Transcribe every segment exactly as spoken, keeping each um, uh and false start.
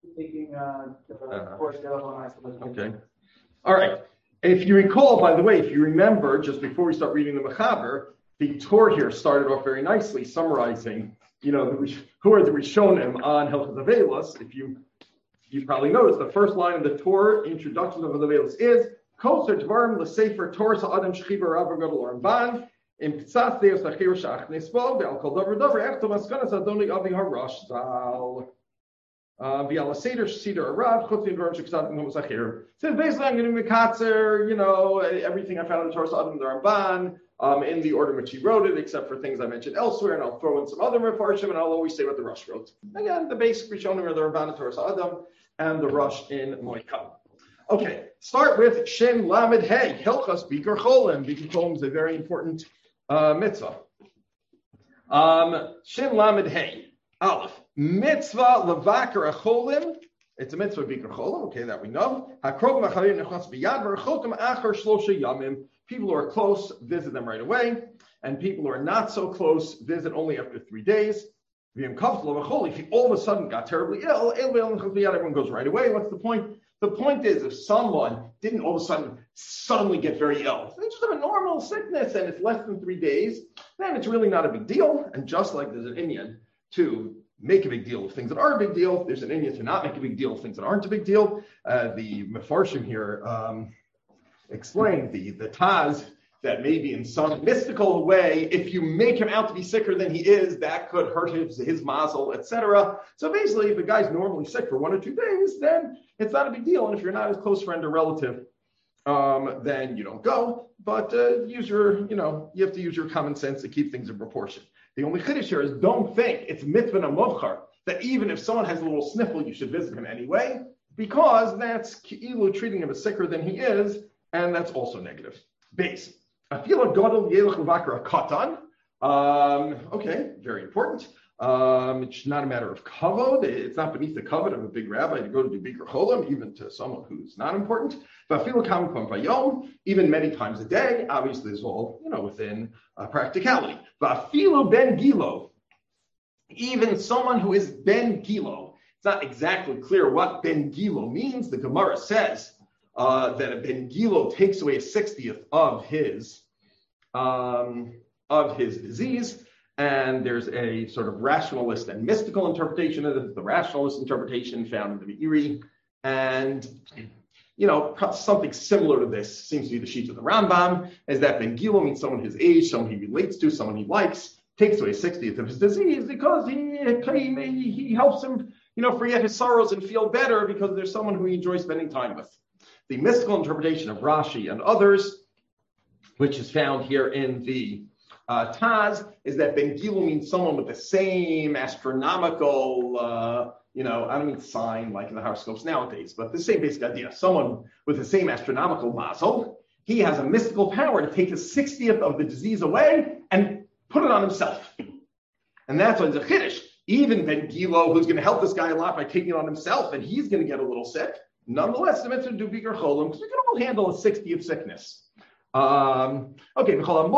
Taking uh, the uh, course okay. All right. If you recall, by the way, if you remember, just before we start reading the Mechaber, the Torah here started off very nicely, summarizing, you know, the, who are the Rishonim on Hilchos Avelos. If you you probably noticed, the first line of the Torah introduction of Avelos is Koser Dvarim LeSefer Torah Sa'adam Shechiva Rav Gadol Ramban in Psas Deus Achir Shach Nespo Be'al Kol Davar Davar Echto Maskanas Adoni Avi Harash Zal. Uh, Biala Seder, Seder Arab, Chutzin Dvarim Sheksadim Humus Achir. So basically, I'm going to Mikatzer, you know, everything I found in the Torah Sa'adam the Ramban, um, in the order in which he wrote it, except for things I mentioned elsewhere, and I'll throw in some other Mefarshim, and I'll always say what the Rush wrote. Again, the basic Rishonim are the Ramban in Torah Sa'adam, and the Rush in Moikam. Okay, start with Shem Lamed Hey, Hilchas Bikur Cholim. Bikur Cholim is a very important uh, mitzvah. Um, Shem Lamed Hey, Aleph. Mitzvah levakar acholim. It's a mitzvah bikur cholim. Okay, that we know. Hakrob macharim nechas biyad v'rechotem acher shlosha yamim. People who are close visit them right away, and people who are not so close visit only after three days. If he all of a sudden got terribly ill, everyone goes right away. What's the point? The point is, if someone didn't all of a sudden suddenly get very ill, they just have a normal sickness and it's less than three days, then it's really not a big deal. And just like there's an Indian to make a big deal of things that are a big deal, there's an Indian to not make a big deal of things that aren't a big deal. Uh, the Mefarshim here um, explained the, the Taz that maybe in some mystical way, if you make him out to be sicker than he is, that could hurt his, his mazel, et cetera. So basically, if a guy's normally sick for one or two days, then it's not a big deal. And if you're not his close friend or relative, um, then you don't go. But uh, use your, you know, you have to use your common sense to keep things in proportion. The only chiddush here is don't think it's mitzvah movchar that even if someone has a little sniffle, you should visit him anyway, because that's ki'ilu treating him as sicker than he is, and that's also negative. Base. Afila gadol yelech levakar katan. Um, okay, very important. Um, it's not a matter of kavod. It's not beneath the kavod of a big rabbi to go to do bikur cholim, even to someone who's not important. But afila kam kam vayom, even many times a day. Obviously, it's all, you know, within uh, practicality. But afilu ben gilo, even someone who is ben gilo. It's not exactly clear what ben gilo means. The Gemara says uh, that a ben gilo takes away a sixtieth of his um, of his disease. And there's a sort of rationalist and mystical interpretation of it. The rationalist interpretation found in the Meiri. And, you know, something similar to this seems to be the sheet of the Rambam, is that Ben Gilo means someone his age, someone he relates to, someone he likes, takes away a sixtieth of his disease because he, he, he helps him, you know, forget his sorrows and feel better because there's someone who he enjoys spending time with. The mystical interpretation of Rashi and others, which is found here in the Uh, Taz, is that Ben Gilo means someone with the same astronomical, uh, you know, I don't mean sign like in the horoscopes nowadays, but the same basic idea. Someone with the same astronomical mazel, he has a mystical power to take a sixtieth of the disease away and put it on himself. And that's why it's a chiddush. Even Ben Gilo, who's going to help this guy a lot by taking it on himself, and he's going to get a little sick, nonetheless, the mitzvah to do bikur cholim, because we can all handle a sixtieth sickness. Um, okay, the more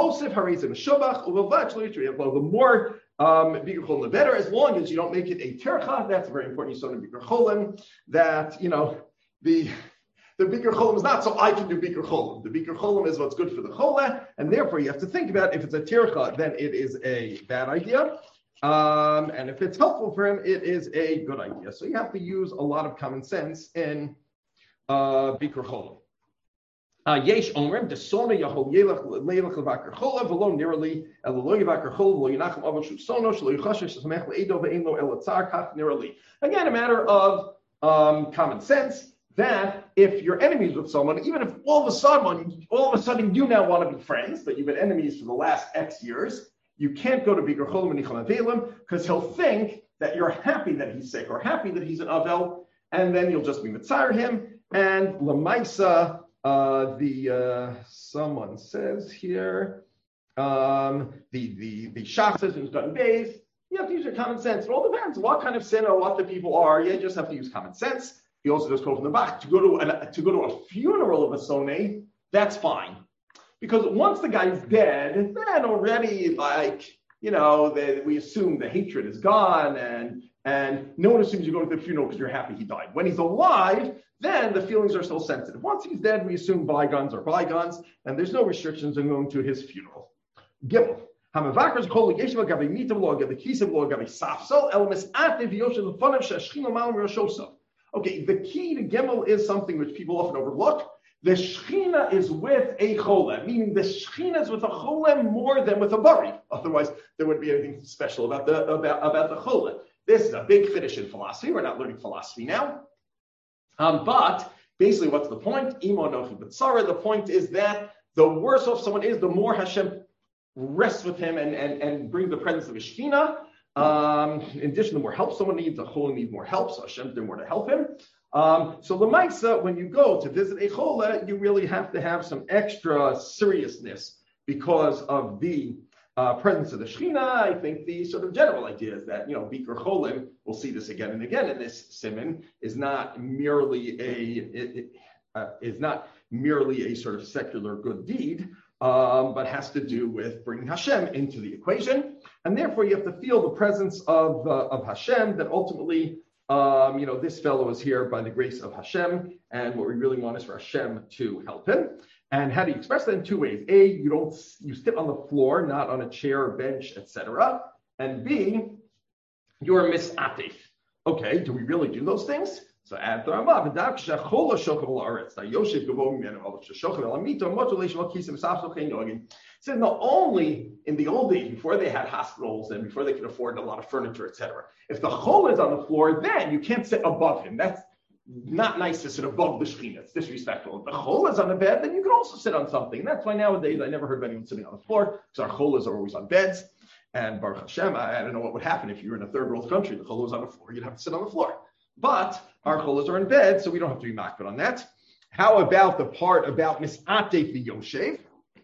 um, bikur cholim, the better, as long as you don't make it a tercha. That's very important. You saw in bikur cholim that, you know, the the bikur cholim is not so I can do bikur cholim. The bikur cholim is what's good for the chole, and therefore you have to think about if it's a tercha, then it is a bad idea. Um, and if it's helpful for him, it is a good idea. So you have to use a lot of common sense in uh, bikur cholim. Yesh omrim desona yahol yelach leilach levakar chola v'lo nirali el lo yevakar chola v'lo yinachem avon shusono shelo yichashish samech le'edo ve'eno el atzar kach nirali. Again, a matter of um, common sense that if you're enemies with someone, even if all of a sudden, all of a sudden you now want to be friends, but you've been enemies for the last X years, you can't go to bikur cholim and nichal avelim because he'll think that you're happy that he's sick or happy that he's an avel, and then you'll just be mitzar him and lemaisa. Uh, the uh, someone says here um, the the the shach says who's done days. You have to use your common sense. It all depends what kind of sin or what the people are. You just have to use common sense. He also does quote from the back to go to an, to go to a funeral of a soneh. That's fine because once the guy's dead, then already like you know the, we assume the hatred is gone and And no one assumes you go to the funeral because you're happy he died. When he's alive, then the feelings are still sensitive. Once he's dead, we assume bygones are bygones, and there's no restrictions on going to his funeral. Gimel. Okay, the key to Gimel is something which people often overlook. The Shechina is with a Cholem, meaning the Shechina is with a Cholem more than with a Bari. Otherwise, there wouldn't be anything special about the about, about the Cholem. This is a big Chiddush in philosophy. We're not learning philosophy now. Um, but basically, what's the point? Imo nochi b'tzara. The point is that the worse off someone is, the more Hashem rests with him and, and, and brings the presence of a Shechina. Um, in addition, the more help someone needs, the Cholem needs more help, so Hashem's doing more to help him. Um, so Lamaisa, when you go to visit a Chola, you really have to have some extra seriousness because of the uh, presence of the Shechina. I think the sort of general idea is that, you know, Bikur Cholim, we'll see this again and again in this Siman, is not merely a it, it, uh, is not merely a sort of secular good deed, um, but has to do with bringing Hashem into the equation, and therefore you have to feel the presence of uh, of Hashem. That ultimately, um, you know, this fellow is here by the grace of Hashem, and what we really want is for Hashem to help him. And how do you express that? In two ways. A, you don't you sit on the floor, not on a chair, bench, et cetera. And B, you're misatif. Okay, do we really do those things? So add the Rambam. So not only in the old days, before they had hospitals and before they could afford a lot of furniture, et cetera. If the chol is on the floor, then you can't sit above him. That's not nice to sit above the Shechina. It's disrespectful. If the chol is on the bed, then you can also sit on something. And that's why nowadays I never heard of anyone sitting on the floor because our cholas are always on beds. And Baruch Hashem, I, I don't know what would happen if you were in a third world country. The chol was on the floor. You'd have to sit on the floor. But our cholas are in bed, so we don't have to be makbid on that. How about the part about misatef the yoshev?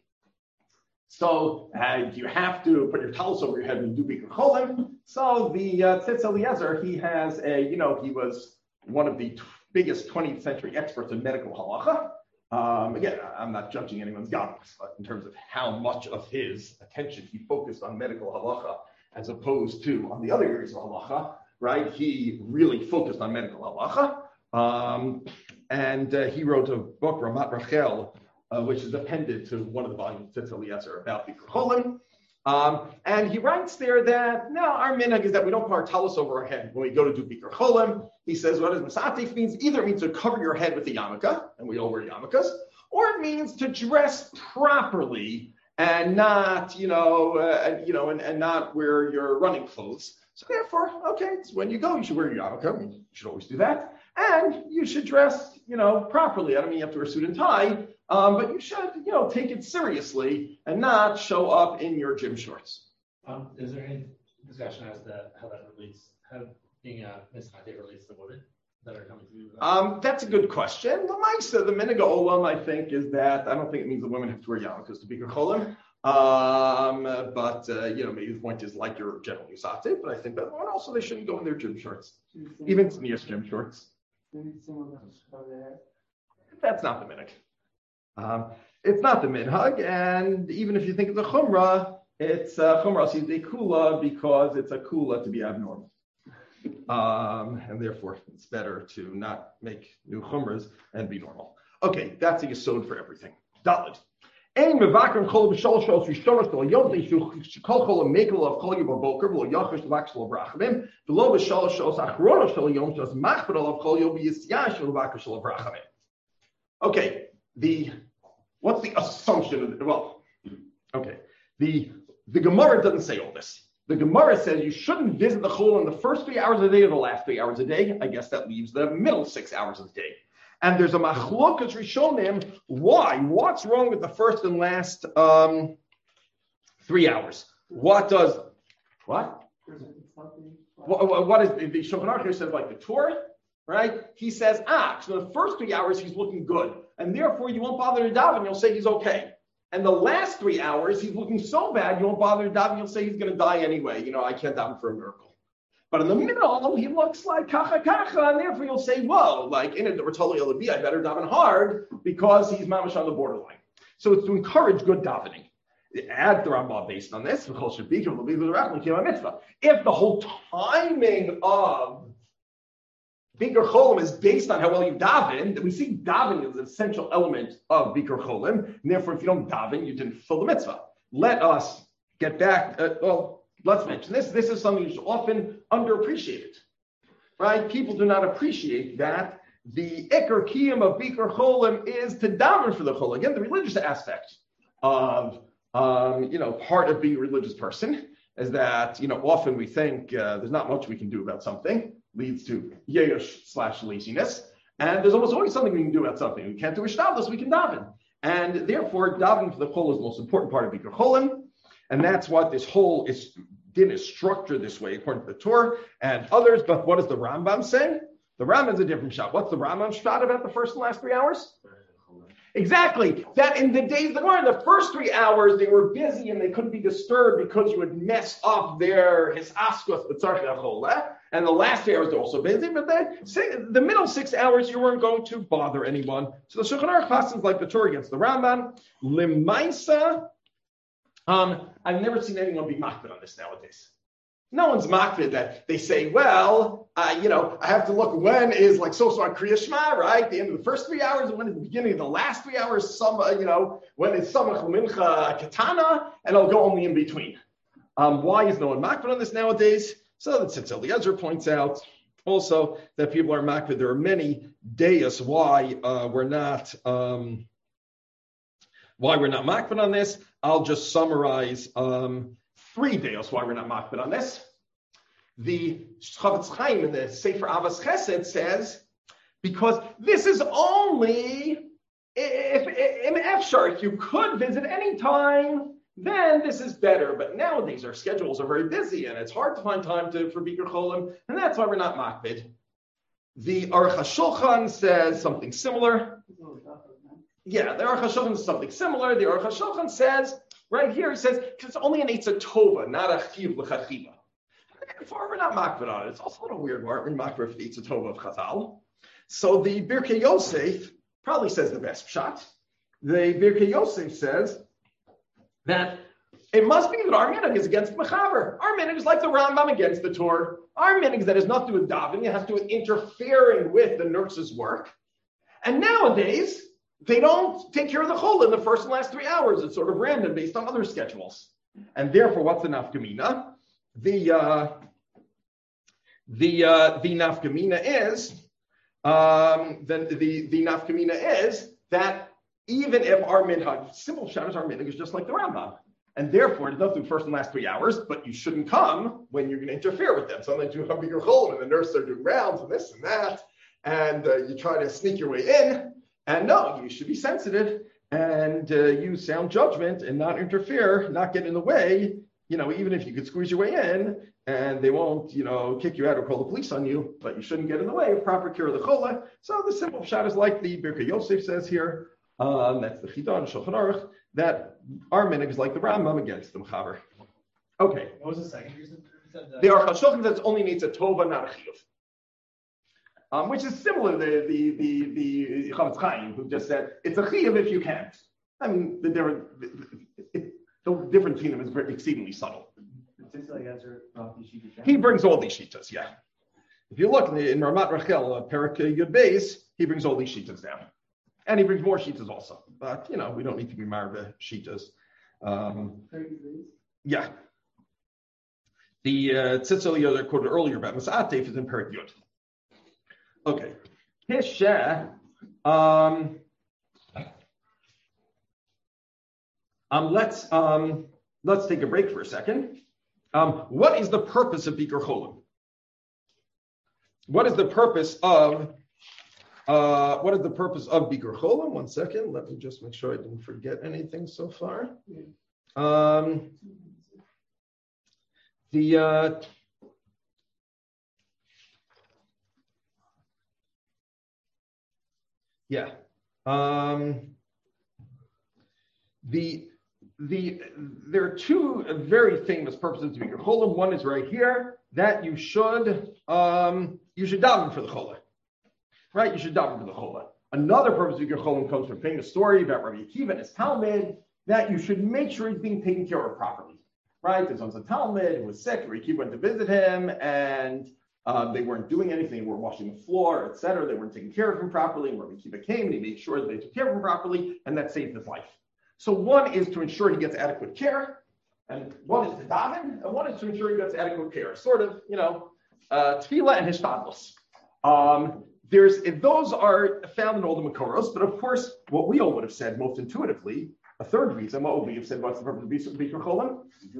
So uh, you have to put your talis over your head when you do bikur cholim. So the uh, Tzitz Eliezer, he has a, you know, he was one of the t- biggest twentieth century experts in medical halacha. Um, again, I'm not judging anyone's godliness, but in terms of how much of his attention he focused on medical halacha as opposed to on the other areas of halacha, right? He really focused on medical halacha. Um, and uh, he wrote a book, Ramat Rachel, uh, which is appended to one of the volumes of Tzitz Eliezer about Bikur Cholim. Um, and he writes there that, no, our minhag is that we don't put our talis over our head when we go to do Bikur Cholim. He says, what does Misatif means? Either it means to cover your head with the yarmulke, and we all wear yarmulkes, or it means to dress properly and not, you know, uh, you know, and, and not wear your running clothes. So therefore, okay, so when you go, you should wear your yarmulke. I mean, you should always do that. And you should dress, you know, properly. I don't mean you have to wear a suit and tie, um, but you should, you know, take it seriously and not show up in your gym shorts. Um, is there any discussion as to how that relates, how being a misnate relates to women that are coming to you? Um, that's a good question. The Maisa, the minhag olam, I think, is that I don't think it means the women have to wear yarmulkes to bikur cholim. Um, but uh, you know, maybe the point is like your general usate, but I think that well, also they shouldn't go in their gym shorts, even Tznius gym shorts. That's not the minhag. Um, it's not the minhag, and even if you think it's a chumrah, it's a chumrah sees a kula because it's a kula to be abnormal, um, and therefore it's better to not make new chumras and be normal. Okay, that's a yesod for everything. Daled. Ein mevakrim chol b'shalosh shos rishonos shel hayom shekol chol mekel of kol yom boker v'lo yachish levak shel brachamim v'lo b'shalosh shos achronos shel hayom shos machbed of kol yom b'yisyah shel levak shel brachamim. Okay, the what's the assumption of the, well, okay, the the Gemara doesn't say all this. The Gemara says you shouldn't visit the chol in the first three hours of the day or the last three hours of the day. I guess that leaves the middle six hours of the day. And there's a machlokas rishonim. Why? What's wrong with the first and last um, three hours? What does what? What, what is the Shulchan Aruch says like the Torah, right? He says, ah, so the first three hours he's looking good, and therefore you won't bother to daven. You'll say he's okay. And the last three hours he's looking so bad you won't bother to daven. You'll say he's going to die anyway. You know, I can't daven for a miracle. But in the middle, he looks like kacha kacha, and therefore you'll say, whoa, like in a Bertoli Olabi, I better daven hard because he's mamash on the borderline. So it's to encourage good davening. add the Rambam based on this. If the whole timing of Bikur Cholim is based on how well you daven, then we see davening is an essential element of Bikur Cholim, and therefore if you don't daven, you didn't fulfill the mitzvah. Let us get back, uh, well, let's mention this. This is something which is often underappreciated, right? People do not appreciate that the Iker Kiyum of Bikur Cholim is to daven for the Cholim. Again, the religious aspect of, um, you know, part of being a religious person is that, you know, often we think uh, there's not much we can do about something, leads to yesh slash laziness, and there's almost always something we can do about something. We can't do ishtadlus, we can daven. And therefore, davening for the Chol is the most important part of Bikur Cholim, and that's what this whole is, din is structured this way, according to the Torah and others. But what does the Rambam say? The Rambam is a different shot. What's the Rambam shot about the first and last three hours? Exactly. That in the days that were in the first three hours, they were busy and they couldn't be disturbed because you would mess up their his askos b'tzarch la'cholah. And the last three hours they're also busy, but then the middle six hours you weren't going to bother anyone. So the Shulchan Aruch lessons like the Torah against the Rambam. Limaisa. Um, I've never seen anyone be makbid on this nowadays. No one's makbid that they say, well, uh, you know, I have to look when is like so so on Kriya Shema, right? The end of the first three hours, and when is the beginning of the last three hours, some, uh, you know, when is Samach Mincha Katana, and I'll go only in between. Um, why is no one makbid on this nowadays? So that Tzitz Eliezer points out also that people are makbid. There are many days why uh, we're not um, why we're not makbid on this. I'll just summarize um, three days why we're not makbid on this. The Chavetz Chaim in the Sefer Avos Chesed says because this is only if in Efshar, if you could visit any time, then this is better. But nowadays our schedules are very busy and it's hard to find time to for Bikur Cholim, and that's why we're not makbid. The Aruch HaShulchan says something similar. Yeah, the Aruch HaShulchan says something similar. The Aruch HaShulchan says, right here, he says, because it's only an Eitzah Tova, not a Chiyuv L'Chachiva. Therefore, we're not makbid on it. It's also a little weird, aren't we makbid for the Eitzah Tova of Chazal? So the Birkei Yosef probably says the best shot. The Birkei Yosef says that it must be that our minhag is against Mechaber. Our minhag is like the Rambam against the Torah. Our minhag that has nothing to do with davening. It has to do with interfering with the nurse's work. And nowadays, they don't take care of the chol in the first and last three hours. It's sort of random based on other schedules. And therefore, what's the nafkamina? The uh, the uh, the nafkamina is um, the the the nafkamina is that even if our minhag, simple shot is our minhag is just like the Rambam, and therefore it does do first and last three hours, but you shouldn't come when you're going to interfere with them. Sometimes you have bigger chol and the nurses are doing rounds and this and that, and uh, you try to sneak your way in. And no, you should be sensitive and uh, use sound judgment and not interfere, not get in the way. You know, even if you could squeeze your way in and they won't, you know, kick you out or call the police on you, but you shouldn't get in the way of proper cure of the chola. So the simple shot is like the Birkei Yosef says here. Um, that's the Chidon Shulchan Aruch, that our minhag is like the Rambam against the Mechaber. Okay. What was the second reason? The Aruch HaShulchan says only needs a tova, not a chiyuv. Um, which is similar to the the the, the Chavetz Chaim, who just said it's a chiyuv if you can't. I mean, the different the, the difference between them is very exceedingly subtle. He brings all these shitas, yeah. If you look in, the, in Ramat Rachel, uh, Perak Yud Beis, he brings all these shitas down, and he brings more shitas also. But you know, we don't need to be marva shitas. Um, yeah. The uh, Tzitz Eliezer quoted earlier about Masatef is in Perak Yud. Okay. Hisheh, um, um, let's um, let's take a break for a second. Um, what is the purpose of Bikur Cholim? What is the purpose of uh, what is the purpose of Bikur Cholim? One second. Let me just make sure I didn't forget anything so far. Um, the uh, Yeah. Um, the the there are two very famous purposes to Bikur Cholim. One is right here, that you should um, you should daven for the cholah. Right? You should daven for the cholah. Another purpose of Bikur Cholim comes from a famous story about Rabbi Akiva and his Talmud. that you should make sure he's being taken care of properly, right? There's a Talmud who was sick, Rabbi Akiva went to visit him, and uh, they weren't doing anything. They weren't washing the floor, et cetera. They weren't taking care of him properly, and Rabbi Akiva came, and he made sure that they took care of him properly, and that saved his life. So one is to ensure he gets adequate care, and one is to daven, and one is to ensure he gets adequate care. Sort of, you know, uh, tefillah and hishtadlus. Um, there's those are found in all the Makoros, but of course, what we all would have said most intuitively, a third reason, what would we have said? What's the purpose of Bikur Cholim?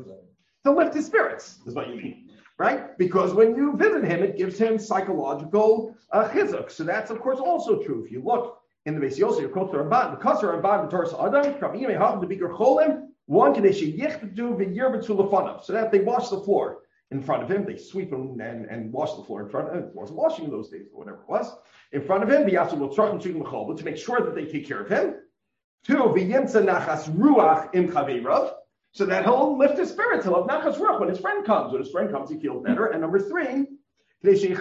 To lift his spirits is what you mean, right? Because when you visit him, it gives him psychological uh, chizuk. So that's of course also true. If you look in the Beis Yosef, Kosar Ramban, the Kosar Ramban, the Torah Adam, from Yimei Hacham to Bikur Cholim. One kadesh yichdu v'yir b'tulafanav, so that they wash the floor in front of him, they sweep him and, and wash the floor in front of him. It wasn't washing in those days, but whatever it was. In front of him, to make sure that they take care of him. Two, v'yimtza nachas ruach im chaveirav, so that he'll lift his spirits. He'll have nachas ruach when his friend comes. When his friend comes, he feels better. And number three, even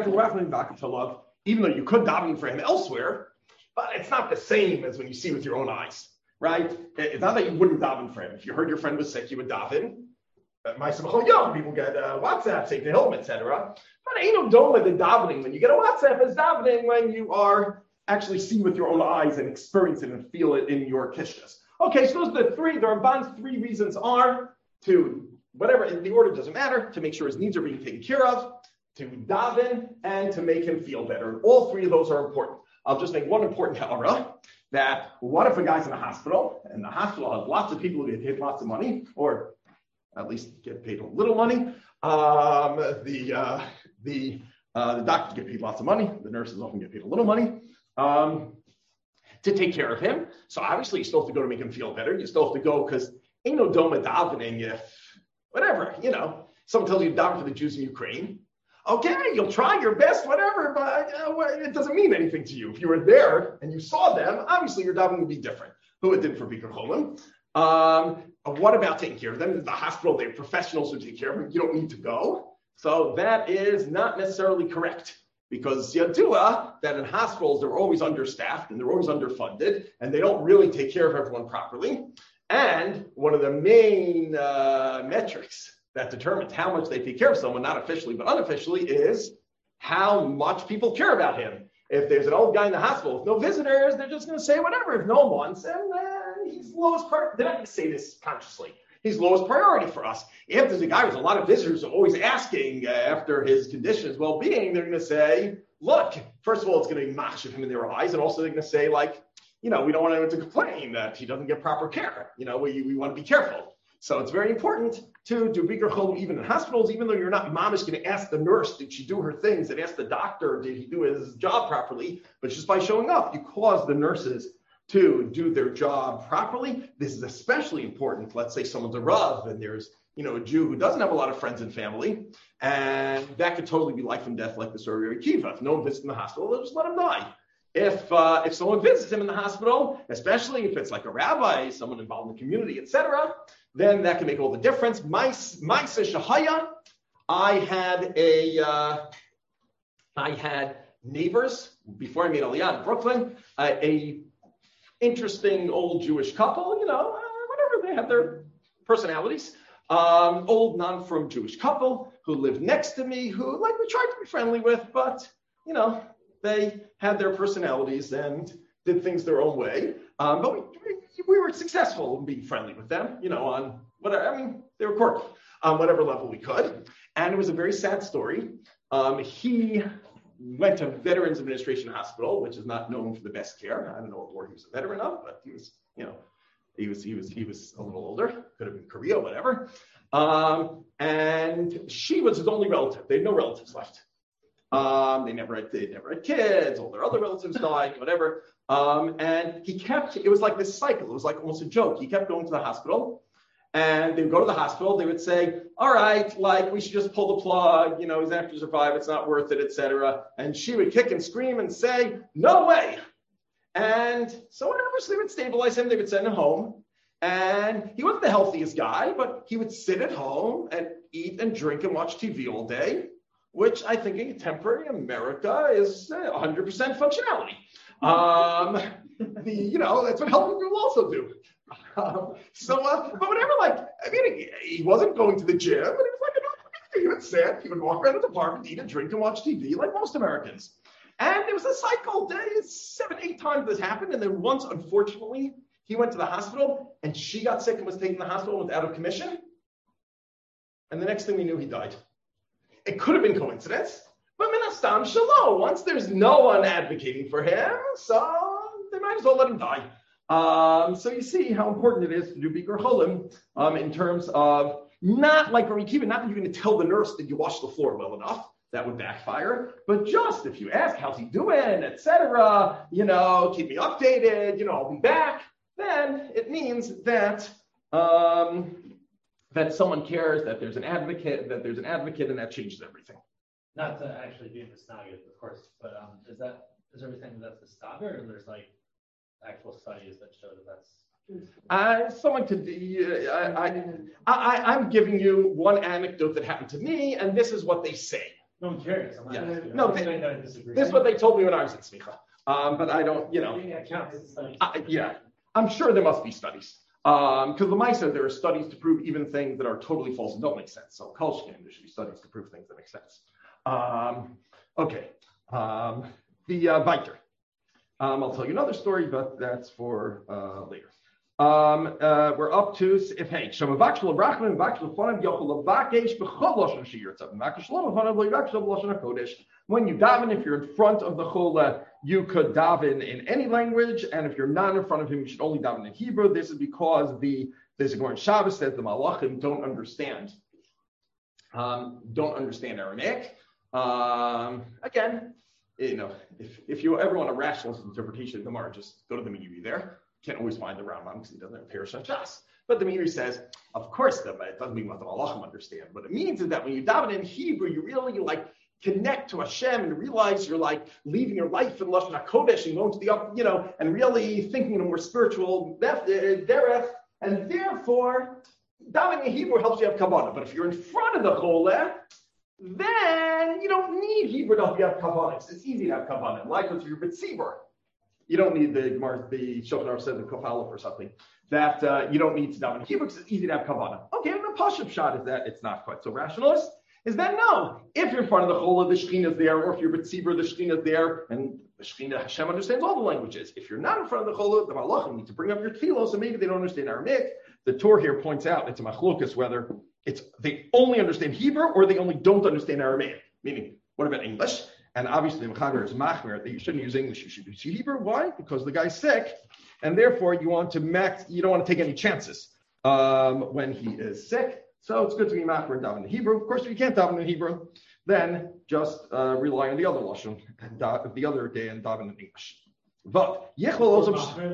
though you could daven for him elsewhere, but it's not the same as when you see with your own eyes. Right? It's not that you wouldn't daven for him. If you heard your friend was sick, you would daven. Uh, people get uh, WhatsApp, take the home, et cetera. But ain't no dome with the davening. When you get a WhatsApp, it's davening when you are actually see with your own eyes and experience it and feel it in your kishkas. Okay, so those are the three. The Ramban's three reasons are to, whatever, the order doesn't matter, to make sure his needs are being taken care of, to daven, and to make him feel better. All three of those are important. I'll just make one important ha'ara. That what if a guy's in a hospital, and the hospital has lots of people who get paid lots of money, or at least get paid a little money. Um, the uh, the uh, the doctors get paid lots of money. The nurses often get paid a little money um, to take care of him. So obviously you still have to go to make him feel better. You still have to go because ain't no doma davening if whatever, you know, someone tells you to daven for the Jews in Ukraine. Okay, you'll try your best, whatever, but uh, it doesn't mean anything to you. If you were there and you saw them, obviously your davening would be different. Who it did for Bikur Cholim. Um, what about taking care of them? The hospital, they have professionals who take care of them. You don't need to go. So that is not necessarily correct because Yadua, that in hospitals, they're always understaffed and they're always underfunded and they don't really take care of everyone properly. And one of the main uh, metrics that determines how much they take care of someone, not officially, but unofficially, is how much people care about him. If there's an old guy in the hospital with no visitors, they're just going to say whatever. If no one wants him, then he's lowest priority. They're not going to say this consciously. He's lowest priority for us. If there's a guy with a lot of visitors always asking uh, after his condition, his well-being, they're going to say, look, first of all, it's going to be mach of him in their eyes. And also they're going to say, like, you know, we don't want anyone to complain that he doesn't get proper care. You know, we, we want to be careful. So it's very important to do Bikur Cholim even in hospitals, even though you're not mamish going to ask the nurse, did she do her things, and ask the doctor, did he do his job properly? But just by showing up, you cause the nurses to do their job properly. This is especially important. Let's say someone's a Rav and there's, you know, a Jew who doesn't have a lot of friends and family, and that could totally be life and death like the story of Rabbi Akiva. If no one visits in the hospital, they'll just let him die. If uh, if someone visits him in the hospital, especially if it's like a rabbi, someone involved in the community, et cetera, then that can make all the difference. Maisa Shahaya, I had a, uh, I had neighbors before I made Aliyah in Brooklyn, uh, a interesting old Jewish couple, you know, uh, whatever, they have their personalities. Um, old non-from Jewish couple who lived next to me, who like we tried to be friendly with, but you know, they had their personalities and did things their own way. Um, but we, we were successful in being friendly with them, you know, on whatever, I mean, they were cordial on whatever level we could. And it was a very sad story. Um, he went to Veterans Administration Hospital, which is not known for the best care. I don't know what war he was a veteran of, but he was, you know, he was, he was, he was a little older, could have been Korea, whatever. Um, and she was his only relative. They had no relatives left. Um, they never had, they never had kids, all their other relatives died, whatever. Um, and he kept, it was like this cycle. It was like almost a joke. He kept going to the hospital and they would go to the hospital. They would say, all right, like we should just pull the plug, you know, he's have to survive. It's not worth it, et cetera. And she would kick and scream and say, no way. And so whatever, so they would stabilize him. They would send him home. And he wasn't the healthiest guy, but he would sit at home and eat and drink and watch T V all day, which I think in contemporary America is one hundred percent functionality. Um, the, you know, that's what healthy people also do. Um, so, uh, but whatever, like, I mean, he, he wasn't going to the gym, but he was like, he would sit, he would walk around his apartment, eat and drink and watch T V like most Americans. And it was a cycle. Seven, eight times this happened. And then once, unfortunately, he went to the hospital and she got sick and was taken to the hospital and was out of commission. And the next thing we knew, he died. It could have been coincidence, but minastam shalom. Once there's no one advocating for him, so they might as well let him die. Um, so you see how important it is to do Bikur Cholim um, in terms of not like Rabbi Akiva, not that you're going to tell the nurse that you washed the floor well enough. That would backfire. But just if you ask, how's he doing, et cetera, you know, keep me updated, you know, I'll be back, then it means that um, that someone cares, that there's an advocate, that there's an advocate, and that changes everything. Not to actually be in the snagit, of course, but um, is that is everything that's the snagit, or there's like actual studies that show that that's Uh, someone to uh, I, I, I, I'm giving you one anecdote that happened to me, and this is what they say. No, I'm curious. I'm not Yeah. asking. No, I'm they- saying that I disagree. This is what they told me when I was in Smicha. Um, but I don't, you know, Yeah, it counts. It's studies. I, yeah, I'm sure there must be studies. Um, because the Maisa, there are studies to prove even things that are totally false and don't make sense. So Kolshkin, there should be studies to prove things that make sense. Um, okay. Um, the uh, Viter. Um, I'll tell you another story, but that's for uh, later. Um, uh, we're up to if hey, Shamavakshal Brachman, Vakshal Fonav Yochel Vakesh Bechol Lashon Shiyirtzav, Vakshal Fonav Vakshal Lashon Kodesh. When you daven, if you're in front of the Chola, you could daven in any language, and if you're not in front of him, you should only daven in Hebrew. This is because the there's a Gemara in Shabbos says the Malachim don't understand, um, don't understand Aramaic. Um, again, you know, if if you ever want a rationalist interpretation of the Gemara, just go to the Meiri there. Can't always find the Rambam because he doesn't have Pirush Shas. But the Meiri says, of course, the, it doesn't mean what the Malachim understand. What it means is that when you daven in Hebrew, you really like connect to Hashem and realize you're like leaving your life in Lashon HaKodesh and going to the up, you know, and really thinking in a more spiritual derech. And therefore, davening in Hebrew helps you have kavanah. But if you're in front of the Choleh, then you don't need Hebrew to help you have kavanah. It's easy to have kavanah. Like if you're B'tzibur. You don't need the Gemara, the Shulchan Aruch said the Kofalef or something, that uh, you don't need to daven in Hebrew because it's easy to have kavanah. Okay, and the Pashup shot is that it's not quite so rationalist. Is that no? If you're in front of the Chola, the Shekhinah is there, or if you're B'tzibur, the Shekhinah is there, and the Shekhinah, Hashem understands all the languages. If you're not in front of the Chola, the Malachim need to bring up your tefillah, so maybe they don't understand Aramaic. The Torah here points out it's a machlokas whether it's they only understand Hebrew or they only don't understand Aramaic. Meaning, what about English? And obviously, the Mechaber is machmer that you shouldn't use English, you should use Hebrew. Why? Because the guy's sick, and therefore you want to max. You don't want to take any chances um, when he is sick. So it's good to be machmer and daven in Hebrew. Of course, if you can't daven in Hebrew, then just uh, rely on the other lashon, the other day, and daven in English. But yechol also.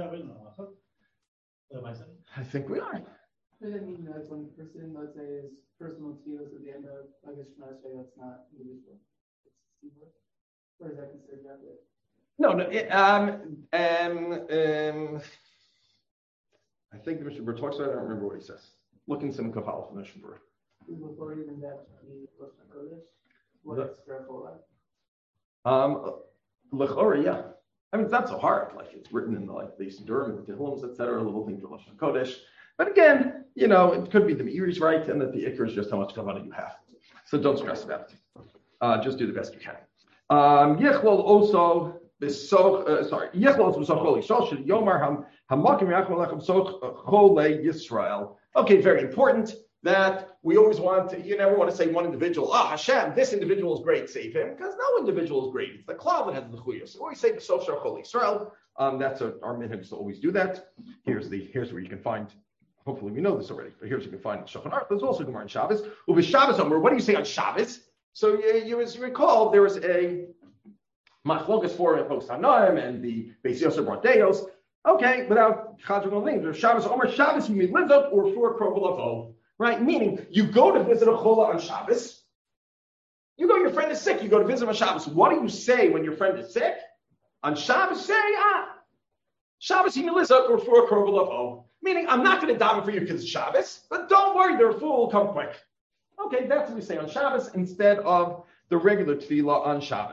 I think we are. Does that mean that when a person, let's say, is personal tefillos at the end of like a Shema Shei, that's not individual? It's Hebrew? Or is that considered that? No, no. It, um, um, um, I think the Mishnah Berurah talks about it. I don't remember what he says. Look in some kafal from the Mishnah Berurah. Before even that, the Lashon HaKodesh? What is Refolah? Um, L'chora, yeah. I mean, it's not so hard. Like it's written in the, like the Siddurim and the Tehillims, et cetera, little things of Lashon HaKodesh. But again, you know, it could be the Meiri's right, and that the Iker is just how much kavanah you have. So don't stress about it. Uh, just do the best you can. Um, Yechlol also besoch. Uh, sorry, Yechlol also besoch chol Yisrael shel Yomar ham hamakim yachol lechem besoch chole Yisrael. Okay, very important that we always want to. You never want to say one individual. Ah, oh, Hashem, this individual is great, save him, because no individual is great. It's the cloud that has the chuyos. So we always say besoch shel chol Yisrael. Um, that's a, our minhag to always do that. Here's the here's where you can find. Hopefully we know this already, but here's what you can find in Shulchan Aruch. There's also Gemara in Shabbos. Uve Shabbos Omer. What do you say on Shabbos? So you, you, as you recall, there was a machlokas for post Hanoim and the Beis Yosef brought Deos. Okay, without chadrigal names, there's Shabbos Omer. Shabbos you mean lizot or for krovalavo, right? Meaning you go to visit a chola on Shabbos. You go, your friend is sick. You go to visit him on Shabbos. What do you say when your friend is sick? On Shabbos, say ah, Shabbos you mean lizot or for krovalavo. Meaning, I'm not going to daven for you because it's Shabbos, but don't worry, the refuah will come quick. Okay, that's what we say on Shabbos instead of the regular tefillah on Shabbos.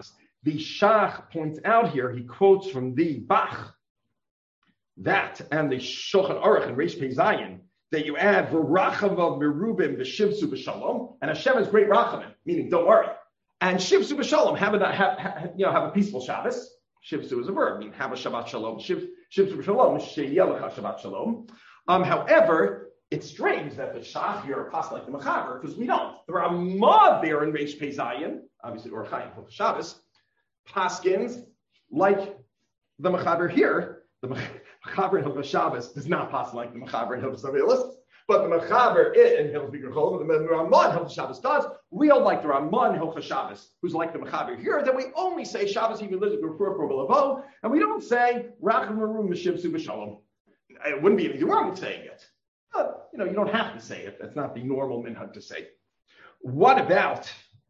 the Shach points out here, he quotes from the Bach, that and the Shulchan Aruch and Reish Pei Zayin, that you add v'rachavav merubim v'shivsu b'shalom, and Hashem is great rachamim, meaning don't worry. And shivsu b'shalom, have a have, have you know have a peaceful Shabbos. Shivsu is a verb, meaning have a Shabbat shalom. Shiv, shivsu b'shalom, sheyelecha Shabbat shalom. Um, however, it's strange that the Shach here are passed like the Mechaber, because we don't. The Ramah there in Reish Pei Zayin, obviously or Chaim for Shabbos, paskins like the Mechaber here. The Mechaber in Hilchos Shabbos does not pass like the Mechaber in Hilchos Avilos, but the Mechaber in Hilchos Bikur Cholim, the Ramah in Hilchos Shabbos does. We all like the Ramah in Hilchos Shabbos, who's like the Mechaber here. That we only say Shabbos even lives with Belovo, and we don't say Racham Marum Meshivsu B'Shalom. It wouldn't be anything wrong with saying it. But, you know, you don't have to say it. That's not the normal minhag to say. What about?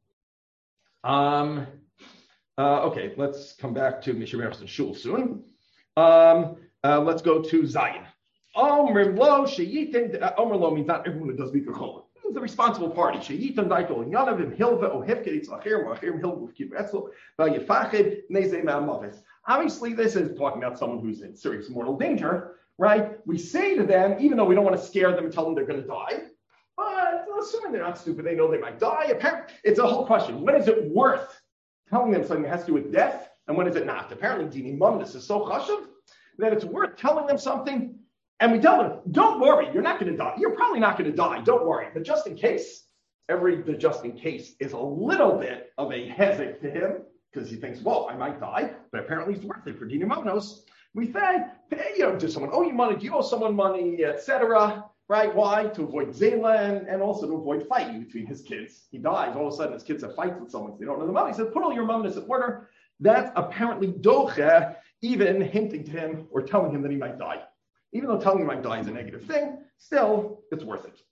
Um. Uh, okay, let's come back to Mishnah and Shul soon. Um, uh, let's go to Zion. Omer lo sheyitin. Omer lo means not everyone who does Bikur Cholim. The responsible party. Sheyitin daikol yanav hilva o hefkeditz lachir machir hilva kibetzel vayifachid nezeh ma'amavis. Obviously, this is talking about someone who's in serious mortal danger, right? We say to them, even though we don't want to scare them and tell them they're going to die, but assuming they're not stupid, they know they might die. Apparently, it's a whole question. When is it worth telling them something that has to do with death? And when is it not? Apparently, Dini Mumnus is so chashuv that it's worth telling them something. And we tell them, don't worry, you're not going to die. You're probably not going to die. Don't worry. But just in case, every the just in case is a little bit of a hezek to him because he thinks, well, I might die, but apparently it's worth it for Dini Mumnus. We say, hey, you know, to someone, oh, you money, do you owe someone money, et cetera. Right? Why? To avoid zela and, and also to avoid fighting between his kids. He dies. All of a sudden, his kids have fights with someone. They don't know the money. He said, put all your Mumnus in order. That's apparently doche, even hinting to him or telling him that he might die. Even though telling him he might die is a negative thing, still, it's worth it.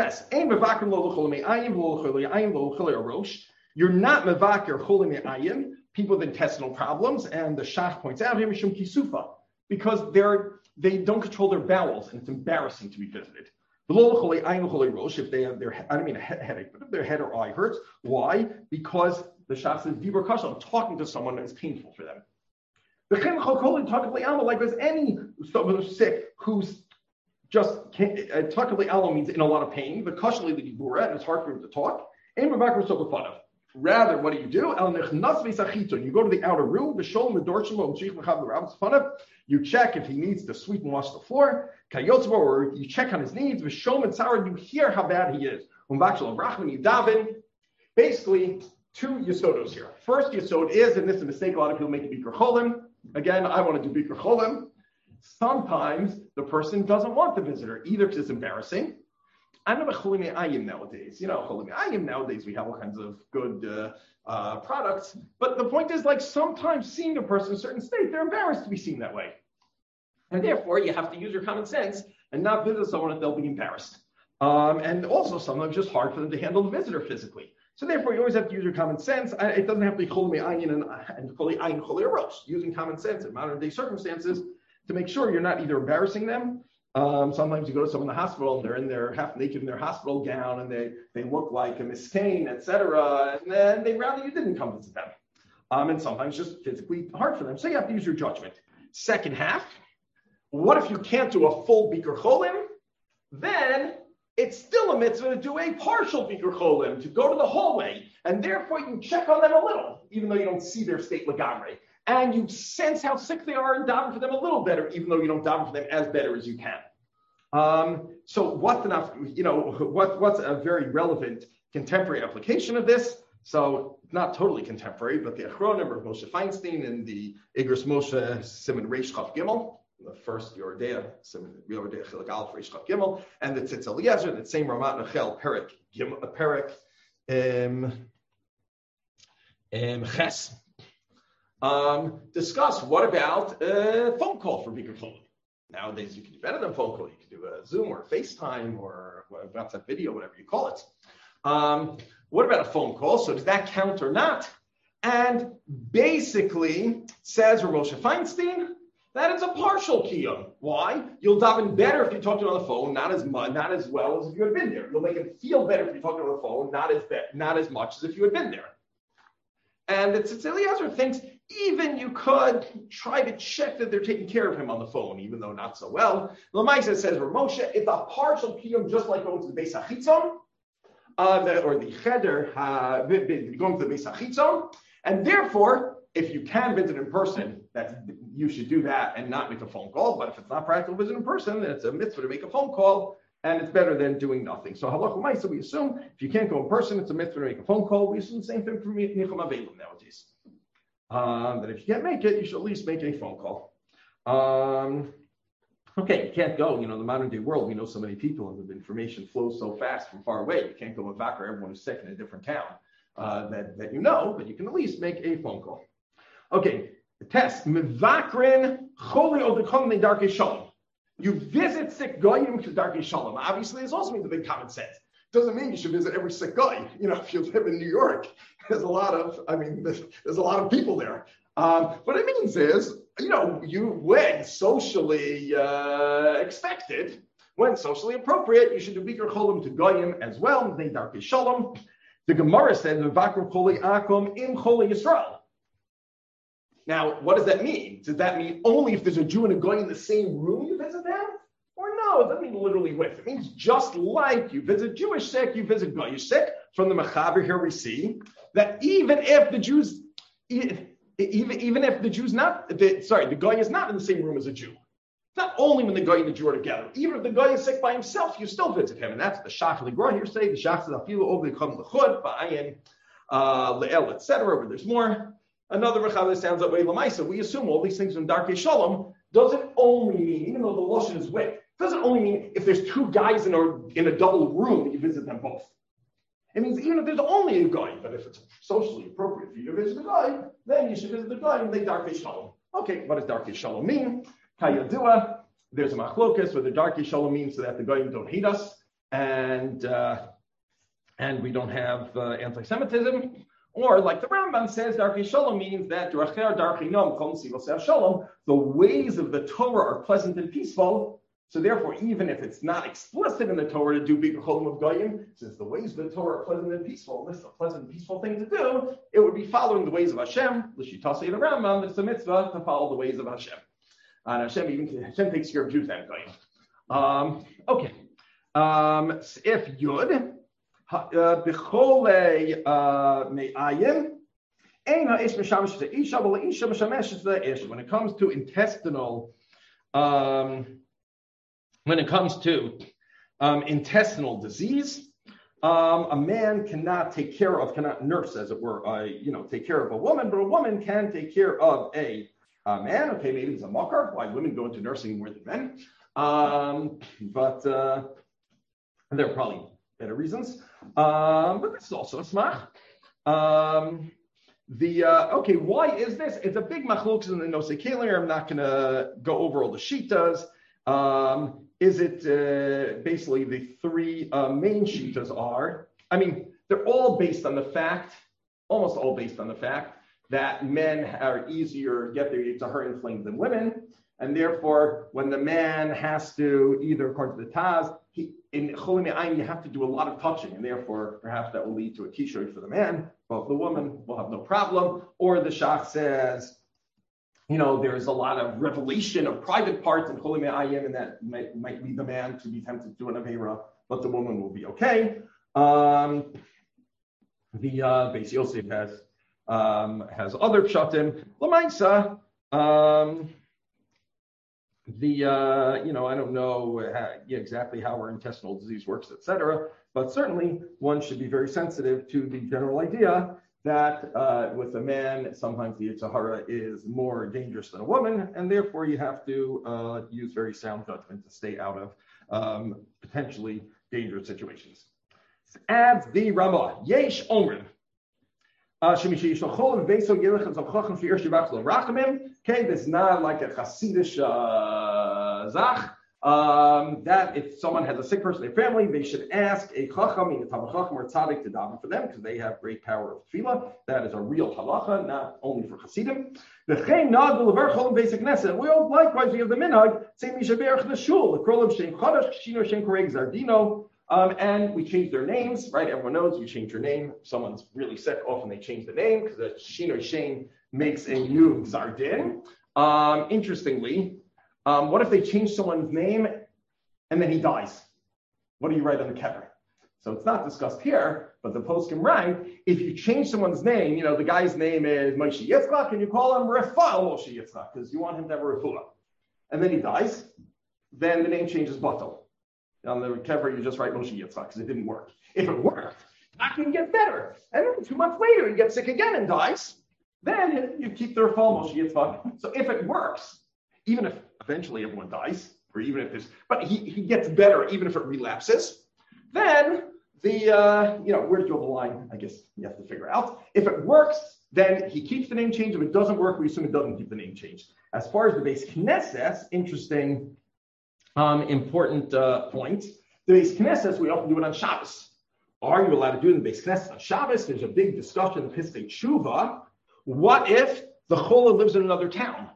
You're not mevaker cholim ayim, people with intestinal problems, and the Shach points out here, mishum kisufa, because they're they don't control their bowels, and it's embarrassing to be visited. If they have their, I don't mean a headache, but if their head or eye hurts, why? Because the Shach says, Dibur Kasha, I'm talking to someone that is painful for them. Like there's any someone who's sick who's just, Takali Alo means in a lot of pain, but Kashali the Dibura, and it's hard for him to talk. Rather, what do you do? You go to the outer room, you check if he needs to sweep and wash the floor, or you check on his needs, you hear how bad he is. Basically, two yesodos here. First yesod is, and this is a mistake a lot of people make, Bikur Cholim. Again, I want to do Bikur Cholim. Sometimes the person doesn't want the visitor, either because it's embarrassing. I know about Cholim Ayim nowadays. You know, Cholim Ayim nowadays, we have all kinds of good uh, uh, products. But the point is, like, sometimes seeing a person in a certain state, they're embarrassed to be seen that way. And therefore, you have to use your common sense and not visit someone if they'll be embarrassed. Um, and also, sometimes it's just hard for them to handle the visitor physically. So therefore, you always have to use your common sense. It doesn't have to be Cholim Ayin and Cholim Ayin Cholim Rosh. Using common sense in modern day circumstances to make sure you're not either embarrassing them. Um, sometimes you go to someone in the hospital and they're in their half naked in their hospital gown and they, they look like a mistain, et cetera. And then they'd rather you didn't come visit them. Um, and sometimes just physically hard for them. So you have to use your judgment. Second half, what if you can't do a full Bikur Cholim? Then it's still a mitzvah to do a partial Bikur Cholim, to go to the hallway. And therefore you check on them a little, even though you don't see their state legamre. And you sense how sick they are and daven for them a little better, even though you don't daven for them as better as you can. Um, so what's enough, you know, what, what's a very relevant contemporary application of this? So not totally contemporary, but the Achronim of Moshe Feinstein and the Igros Moshe Simon Reish Chav Gimel, the first Yoredea, Simon Yoredea Chilik Aleph Reish Chav Gimel, and the Tzitz Eliezer, the same Ramat Nachel Perek Gimel Perek um, um, Ches. Um, discuss what about a phone call for Bikur Cholim. Nowadays, you can do better than phone call. You can do a Zoom or a FaceTime or a WhatsApp video, whatever you call it. Um, what about a phone call? So does that count or not? And basically, says Moshe Feinstein, that it's a partial kiyum. Why? You'll daven better if you talk to him on the phone, not as much, not as well as if you had been there. You'll make him feel better if you talk to him on the phone, not as be- not as much as if you had been there. And the Tzitz Eliezer thinks even you could try to check that they're taking care of him on the phone, even though not so well. Lamaisa says, Ramoshe, it's a partial kiyum, just like going to the Beis HaChitzon, uh, the, or the Cheder, uh, going to the Beis HaChitzon. And therefore, if you can visit in person, that you should do that and not make a phone call. But if it's not practical to visit in person, then it's a mitzvah to make a phone call, and it's better than doing nothing. So halacha ma'isa, we assume if you can't go in person, it's a mitzvah to make a phone call. We assume the same thing for nichum avelim nowadays. Um, that if you can't make it, you should at least make a phone call. Um, okay, you can't go. You know, in the modern day world, we know so many people, and the information flows so fast from far away. You can't go and evacuate everyone who's sick in a different town uh, that, that you know, but you can at least make a phone call. Okay, the test. Mevakrin choli odekon darkei shalom. You visit sick goyim to darkei shalom. Obviously, this also means a big common sense. Doesn't mean you should visit every sick guy. You know, if you live in New York, there's a lot of, I mean, there's, there's a lot of people there. Um, what it means is, you know, you when socially uh, expected, when socially appropriate, you should do bikkur cholim to goyim as well. They darkei shalom. The Gemara said, "V'vakru choli akum im choli Yisrael." Now, what does that mean? Does that mean only if there's a Jew and a goy in the same room you visit them? Or no, it doesn't mean literally with. It means just like you visit Jewish sick, you visit Goyish sick. From the Mechaber here we see that even if the Jews, even, even if the Jews not, the, sorry, the Goy is not in the same room as a Jew. It's not only when the Goy and the Jew are together. Even if the Goy is sick by himself, you still visit him. And that's the Shach L'Gra here say, the Shach says, Afilu over the Chum L'Chud, Ba'ayin, Le'el, et cetera, where there's more. Another Mechaber sounds that way, Lamaisa. We assume all these things from Darkei Shalom doesn't only mean, even though the Lashon is with, doesn't only mean if there's two guys in a, in a double room that you visit them both. It means even if there's only a guy, but if it's socially appropriate for you to visit the guy, then you should visit the guy and they Darkei Shalom. Okay, what does Darkei Shalom mean? Kayadua, there's a machlokas where the Darkei Shalom means so that the guy don't hate us and uh, and we don't have uh, anti-Semitism. Or like the Rambam says, Darkei Shalom means that the ways of the Torah are pleasant and peaceful. So therefore, even if it's not explicit in the Torah to do bikkur cholim of goyim, since the ways of the Torah are pleasant and peaceful, this is a pleasant and peaceful thing to do, it would be following the ways of Hashem. L'shitase the Rambam, it's a mitzvah to follow the ways of Hashem. And Hashem even Hashem takes care of Jews and goyim. Um, okay. Um, if Yud, b'cholei me'ayim, when it comes to intestinal, um, when it comes to um, intestinal disease, um, a man cannot take care of, cannot nurse, as it were, uh, you know, take care of a woman, but a woman can take care of a, a man. Okay, maybe it's a makar, why women go into nursing more than men, um, but uh, there are probably better reasons. Um, but this is also a smach. Um, the uh, okay, why is this? It's a big machlokes in the Nosei Keler. I'm not going to go over all the shitas. Um, is it uh, basically the three uh, main shitas are? I mean, they're all based on the fact, almost all based on the fact that men are easier get their yitzhar inflamed than women, and therefore, when the man has to either, according to the Taz, he, in Cholim Me'ayim, you have to do a lot of touching, and therefore, perhaps that will lead to a kishoy for the man, but the woman will have no problem. Or the Shach says, you know, there's a lot of revelation of private parts in Cholim Me'ayim, and that might, might lead the man to be tempted to do an Aveira, but the woman will be okay. Um, the uh, Beis Yosef has um, has other pshatim. L'maisa, um, the uh, you know, I don't know how, yeah, exactly how our intestinal disease works, et cetera, but certainly one should be very sensitive to the general idea that uh, with a man, sometimes the Yetzer Hara is more dangerous than a woman, and therefore you have to uh, use very sound judgment to stay out of um, potentially dangerous situations. Adds the Ramah, Yesh Omrim. Okay, this is not like a Hasidish uh, Zach. Um, that if someone has a sick person in their family, they should ask a Chacham, in the Talmud Chacham or Tzaddik to daven for them because they have great power of tefillah. That is a real halacha, not only for Hasidim. The Chaim Nag will lever Cholim Beis Knesset. We all likewise we have the minhag. Say Mishaberach the Shul. The Krolim Shem Chodesh Kshino Shem Koreg Zardino. Um, and we change their names, right? Everyone knows you change your name. If someone's really sick, often they change the name because the Shino Shane makes a new Zardin. Um, interestingly, um, what if they change someone's name and then he dies? What do you write on the kever? So it's not discussed here, but the poskim write, if you change someone's name, you know, the guy's name is Moshe Yitzchak, and you call him Refael Moshe Yitzchak because you want him to have a refuah. And then he dies, then the name changes batal. On the kever, you just write Moshe Yitzchak because it didn't work. If it worked, that can get better. And then two months later, he gets sick again and dies. Then you keep the Refael Moshe Yitzchak. So if it works, even if eventually everyone dies, or even if there's, but he, he gets better even if it relapses, then the, uh, you know, where to draw the line, I guess you have to figure out. If it works, then he keeps the name change. If it doesn't work, we assume it doesn't keep the name change. As far as the base Knesset, interesting, um, important uh, point. The base Knesset, we often do it on Shabbos. Are you allowed to do it in the base Knesset on Shabbos? There's a big discussion in Piskei Tshuva. What if the Chola lives in another town?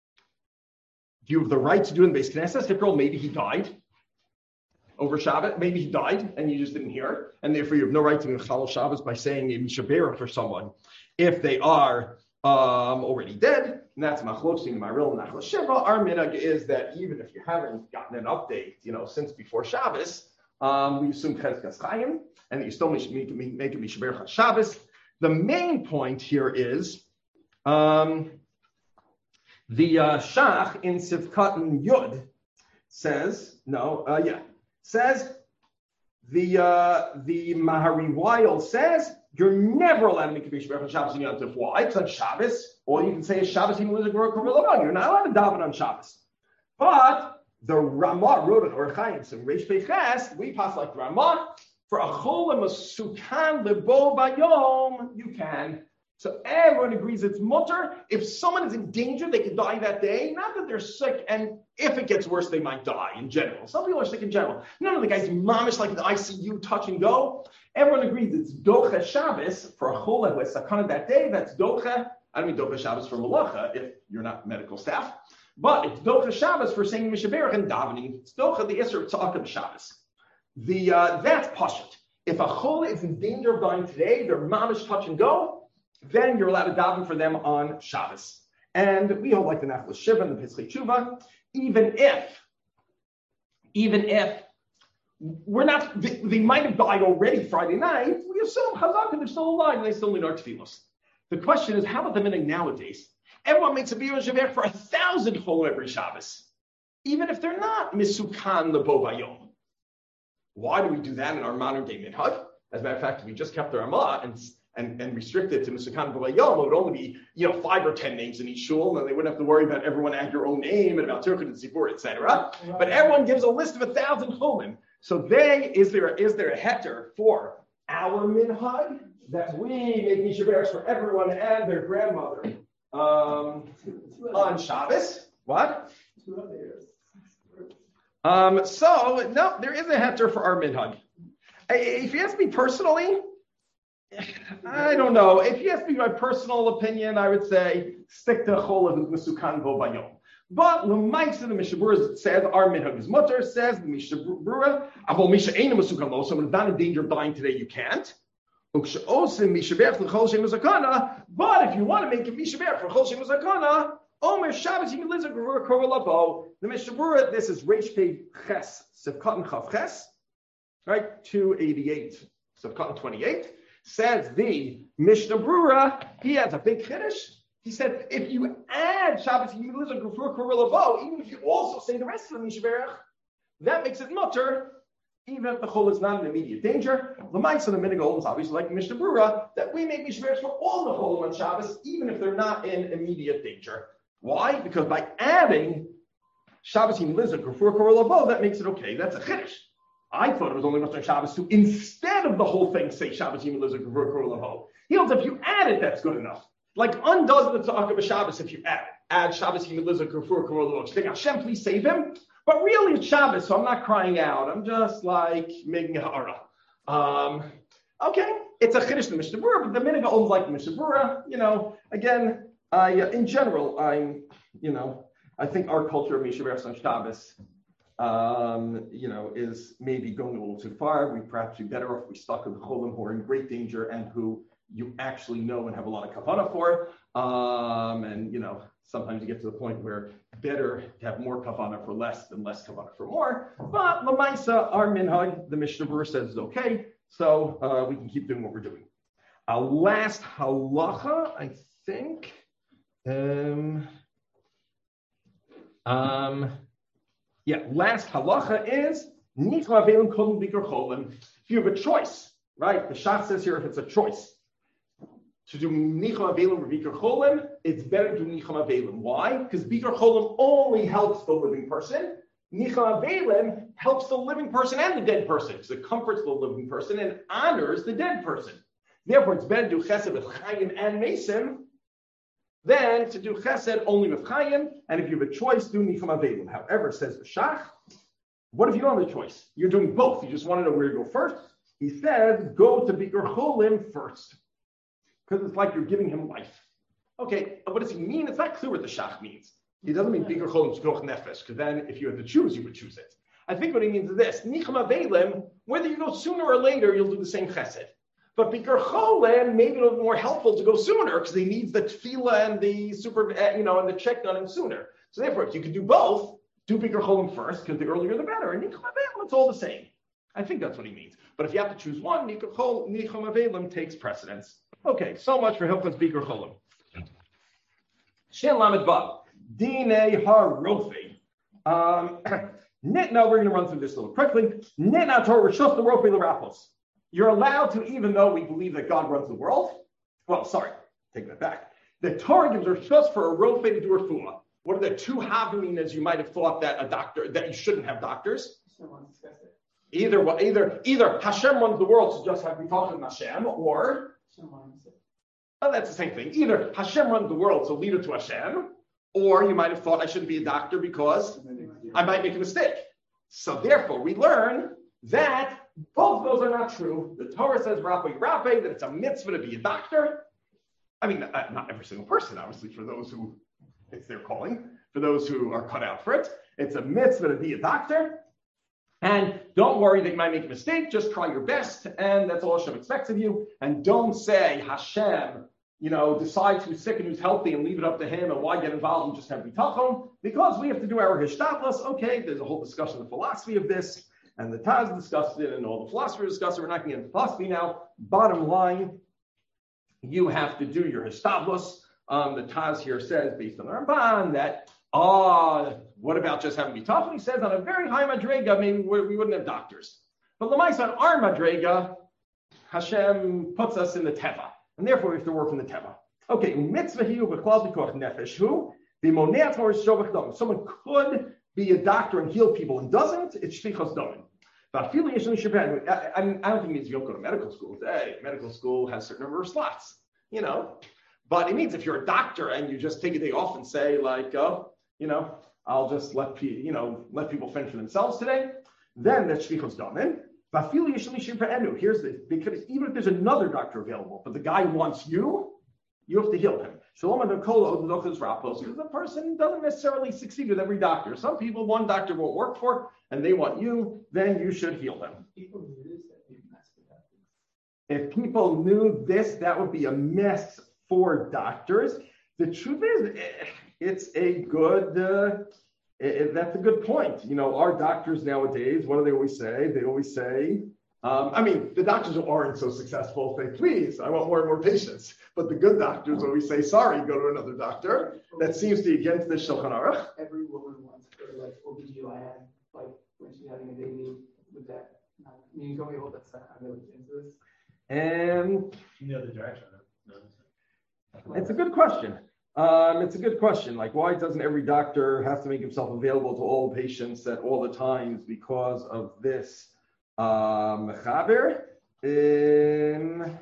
Do you have the right to do it in the base Knesset? After all, maybe he died over Shabbat. Maybe he died and you just didn't hear it. And therefore you have no right to Chal Shabbos by saying a Mishabera for someone if they are um, already dead. And that's Machlokes in Maril and Nachla Shiva. Our minhag is that even if you haven't gotten an update, you know, since before Shabbos, um, we assume Cheskas Chaim and that you still make, make, make a Mishabera Shabbos. The main point here is um, the uh, Shach in Sivkat Yud says, no, uh, yeah, says the uh, the Mahari Weil says you're never allowed to make a big Shabbos on Shabbos and Yom Tov. Why? It's on Shabbos. All you can say is Shabbos even with a Gurur Kurulavan. You're not allowed to daven on Shabbos. But the Ramah wrote an Or Chaim, some Reish Peiches, we pass like Ramah for a Cholam a Sukan Lebo Bayom. You can. So everyone agrees it's mutter. If someone is in danger, they could die that day. Not that they're sick, and if it gets worse, they might die in general. Some people are sick in general. None of the guys mamish like in the I C U, touch and go. Everyone agrees it's docha Shabbos for a chola who has sakana that day. That's docha. I don't mean docha Shabbos for malacha if you're not medical staff, but it's docha Shabbos for saying mishaberach and davening. It's docha the iser tzaka Shabbos. The uh, that's pashut. If a chola is in danger of dying today, they're mamish touch and go. Then you're allowed to daven for them on Shabbos. And we hold like the Nachla Shiva and the Piskei Tshuva, even if, even if we're not, they, they might have died already Friday night, we assume Chazak, they're still alive and they still need our tefillos. The question is, how about the minhag nowadays? Everyone makes a biyur shavech for a thousand chol every Shabbos, even if they're not misukan lebo bayom. Why do we do that in our modern day minhag? As a matter of fact, if we just kept the Ramah and And, and restricted to Misakan B'Layom, it would only be, you know, five or ten names in each shul, and they wouldn't have to worry about everyone add your own name and about Turkut and Zipur, et cetera. But everyone gives a list of a thousand cholim. So they, is there, is there a heter for our minhag that we make Mishaberes for everyone and their grandmother um, on Shabbos? What? Um, so, no, there is a heter for our minhag. If you ask me personally, I don't know. If you ask me my personal opinion, I would say stick to Chola who's Mesukan Bo Bayom. But L'maisa the Mishabura says our minhag is mutter, says the Mishabura, Avol Misha Eina Mesukan Lo, someone is not in danger of dying today, you can't. But if you want to make a Mishaberach for Chol Shem Zakana, Omer Shabbos you can listen to Korolabo. The Mishabura, this is Reish Pei Ches, Sefkat Chav Ches, right? two eighty-eight, Sefkat twenty-eight. Says the Mishnah Brura, he has a big chiddush. He said, if you add Shabbos Yimilizah Gufur Korolabo, even if you also say the rest of the Mishberach, that makes it mutter, even if the chol is not in immediate danger. The mice of the minhag is obviously like Mishnah Brura, that we make Mishberach for all the cholim on Shabbos, even if they're not in immediate danger. Why? Because by adding Shabbos Yimilizah Gufur Korolabo, that makes it okay. That's a chiddush. I thought it was only much on Shabbos to, instead of the whole thing, say Shabbos Yom Elizah Gevur Kol Lavo. He holds if you add it, that's good enough. Like undoes the tzedakah of Shabbos if you add it. Add Shabbos Yom Elizah Gevur Kol Lavo. Saying Hashem, please save him. But really, it's Shabbos, so I'm not crying out. I'm just like making a ha'ara. Um, okay, it's a chiddush to Mishnah Brura, but the minhag owns like the Mishnah Brura. You know, again, I uh, in general, I'm, you know, I think our culture of Mishaberes on Shabbos um, you know, is maybe going a little too far. We perhaps be better off if we stuck with the cholim who are in great danger and who you actually know and have a lot of kavanah for. Um, and, you know, sometimes you get to the point where better to have more kavanah for less than less kavanah for more. But Lamaisa, our minhag, the Mishnah Berurah says is okay. So uh, we can keep doing what we're doing. Our last halacha, I think. Um, um, yeah, last halacha is nichla velim kolum bikur cholim. If you have a choice, right? The Shach says here if it's a choice to do nichla velim or bikur cholim, it's better to do nichla velim. Why? Because bikur cholim only helps the living person. Nichla velim helps the living person and the dead person because it comforts the living person and honors the dead person. Therefore, it's better to do chesed with chayim and mesim than to do chesed only with chayim. And if you have a choice, do nicham avelim. However, says the Shach, what if you don't have a choice? You're doing both. You just want to know where to go first. He says, go to Bikur Cholim first. Because it's like you're giving him life. Okay, what does he mean? It's not clear what the Shach means. He doesn't mean Bikur Cholim Shkoch Nefesh, because then if you had to choose, you would choose it. I think what he means is this. Nicham avelim, whether you go sooner or later, you'll do the same chesed. But Bikur Cholim, maybe it'll be more helpful to go sooner because he needs the tefillah and the super, you know, and the check on him sooner. So therefore, if you could do both, do Bikur Cholim first because the earlier the better. And Nicham Avelim, it's all the same. I think that's what he means. But if you have to choose one, Nicham Avelim takes precedence. Okay, so much for Hilchos Bikur Cholim. Shin Lamed Vav, Dinei Harofi. Um, now we're going to run through this a little quickly. Nitna Torah Rishos the Rofi L'Rapos. You're allowed to, even though we believe that God runs the world. Well, sorry, take that back. The Torah gives her just for a rofe to do refuah. What are the two havaminas you might have thought that a doctor that you shouldn't have doctors? Either either either Hashem runs the world, so just have we talk with Hashem, or oh, that's the same thing. Either Hashem runs the world, so lead it to Hashem, or you might have thought I shouldn't be a doctor because I might make a mistake. So therefore, we learn that both of those are not true. The Torah says, Rafi Rafi, that it's a mitzvah to be a doctor. I mean, not, not every single person, obviously, for those who it's their calling, for those who are cut out for it. It's a mitzvah to be a doctor. And don't worry that you might make a mistake. Just try your best. And that's all Hashem expects of you. And don't say, Hashem, you know, decides who's sick and who's healthy and leave it up to him. And why get involved and just have bitachon? Because we have to do our hishtadlus. Okay, there's a whole discussion of the philosophy of this. And the Taz discussed it, and all the philosophers discussed it. We're not going to get into philosophy now. Bottom line, you have to do your histablos. Um, the Taz here says, based on the Ramban, that, oh, what about just having bitachon? He says, on a very high madrega, maybe we wouldn't have doctors. But l'maisa, on our madrega, Hashem puts us in the teva, and therefore we have to work in the teva. Okay, mitzvah hiu b'klal b'koch nefesh hu b'monei torah shovach dam. Someone could be a doctor and heal people and doesn't, it's shlichos damim. But I, I, I don't think it means you don't go to medical school. Hey, medical school has a certain number of slots, you know. But it means if you're a doctor and you just take a day off and say like, oh, you know, I'll just let people, you know, let people fend for themselves today, then that's shlichos damim. But here's the, because even if there's another doctor available, but the guy wants you, you have to heal him. Because the person doesn't necessarily succeed with every doctor. Some people, one doctor won't work for, and they want you, then you should heal them. If people knew this, that would be a mess for doctors. The truth is, it's a good, uh, it, that's a good point. You know, our doctors nowadays, what do they always say? They always say, Um, I mean, the doctors who aren't so successful say, please, I want more and more patients. But the good doctors always say, sorry, go to another doctor. That seems to be against the Shulchan Aruch. Every woman wants her, like, O B G Y N, like, when she's having a baby with that. I mean, you told me about that. I'm really into this. And you know the direction. It's a good question. Um, it's a good question. Like, why doesn't every doctor have to make himself available to all patients at all the times because of this? Um, Chaber, um,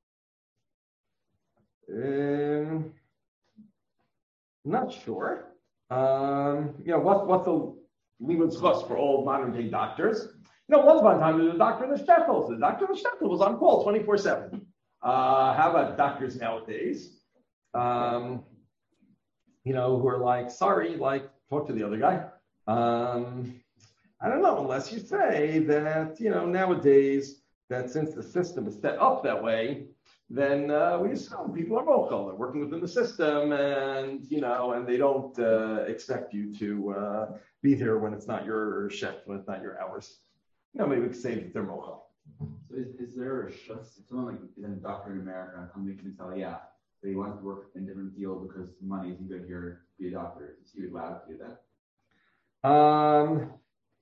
um, not sure. Um, you know, what, what's the limud zchus for all modern day doctors? You know, once upon a time, there was a doctor in the shtetl. The doctor in the shtetl was on call twenty-four seven. Uh, how about doctors nowadays? Um, you know, who are like, sorry, like, talk to the other guy. Um, I don't know, unless you say that, you know, nowadays, that since the system is set up that way, then uh, we assume people are vocal. They're working within the system, and you know, and they don't uh, expect you to uh, be there when it's not your shift, when it's not your hours. You know, maybe we could say that they're vocal. So is, is there a shift? Someone like is a doctor in America comes and tell, yeah, that he wants to work in a different field because money isn't good here to be a doctor. Is he allowed to do that? Um,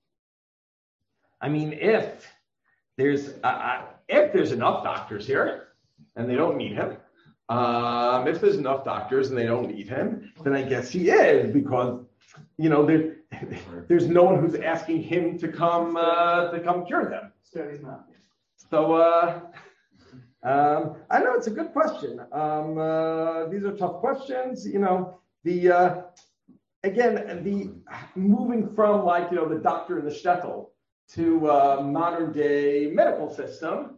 I mean, if there's uh, uh, if there's enough doctors here and they don't need him, um, if there's enough doctors and they don't need him, then I guess he is, because you know there, there's no one who's asking him to come uh, to come cure them. So he's not. So uh, um, I know it's a good question. Um, uh, these are tough questions. You know, the uh, again the moving from like you know the doctor in the shtetl to uh, modern day medical system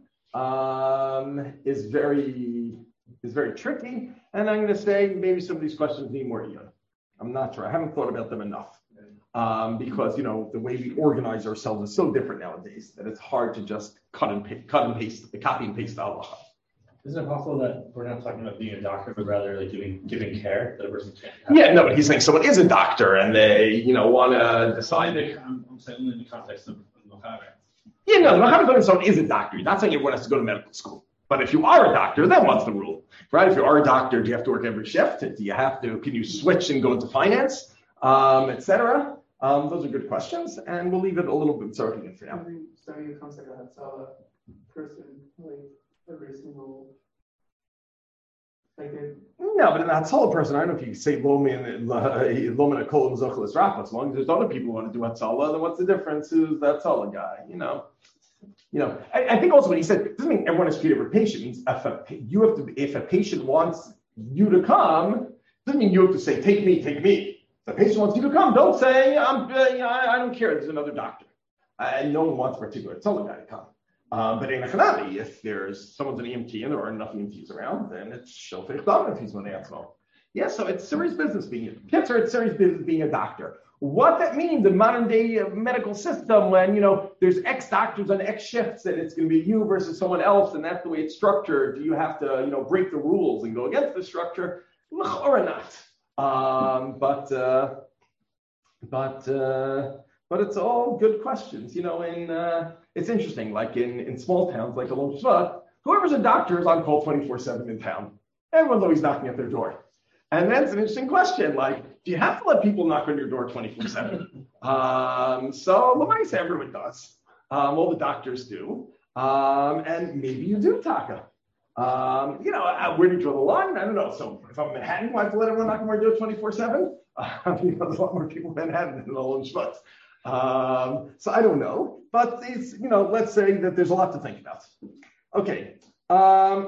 um, is very is very tricky, and I'm going to say maybe some of these questions need more iyun. I'm not sure. I haven't thought about them enough um, because you know the way we organize ourselves is so different nowadays that it's hard to just cut and paste, cut and paste, copy and paste the halacha. Isn't it possible that we're not talking about being a doctor, but rather like giving giving care that a person can't? Yeah, no, but he's saying someone is a doctor and they you know want to decide. I'm, I'm saying in the context of Mochaber. Yeah, no, the Mochaber is someone is a doctor. You're not saying everyone has to go to medical school. But if you are a doctor, then what's the rule, right? If you are a doctor, do you have to work every shift? Do you have to? Can you switch and go into finance, um, et cetera? Um, those are good questions, and we'll leave it a little bit circling for now. I think somebody who comes like a Hatzalah person, like every single, like it, No, but in the Hatzalah person, I don't know if you say Lomin Lomin Akolim Zochelis Rafa. As long as there's other people who want to do Hatzalah, then what's the difference? Who's the Hatzalah guy? You know. You know, I, I think also when he said, it doesn't mean everyone is treated as a patient. It means if a, you have to, if a patient wants you to come, it doesn't mean you have to say, take me, take me. If the patient wants you to come, don't say, I'm, uh, you know, I, I don't care, there's another doctor. Uh, and no one wants a particular Tzollah guy to come. Um, but in a Hanabi, if there's someone's an E M T and there are enough E M Ts around, then it's Shofech Dam if he's one answer. Yeah, so it's serious business being a cancer, it's serious business being a doctor. What that means in modern day medical system when, you know, there's X doctors on X shifts and it's going to be you versus someone else and that's the way it's structured. Do you have to, you know, break the rules and go against the structure? Or not. Um, but, uh, but, uh, but it's all good questions, you know, and uh, it's interesting, like in, in small towns like Alon Shvat, whoever's a doctor is on call twenty-four seven in town. Everyone's always knocking at their door. And that's an interesting question. Like, do you have to let people knock on your door twenty-four seven? um, so, Lamais, everyone does. Um, all the doctors do. Um, and maybe you do, Taka. Um, you know, uh, where do you draw the line? I don't know. So, if I'm in Manhattan, do I have to let everyone knock on my door twenty-four seven? Uh, you know, there's a lot more people in Manhattan than all in Schmutz. Um, so, I don't know. But, it's, you know, let's say that there's a lot to think about. Okay. Um,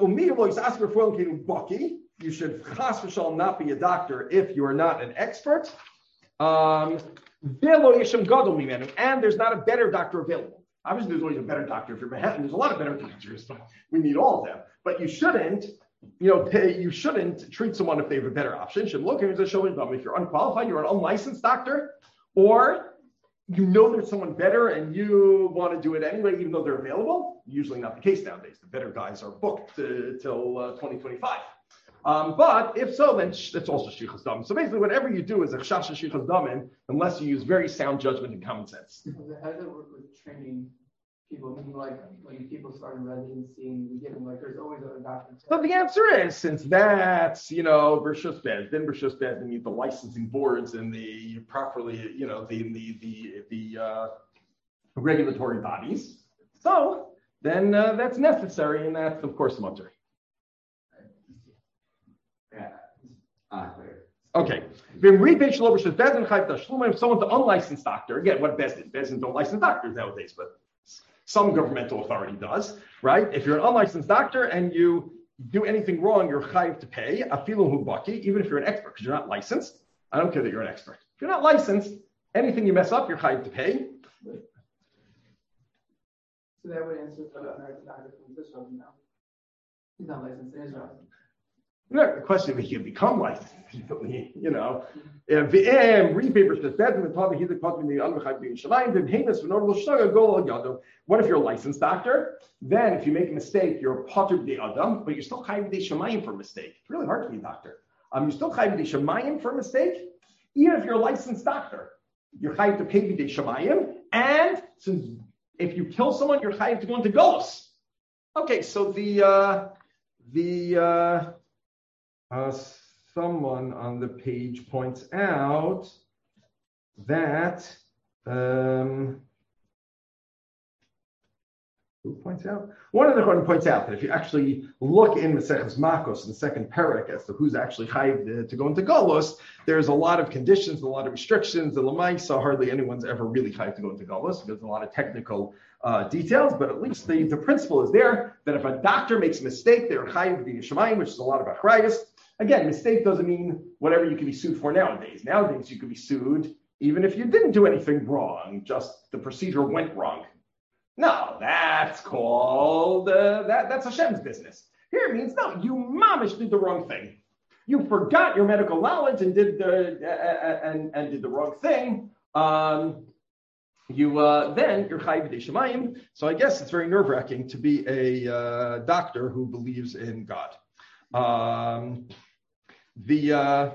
you should chas v'shalom not be a doctor if you are not an expert. Um, and there's not a better doctor available. Obviously, there's always a better doctor if you're Manhattan. There's a lot of better doctors, but we need all of them. But you shouldn't, you know, pay, you shouldn't treat someone if they have a better option. Should look at showing them if you're unqualified, you're an unlicensed doctor, or you know there's someone better and you want to do it anyway, even though they're available. Usually not the case nowadays. The better guys are booked uh, till uh, twenty twenty-five. Um, but if so, then sh- that's also shichas damim. So basically, whatever you do is a chash shichas damim, unless you use very sound judgment and common sense. how does it work with training people? I mean, like when people start in residency and we get them, like there's always a doctor. So the answer is, since that's, you know, Bershus Bez, then Bershus Bez, and need the licensing boards and the properly, you know, the the the the uh, regulatory bodies. So then uh, that's necessary, and that's of course mutter. Yeah. Ah, clear. Okay. If someone's an unlicensed doctor, again, what Bezdin? Bezdin don't license doctors nowadays, but some governmental authority does, right? If you're an unlicensed doctor and you do anything wrong, you're chayiv to pay, afilu hu baki, even if you're an expert, because you're not licensed. I don't care that you're an expert. If you're not licensed, anything you mess up, you're chayiv to pay. So that would answer the American doctor from Israel now. He's not licensed in Israel. The question if he can become licensed, you know. What if you're a licensed doctor? Then if you make a mistake, you're a potter b'dei adam, but you're still chayiv b'dei shamayim for a mistake. It's really hard to be a doctor. Um, you're still chayiv b'dei shamayim for a mistake, even if you're a licensed doctor. You're chayiv to pay b'dei shamayim, and since if you kill someone, you're chayiv to go into golus. Okay, so the uh, the uh, uh, someone on the page points out that um, who points out? One of the Chachamim points out that if you actually look in Maseches Makos, in the second parak, as to who's actually chayiv to, to go into golus, there's a lot of conditions, a lot of restrictions. And l'maisa, hardly anyone's ever really chayiv to go into golus. There's a lot of technical uh, details, but at least the, the principle is there that if a doctor makes a mistake, they're chayiv b'dei shamayim, which is a lot of achrayus. Again, mistake doesn't mean whatever you can be sued for nowadays. Nowadays, you could be sued even if you didn't do anything wrong, just the procedure went wrong. No, that's called, uh, that, that's Hashem's business. Here it means, no, you mamish did the wrong thing. You forgot your medical knowledge and did the, uh, and, and did the wrong thing. Um, you uh, then, you're chayiv b'dei shamayim. So I guess it's very nerve-wracking to be a uh, doctor who believes in God. Um, the, uh,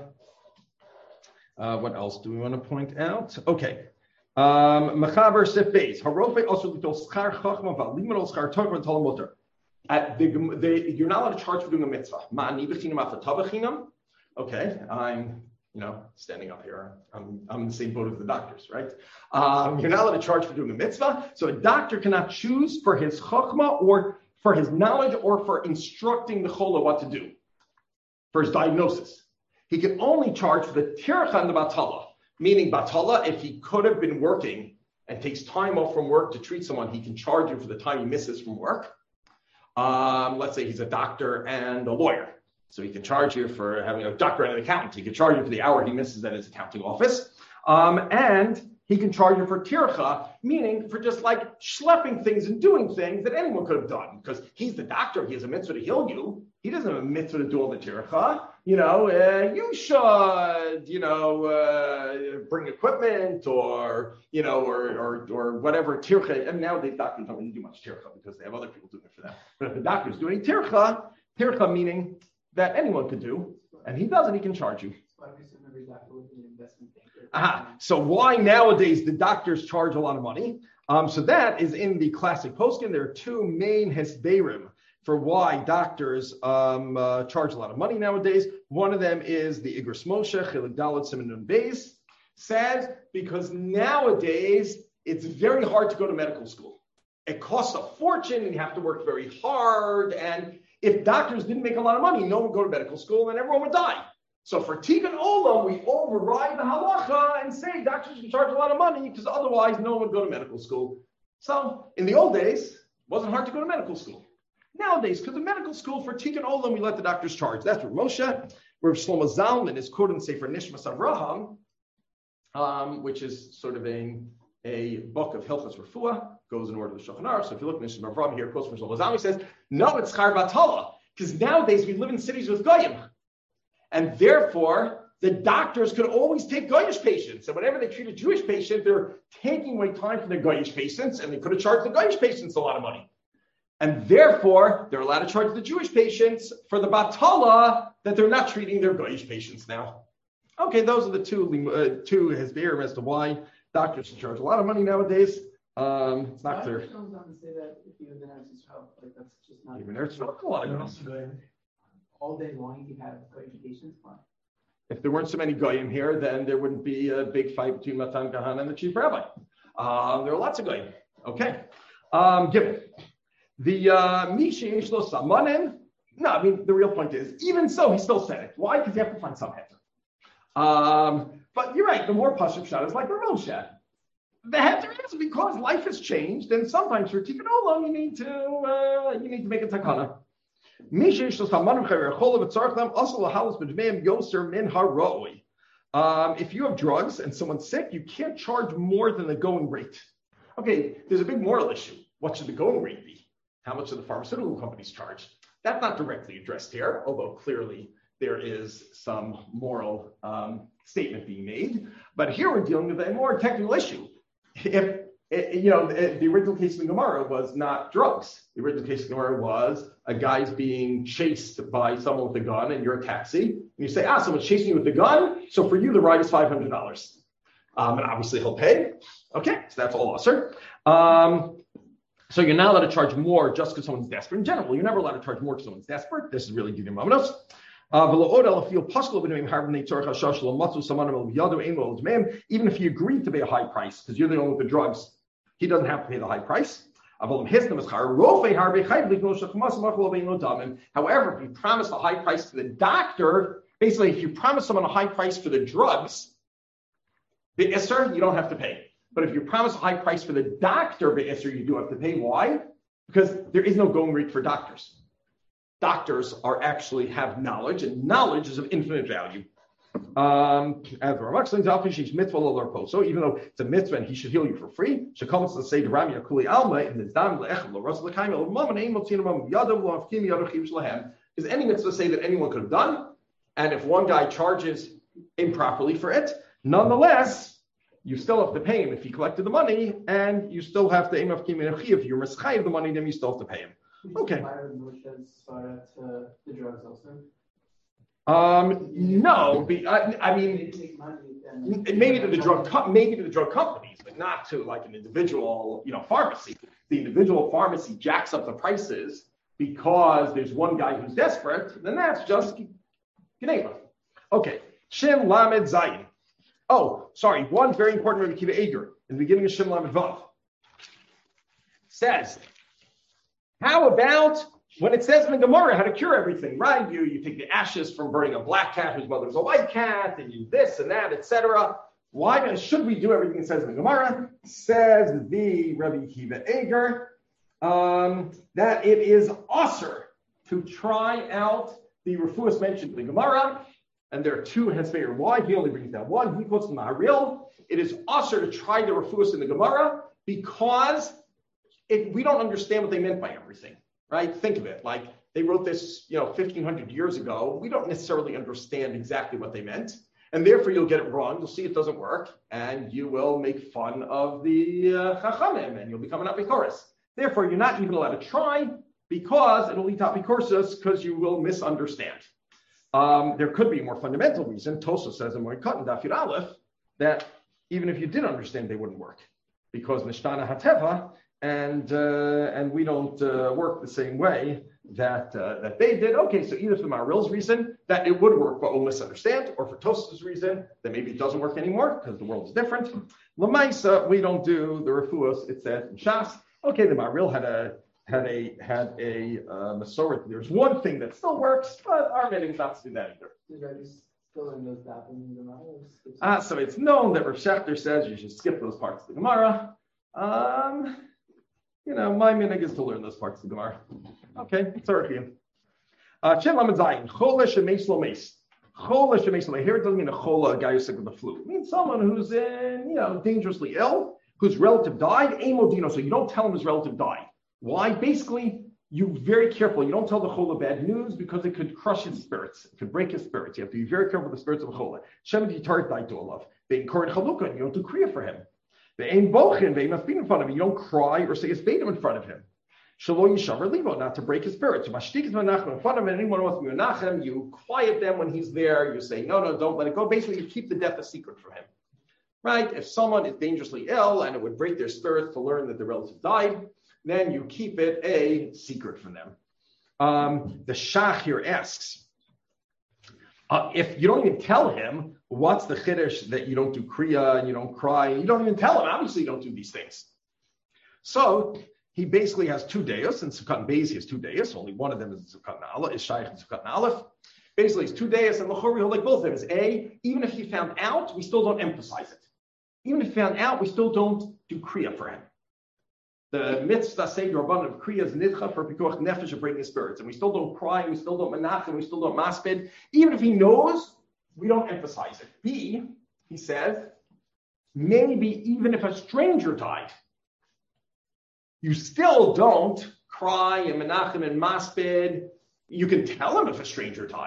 uh, what else do we want to point out? Okay. Mechaber Sif Beis. Harofe also litol schar chachma v'alimon schar tov v'tal motor. At the, the you're not allowed to charge for doing a mitzvah. Ma'ani b'chinam afatav. Okay, I'm you know standing up here. I'm I'm in the same boat as the doctors, right? Um, you're not allowed to charge for doing a mitzvah. So a doctor cannot choose for his chachma or for his knowledge or for instructing the chola what to do for his diagnosis. He can only charge for the tircha and the batala. Meaning, batala, if he could have been working and takes time off from work to treat someone, he can charge you for the time he misses from work. Um, let's say he's a doctor and a lawyer. So he can charge you for having a doctor and an accountant. He can charge you for the hour he misses at his accounting office. Um, and he can charge you for tircha, meaning for just like schlepping things and doing things that anyone could have done. Because he's the doctor, he has a mitzvah to heal you. He doesn't have a mitzvah to do all the tircha. You know, uh, you should, you know, uh, bring equipment or, you know, or or, or whatever tircha. And nowadays doctors don't really do much tircha because they have other people doing it for them. But if the doctor's doing tircha, tircha meaning that anyone could do, and he does it, he can charge you. Aha. So why nowadays the doctors charge a lot of money? Um, so that is in the classic poskim. There are two main hesberim for why doctors um, uh, charge a lot of money nowadays. One of them is the Igros Moshe, Chilik Dalet Siman Nun Beis, says because nowadays it's very hard to go to medical school. It costs a fortune and you have to work very hard. And if doctors didn't make a lot of money, no one would go to medical school and everyone would die. So for Tikkun Olam, we override the halacha and say doctors can charge a lot of money because otherwise no one would go to medical school. So in the old days, it wasn't hard to go to medical school. Nowadays, because the medical school for Tikkun Olam, we let the doctors charge. That's where Moshe, where Shlomo Zalman is quoted in Sefer Nishmas Avraham, um, which is sort of a, a book of Hilchos Refuah, goes in order to the Shulchan Aruch. So if you look at Nishmas Avraham here, quotes from Shlomo Zalman, he says, no, it's Char Batala, because nowadays we live in cities with Goyim. And therefore, the doctors could always take Goyish patients. And whenever they treat a Jewish patient, they're taking away time from the Goyish patients, and they could have charged the Goyish patients a lot of money. And therefore, they're allowed to charge the Jewish patients for the batala that they're not treating their Goyish patients now. Okay, those are the two uh, two hesberim as to why doctors should charge a lot of money nowadays. Um, it's not clear. Comes down to say that if you have an Eretz Yisrael, like that's just not. Even Eretz Yisrael, a lot of goyim. All day long, you have Goyish patients. Fine. If there weren't so many goyim here, then there wouldn't be a big fight between Matan Kahana and the chief rabbi. Um, there are lots of goyim. Okay, um, give it. The Mishi Ishlo Samanim, no, I mean, the real point is, even so, he still said it. Why? Because you have to find some heter. Um, but you're right, the more Pashup shot is like Ramon Shad. The heter is because life has changed, and sometimes for Tikkun Olam, you need to uh, you need to make a takana. Mishi Ishlo Samanim Chayrechola V'tzarchlem also lahalos b'dmeim yoser min haroi. If you have drugs and someone's sick, you can't charge more than the going rate. Okay, there's a big moral issue. What should the going rate be? How much do the pharmaceutical companies charge? That's not directly addressed here, although clearly there is some moral um, statement being made. But here we're dealing with a more technical issue. If you know, the original case of the Gemara was not drugs. The original case of the Gemara was a guy's being chased by someone with a gun, and you're a taxi. And you say, ah, someone's chasing you with a gun, so for you the ride is five hundred dollars. Um, and obviously he'll pay. Okay, so that's all usher. Um, so you're not allowed to charge more just because someone's desperate. In general, you're never allowed to charge more because someone's desperate. This is really Gideon Mamanos. Even if you agree to pay a high price, because you're the one with the drugs, he doesn't have to pay the high price. However, if you promise a high price to the doctor, basically if you promise someone a high price for the drugs, the Isser, you don't have to pay. But if you promise a high price for the doctor, the Isser, you do have to pay. Why? Because there is no going rate for doctors. Doctors are actually have knowledge, and knowledge is of infinite value. Um, so even though it's a mitzvah and he should heal you for free, she comes to say to Rami Akuli Alma in the Dam is any mitzvah say that anyone could have done, and if one guy charges improperly for it, nonetheless, you still have to pay him if he collected the money, and you still have to aim of if you're mischayev the money, then you still have to pay him. Okay. Um, no, be, I, I mean, maybe to the drug, co- maybe to the drug companies, but not to like an individual, you know, pharmacy. The individual pharmacy jacks up the prices because there's one guy who's desperate. Then that's just Geneva. Okay, Shem Lamed Zayin. Oh, sorry, one very important Rabbi Akiva Eger in the beginning of Shem Lamed Vav says, how about when it says in the Gemara how to cure everything, right? You you take the ashes from burning a black cat whose mother was a white cat, and you this and that, et cetera. Why should we do everything it says in the Gemara? Says the Rabbi Akiva Eger um, that it is usher to try out the refuahs mentioned in the Gemara, and there are two hespeir. Why? He only brings down one. He quotes the Maharil. It is usher to try the refuahs in the Gemara because if we don't understand what they meant by everything. Right? Think of it. Like they wrote this, you know, fifteen hundred years ago. We don't necessarily understand exactly what they meant. And therefore you'll get it wrong. You'll see it doesn't work. And you will make fun of the uh, Chachamim and you'll become an Apikoros. Therefore, you're not even allowed to try because it'll lead to Apikoros because you will misunderstand. Um, there could be a more fundamental reason. Tosa says in Moed Katan Daf Yud Aleph that even if you did understand, they wouldn't work. Because Nishtana Hateva, And uh, and we don't uh, work the same way that uh, that they did. Okay, so either for Maharil's reason that it would work, but we'll misunderstand, or for Tosafos' reason that maybe it doesn't work anymore because the world is different. Lamaisa, we don't do the refuahs. It said in Shas. Okay, the Maharil had a had a had a uh, Masoret. There's one thing that still works, but our meetings not to do that either. Ah, so it's known that Rav Shechter says you should skip those parts of the Gemara. Um. You know, my minig is to learn those parts of the Gemara. Okay, sorry for you. Shem Lamed Zayin, Chola Shemeis Lo Meis. Chola Shemeis Lo Meis. Here it doesn't mean a chola, a guy who's sick with the flu. It means someone who's in, you know, dangerously ill, whose relative died, Amodino. So you don't tell him his relative died. Why? Basically, you're very careful. You don't tell the chola bad news because it could crush his spirits. It could break his spirits. You have to be very careful with the spirits of a chola. Shem Yitarit died to Allah. They encourage Chalukah, and you don't do kriya for him. They ain't bochin, they must be in front of him. You don't cry or say a statement in front of him. Shalo yishaver livo, not to break his spirit. So mashtik is menachem in front of him, and anyone wants to be menachem, you quiet them when he's there. You say, no, no, don't let it go. Basically, you keep the death a secret from him. Right? If someone is dangerously ill and it would break their spirits to learn that the relative died, then you keep it a secret from them. Um, the Shach here asks, uh, if you don't even tell him, what's the chiddush that you don't do kriya and you don't cry? You don't even tell him. Obviously, you don't do these things. So he basically has two deos. In Sukkot and Beis, he has two deos. Only one of them is Sukkot and Aleph, is Shaykh and Sukkot and Aleph. Basically, it's two deos, and L'chori, he'll like both of them. Is A, even if he found out, we still don't emphasize it. Even if he found out, we still don't do kriya for him. The mitzvah say Rabban of kriya is nidcha for pikuach nefesh of breaking spirits, and we still don't cry, we still don't menachem, we still don't maspid. Even if he knows, we don't emphasize it. B, he says, maybe even if a stranger died, you still don't cry and menachem and maspid. You can tell him if a stranger died,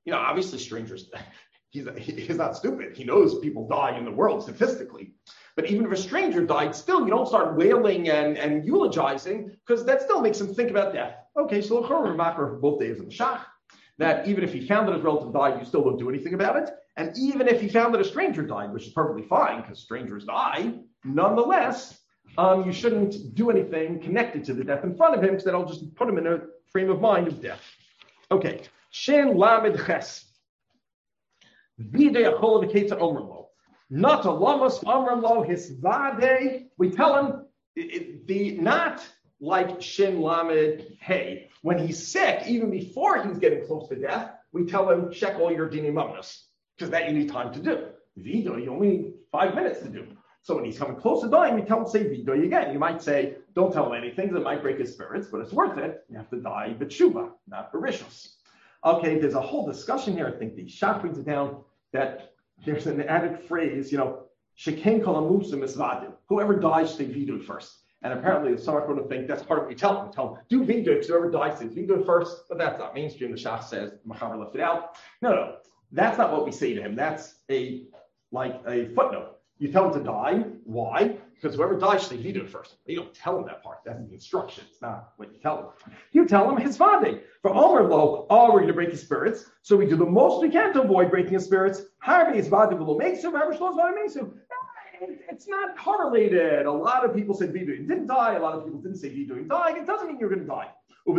You know, obviously strangers, he's, he's not stupid. He knows people die in the world statistically. But even if a stranger died, still, you don't start wailing and, and eulogizing, because that still makes him think about death. Okay, so L'chorah both days in the Shach, that even if he found that his relative died, you still don't do anything about it. And even if he found that a stranger died, which is perfectly fine, because strangers die, nonetheless, um, you shouldn't do anything connected to the death in front of him, because that'll just put him in a frame of mind of death. Okay, Shin Lamed Ches. V'idei achol v'keitza omer lo. Not a lamas omer lo his vade. We tell him it, it, the not like Shin Lamed Hey. When he's sick, even before he's getting close to death, we tell him check all your dini mamnas, because that you need time to do. Vido, you only need five minutes to do. So when he's coming close to dying, we tell him say vido again. You might say don't tell him anything that might break his spirits, but it's worth it. You have to die b'tshuva, not berishus. Okay, there's a whole discussion here. I think the Shach brings it down that there's an added phrase, you know, shekein kol hamusim misvadim. Whoever dies, say vidu first. And apparently, the Sarach would think that's part of what we tell them. Tell them, do vidu, because whoever dies, says vidu first. But that's not mainstream. The Shach says, Machaber left it out. No, no, that's not what we say to him. That's a, like a footnote. You tell him to die. Why? Because whoever dies, say vidu first. You don't tell him that part. That's the instruction. It's not what you tell him. You tell him his vade. For Omer lo, oh, we're going to break his spirits. So we do the most we can to avoid breaking his spirits. Harvey is vade below makes him. However, slows vade makes him. It's not correlated. A lot of people said vidu. He didn't die. A lot of people didn't say vidu. He died. It doesn't mean you're going to die. Through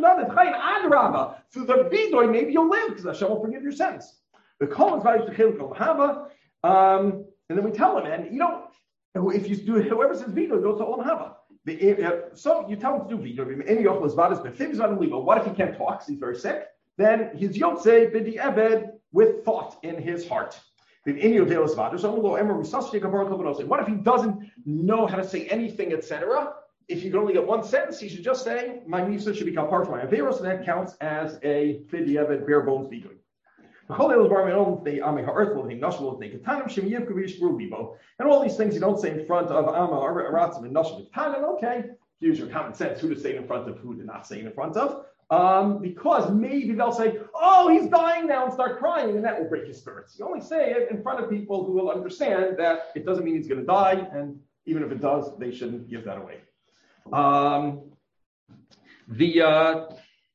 the vidu, maybe you'll live because Hashem will forgive your sins. The call is valued to chiluk um and then we tell him, and you know, if you do whoever says vidu goes to olam haba. The, so you tell him to do vidu. What if he can't talk? He's very sick. Then his yotze b'di eved with thought in his heart. What if he doesn't know how to say anything, et cetera? If you can only get one sentence, he should just say, my misa should become part of my averos, and that counts as a b'di eved bare bones vidu. And all these things you don't say in front of Amma or Aratzim and Nashim Tanan, okay, use your common sense who to say in front of, who to not say in front of. Um, because maybe they'll say, oh, he's dying now, and start crying, and that will break his spirits. You only say it in front of people who will understand that it doesn't mean he's going to die, and even if it does, they shouldn't give that away. Um, the uh,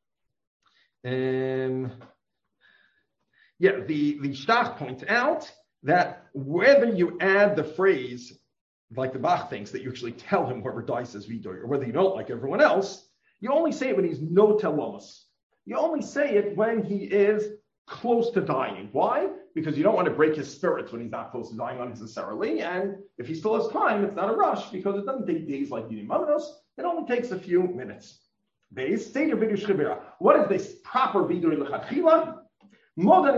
um, Yeah, the, the Shach points out that whether you add the phrase, like the Bach thinks, that you actually tell him whoever dies says vidoy, or whether you don't like everyone else, you only say it when he's no telomus. You only say it when he is close to dying. Why? Because you don't want to break his spirits when he's not close to dying unnecessarily, and if he still has time, it's not a rush, because it doesn't take days like Yidin Mamanos, it only takes a few minutes. Beis, say your bigger shchibira. What is this proper vidoy l'chadchila? Right,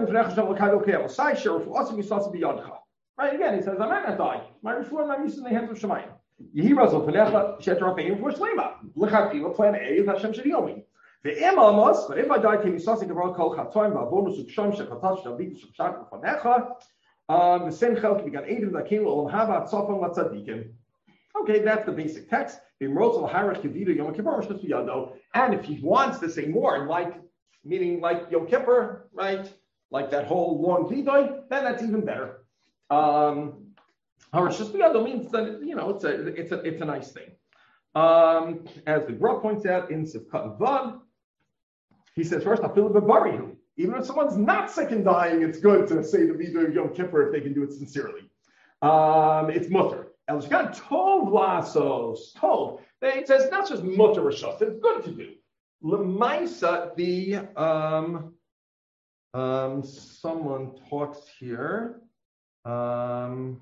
again, he says, I'm not going to die. My refuah, my use in the hands of Shemayim. Yehi razol penecha, shetra pein for shlema. L'chadchila, plan A is Hashem shadiomi. Ve'em amos, but if I die, can you sasik around kol chatoim, va'avonu suksham, shechatash, shalvik, shukshak, l'fanecha, um, the same chel can be got eight of the king, l'olam haba, tzofam, l'tzadikim. Okay, that's the basic text. And if he wants to say more, like, meaning like Yom Kippur, right? Like that whole long vidoy, then that's even better. Um, Harashas Biyado means that, you know, it's a it's a it's a nice thing. Um, as the Gra points out in Sivkat Vav, he says first, I feel a barihu. Even if someone's not sick and dying, it's good to say the vidoy of Yom Kippur if they can do it sincerely. Um, it's mutter. Elishkan tov lasos tov. It says not just mutter rishos, it's good to do. Lemaisa, the um, um, someone talks here. Um,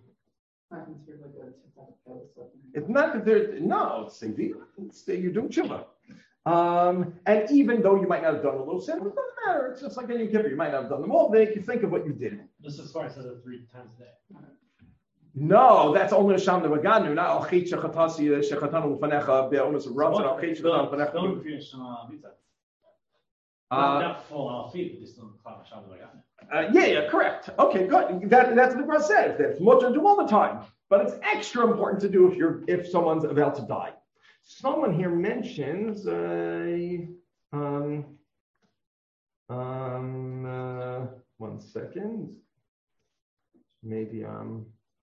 it's not considered. No, it's saying it's you're doing tshuva. Um, and even though you might not have done a little sin, it doesn't matter. It's just like any kippur. You might not have done them all. They can think of what you did. Just as far as says it three times a day. No, that's only Sham Nevaganu, not Alchit Shechatasi Shechatanu Fanecha, Be'omus of Rabs and Alchit Shechatanu Fanecha. Don't finish Mitzah. Not full Alchit, but still Sham Nevaganu. Yeah, yeah, correct. Okay, good. That, that's what the Gemara says. That's much to do all the time, but it's extra important to do if you're if someone's about to die. Someone here mentions uh, um, Um, uh, one second. Maybe um.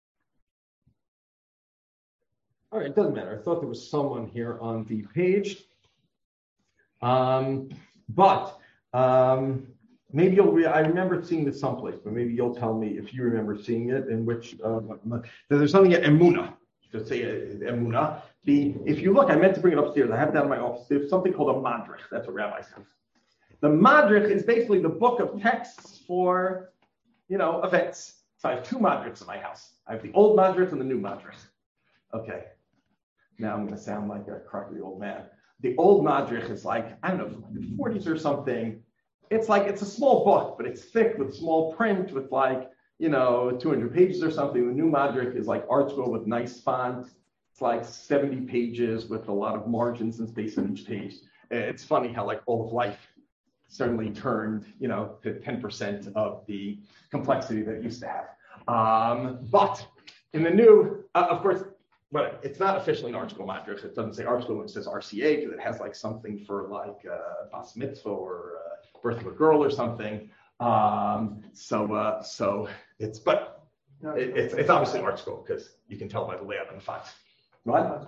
All right, it doesn't matter. I thought there was someone here on the page. Um, but um, maybe you'll. Re- I remember seeing this someplace, but maybe you'll tell me if you remember seeing it. In which uh, there's something at Emuna. To say uh, Emuna. The if you look, I meant to bring it upstairs. I have it down in my office. There's something called a madrich. That's what rabbis have. The madrich is basically the book of texts for, you know, events. So I have two madrichs in my house. I have the old madrich and the new madrich. Okay. Now I'm going to sound like a crockery old man. The old madrich is like, I don't know, the forties or something. It's like, it's a small book, but it's thick with small print with like, you know, two hundred pages or something. The new madrich is like art scroll with nice font. It's like seventy pages with a lot of margins and space on each page. It's funny how like all of life certainly turned, you know, to ten percent of the complexity that it used to have. Um, but in the new, uh, of course, but it's not officially an art school madrich. It doesn't say art school, it says R C A because it has like something for like uh, bas mitzvah or uh, birth of a girl or something. Um, so, uh, so it's, but it, it's it's obviously art school because you can tell by the layout and the font. What?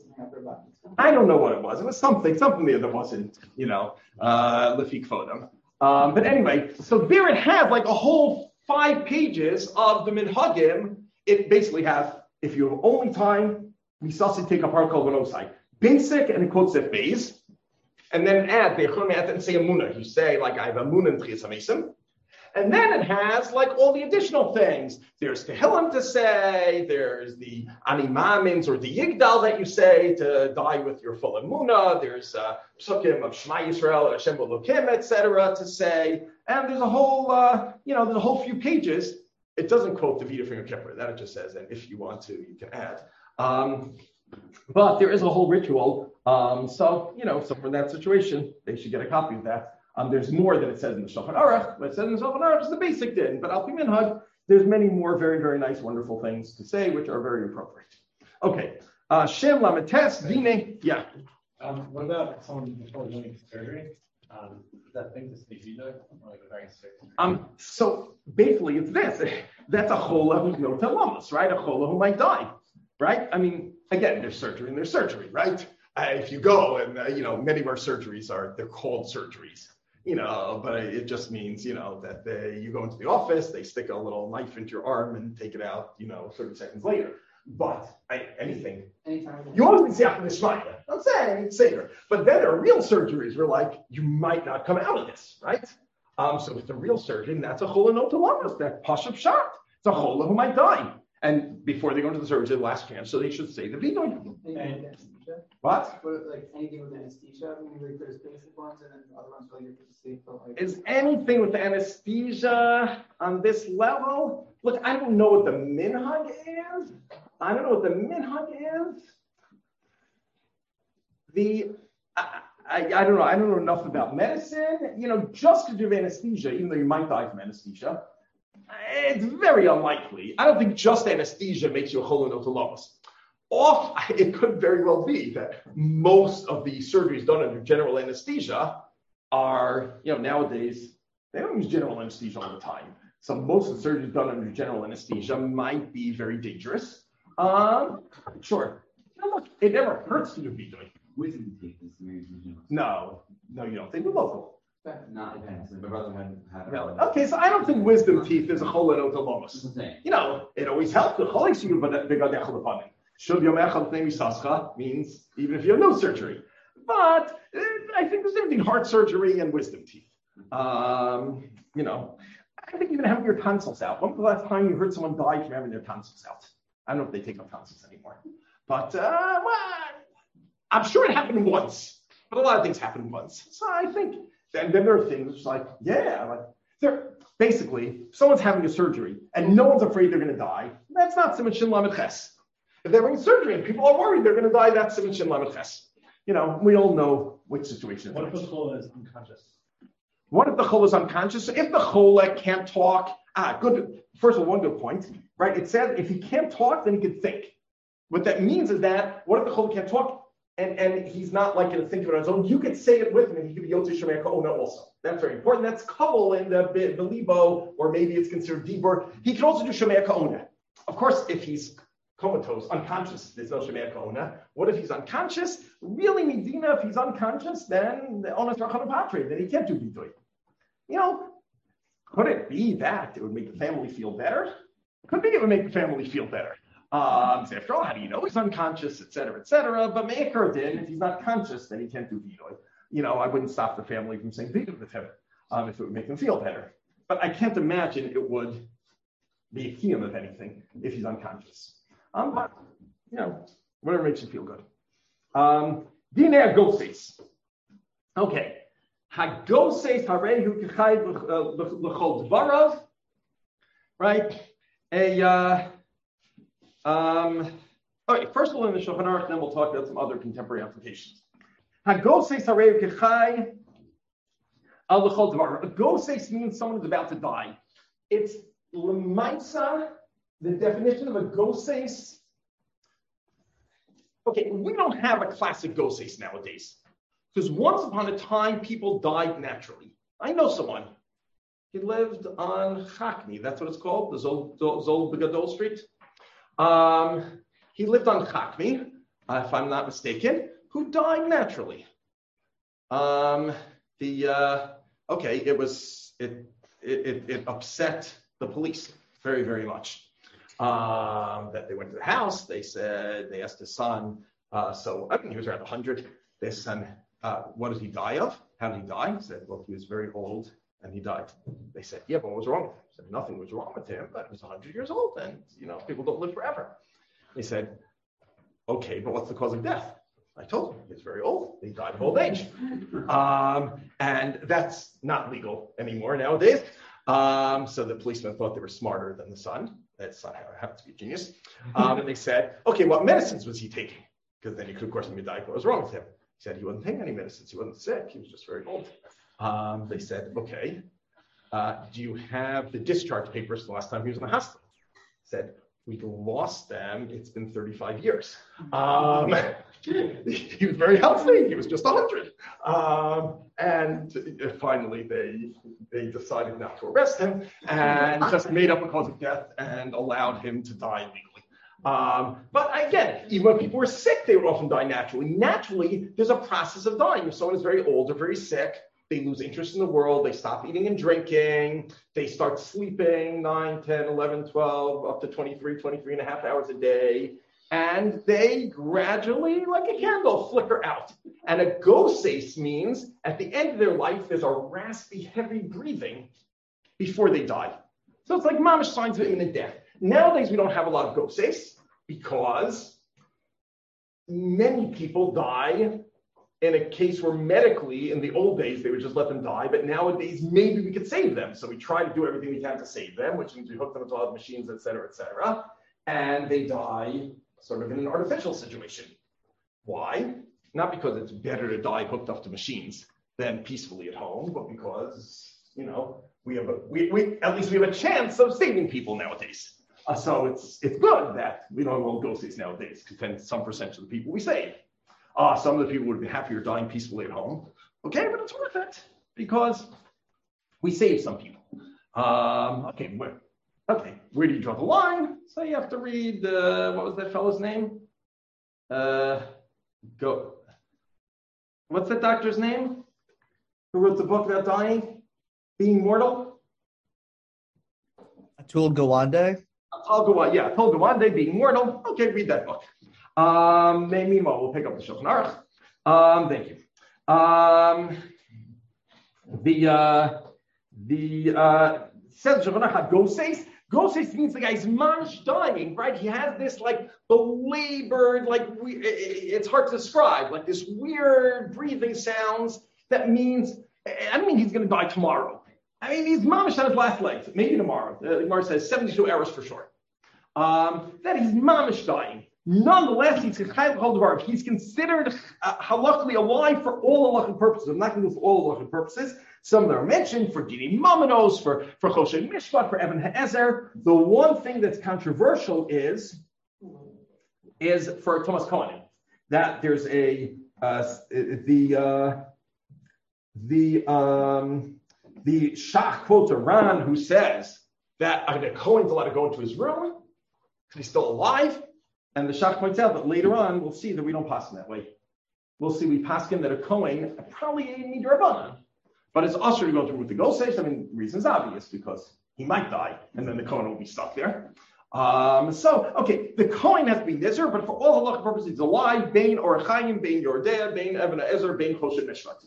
I don't know what it was. It was something, something there that wasn't, you know, uh, Lefik Photo. Um, but anyway, so there it had like a whole five pages of the minhagim. It basically has, if you have only time, misasi take apart kol v'nosai. Basic, and it quotes it base. And then add, they add and say amuna. You say, like, I have amuna and tchias hamisim. And then it has like all the additional things. There's Tehillim to say, there's the Animamins or the Yigdal that you say to die with your full Emunah. There's uh, Psukim of Shema Yisrael and Hashem Elokim, et cetera to say. And there's a whole, uh, you know, there's a whole few pages. It doesn't quote the Vita from Yom Kippur. That it just says, and if you want to, you can add. Um, but there is a whole ritual. Um, so, you know, so for that situation, they should get a copy of that. Um, there's more than it says in the Shulchan Aruch. What it says in the Shulchan Aruch is the basic din, but Al Pi Minhag, there's many more very, very nice, wonderful things to say, which are very appropriate. Okay, uh, Shem Lametes Dine, yeah. Um, what about someone before doing surgery? Um, is that thing to speak either, or like a very sick? Um, so basically, it's this. That's a chola who's no talamas, right? A chola who might die, right? I mean, again, there's surgery and there's surgery, right? Uh, if you go and uh, you know, many of our surgeries are they're called surgeries. You know, but it just means, you know, that they, you go into the office, they stick a little knife into your arm and take it out, you know, thirty seconds later. But I, anything, Anytime. you always say after the Shmaya. I'm saying it's safer. But then there are real surgeries where like, you might not come out of this, right? Um, so with the real surgeon, that's a chola no talamas, that pashup shot. It's a chola who might die. And before they go into the surgery, the last chance, so they should say the vidoy. What? What, like anything with anesthesia? I mean, like there's basic ones and then other ones really good to see. But like, Is anything with anesthesia on this level? Look, I don't know what the minhag is. I don't know what the minhag is. The I, I, I don't know. I don't know enough about medicine. You know, just to do anesthesia, even though you might die from anesthesia, it's very unlikely. I don't think just anesthesia makes you a chol otolamas. Off, it could very well be that most of the surgeries done under general anesthesia are, you know, nowadays, they don't use general anesthesia all the time. So most of the surgeries done under general anesthesia might be very dangerous. Um, sure. You know, look, it never hurts to do vidoy. Wisdom teeth is maybe. No, no, you don't. They do local. Not depends. My brother had had. No. Okay, so I don't think wisdom teeth is a chol otolamas. That's You know, it always helps. The cholik you but begadech lepanim. Shub yom echad pnei misascha means even if you have no surgery. But uh, I think there's everything heart surgery and wisdom teeth. Um, you know, I think even having your tonsils out. When was the last time you heard someone die from having their tonsils out? I don't know if they take up tonsils anymore. But uh, well, I'm sure it happened once. But a lot of things happen once. So I think, and then there are things which like, yeah, like they're basically, if someone's having a surgery and no one's afraid they're going to die, that's not siman shin lamed ches. If they're having surgery and people are worried they're going to die, that's siman shin lamed ches. You know, we all know which situation. What if the chol is unconscious? What if the chol is unconscious? If the chol can't talk, ah, good. First of all, one good point, right? It says if he can't talk, then he can think. What that means is that what if the chol can't talk? and, and he's not like going to think of it on his own. You could say it with him, and he could be Yotze Shomea Ka'ona also. That's very important. That's Kabul in the Belibo, or maybe it's considered Dibur. He can also do Shomea Ka'ona. Of course, if he's comatose, unconscious, there's no Shomea Ka'ona. What if he's unconscious? Really, Medina, if he's unconscious, then the Onas Rachana Patre, then he can't do Bidoy. You know, could it be that it would make the family feel better? Could be it would make the family feel better. Um, so after all, how do you know he's unconscious, et cetera, et cetera? But Me'eker did, if he's not conscious, then he can't do Bidoy. You know, I wouldn't stop the family from saying Bidoy with him um, if it would make them feel better. But I can't imagine it would be a kiyum of anything if he's unconscious. Um, but, you know, whatever makes you feel good. Um, Dinei Goses. Okay. Hagoses harehu k'chai l'chol dvarav. Right? A, uh, um, okay, first we'll learn the Shulchan Aruch, then we'll talk about some other contemporary applications. Hagoses harehu k'chai l'chol dvarav. A goses means someone is about to die. It's l'maisa, the definition of a goses. Okay, we don't have a classic goses nowadays. Because once upon a time, people died naturally. I know someone. He lived on Chakni. That's what it's called, the Zol, Zol Begadol Street. Um, he lived on Chakni, uh, if I'm not mistaken, who died naturally. Um, the uh, okay, it was it, it it upset the police very very much. Um, that they went to the house. They said they asked his son. Uh, so I think he was around one hundred. Their son. Uh, what did he die of? How did he die? He said, well, he was very old and he died. They said, yeah, but what was wrong with him? He said, nothing was wrong with him, but he was one hundred years old and, you know, people don't live forever. They said, okay, but what's the cause of death? I told him, he was very old. He died of old age. Um, and that's not legal anymore nowadays. Um, so the policeman thought they were smarter than the son. That son happened to be a genius. Um, and they said, okay, what medicines was he taking? Because then you could, of course, be diagnosed. What was wrong with him? He said he wasn't taking any medicines. He wasn't sick. He was just very old. Um, they said, okay, uh, do you have the discharge papers the last time he was in the hospital? He said, we lost them. It's been thirty-five years. Um, he was very healthy. He was just one hundred. Um, and finally, they they decided not to arrest him and just made up a cause of death and allowed him to die legally. Um, but again, even when people were sick, they would often die naturally. Naturally, there's a process of dying. If someone is very old or very sick, they lose interest in the world, they stop eating and drinking, they start sleeping nine, ten, eleven, twelve, up to twenty-three, twenty-three and a half hours a day, and they gradually, like a candle, flicker out. And a goses means, at the end of their life, there's a raspy, heavy breathing before they die. So it's like mamish signs of imminent death. Nowadays, we don't have a lot of goses because many people die in a case where medically, in the old days, they would just let them die. But nowadays, maybe we could save them. So we try to do everything we can to save them, which means we hook them into all the machines, et cetera, et cetera. And they die sort of in an artificial situation. Why? Not because it's better to die hooked up to machines than peacefully at home, but because, you know, we have a, we, we at least we have a chance of saving people nowadays. Uh, so it's it's good that we don't have all goses nowadays, because then some percentage of the people we save. Uh, some of the people would be happier dying peacefully at home. Okay, but it's worth it because we save some people. Um, okay, where, okay, where do you draw the line? So you have to read, uh, what was that fellow's name? Uh, go. What's that doctor's name? Who wrote the book about dying? Being mortal? Atul Gawande? Atul Gawande, yeah, Atul Gawande, Being Mortal. Okay, read that book. Um, meanwhile, we'll pick up the Shulchan Aruch. Um, thank you. Um, the, uh, the, uh, says Shulchan Aruch, Goses. Goses means the guy's mansh dying, right? He has this like belabored, like we, it's hard to describe, like this weird breathing sounds that means, I don't mean he's going to die tomorrow. I mean, he's mamish on his last legs, maybe tomorrow. The Gemara says seventy-two hours for sure. Um, that he's mamish dying. Nonetheless, he's he's considered uh, halachically alive for all halachic purposes. I'm not going to go for all halachic purposes. Some of them are mentioned for Dini Mamanos, for, for Choshe Mishpat, for Evan Ha'ezer. The one thing that's controversial is, is for Thomas Cohen. that there's a uh, the uh, the um, the Shach quotes a Ran who says that uh, the Kohen's allowed to go into his room because he's still alive, and the Shach points out that later on we'll see that we don't pass him that way. We'll see we pass him that a Kohen probably need Rabbanan, but it's usher to go to Ruth the Goseish. I mean, the reason's obvious because he might die, and then the Kohen will be stuck there. Um, so, okay, the Kohen has to be Nizr, but for all halakha purposes, he's alive, Bain or Chaim, Bain Yordeh, Bain Even Ezer, Bain Choshen Mishvat.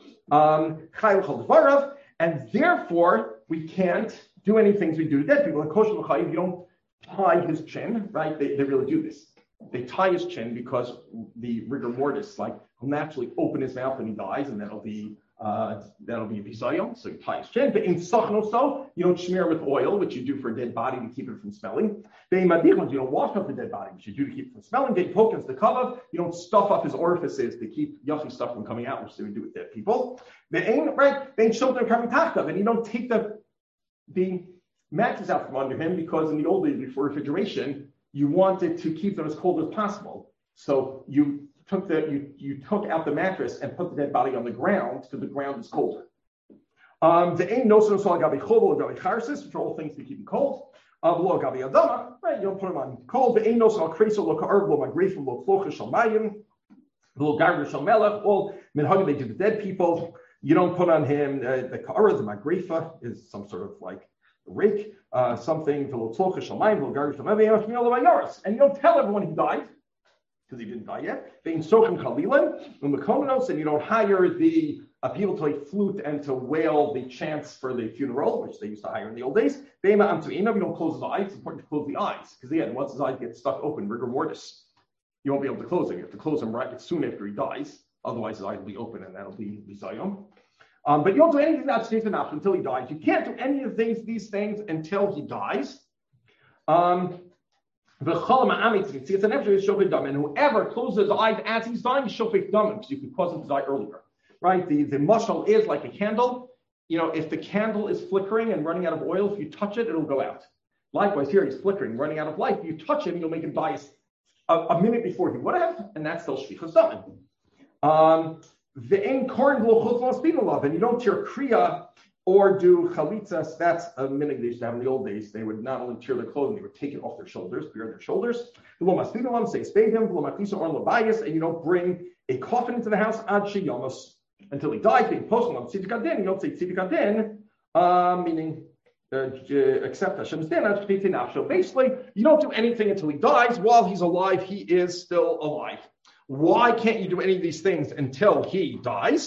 Um, Chayil Chol Dvarav, and therefore, we can't do any things we do to dead people. In Kosher L'Chayiv, you don't tie his chin, right? They, they really do this. They tie his chin because the rigor mortis, like, will naturally open his mouth when he dies, and that'll be Uh, that'll be a bisayon, so you tie his chin. But in sachno, so you don't smear with oil, which you do for a dead body to keep it from smelling. But in madichon, you don't wash up the dead body, which you do to keep it from smelling. They pokens the kavav, you don't stuff up his orifices to keep yucky stuff from coming out, which they would do with dead people. The ain, right? They ain't shulter coming tachtav, and you don't take the the mattress out from under him because in the old days before refrigeration, you wanted to keep them as cold as possible. So you took the you you took out the mattress and put the dead body on the ground because the ground is colder. Um, the ain no so gabi chol gabi charsis, which are all things to keep him cold. Of lo gabi adama, right? You don't put him on cold. The ain no so kreso lo ka'arv lo magrefim lo flocha shalmayim lo garger shalmelech. All minhag they do the dead people. You don't put on him uh, the ka'arv. The magrefa is some sort of like a rake, uh, something lo flocha shalmayim lo garger shalmayim. And you don't tell everyone he died, because he didn't die yet. Being sochem chalilan, u'mekomenos, and you don't hire the uh, people to play flute and to wail the chants for the funeral, which they used to hire in the old days. Beima amtuina, we don't close his eyes. It's important to close the eyes, because again, once his eyes get stuck open, rigor mortis, you won't be able to close them. You have to close them right soon after he dies. Otherwise, his eyes will be open, and that'll be bizayom. Um, but you don't do anything that's enough until he dies. You can't do any of these these things until he dies. Um, And whoever closes his eyes as he's dying, shofek damim, because you could cause him to die earlier, right? The the mashal is like a candle. You know, if the candle is flickering and running out of oil, if you touch it, it'll go out. Likewise, here he's flickering, running out of light. If you touch him, you'll make him die a, a minute before he would have, and that's still shvichas damim. Um, the ain korn lo chutz love, and you don't tear kriya or do chalitzas. That's a minhag they used to have in the old days. They would not only tear their clothing, they would take it off their shoulders, beard their shoulders. Say spade him, and you don't bring a coffin into the house ad sheyamos until he dies. Being posted on tzidik adin, you don't say tzidik adin, uh, meaning uh, accept Hashem's din. So basically, you don't do anything until he dies. While he's alive, he is still alive. Why can't you do any of these things until he dies?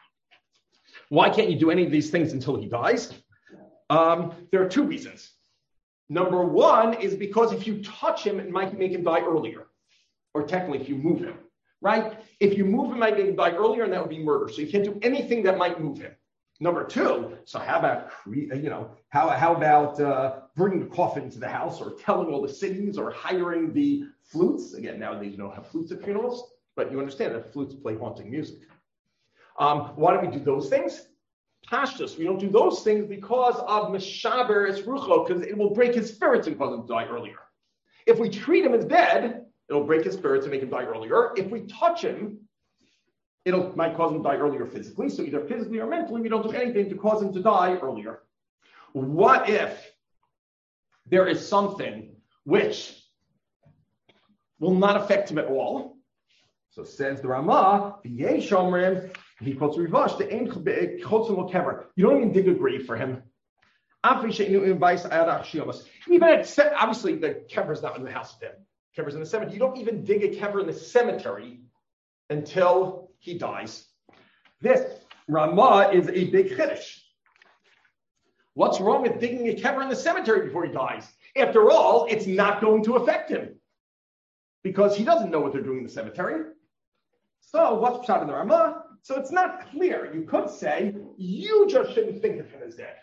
Why can't you do any of these things until he dies? Um, there are two reasons. Number one is because if you touch him, it might make him die earlier. Or technically, if you move him, right? If you move him, it might make him die earlier, and that would be murder. So you can't do anything that might move him. Number two, so how about, you know, how, how about uh, bringing the coffin into the house or telling all the cities or hiring the flutes? Again, nowadays you don't have flutes at funerals, but you understand that flutes play haunting music. Um, why do we do those things? Pashtus, we don't do those things because of Meshaber es Rucho, because it will break his spirits and cause him to die earlier. If we treat him as dead, it'll break his spirits and make him die earlier. If we touch him, it'll might cause him to die earlier physically. So either physically or mentally, we don't do anything to cause him to die earlier. What if there is something which will not affect him at all? So says the Ramah, the Shomrim, he quotes Rivash, the Ein Chotzim Kever. You don't even dig a grave for him. Even at, obviously, the kever is not in the house of dead. Kever is in the cemetery. You don't even dig a kever in the cemetery until he dies. This Ramah is a big chiddush. What's wrong with digging a kever in the cemetery before he dies? After all, it's not going to affect him because he doesn't know what they're doing in the cemetery. So what's shot in the Ramah? So it's not clear. You could say, you just shouldn't think of him as dead.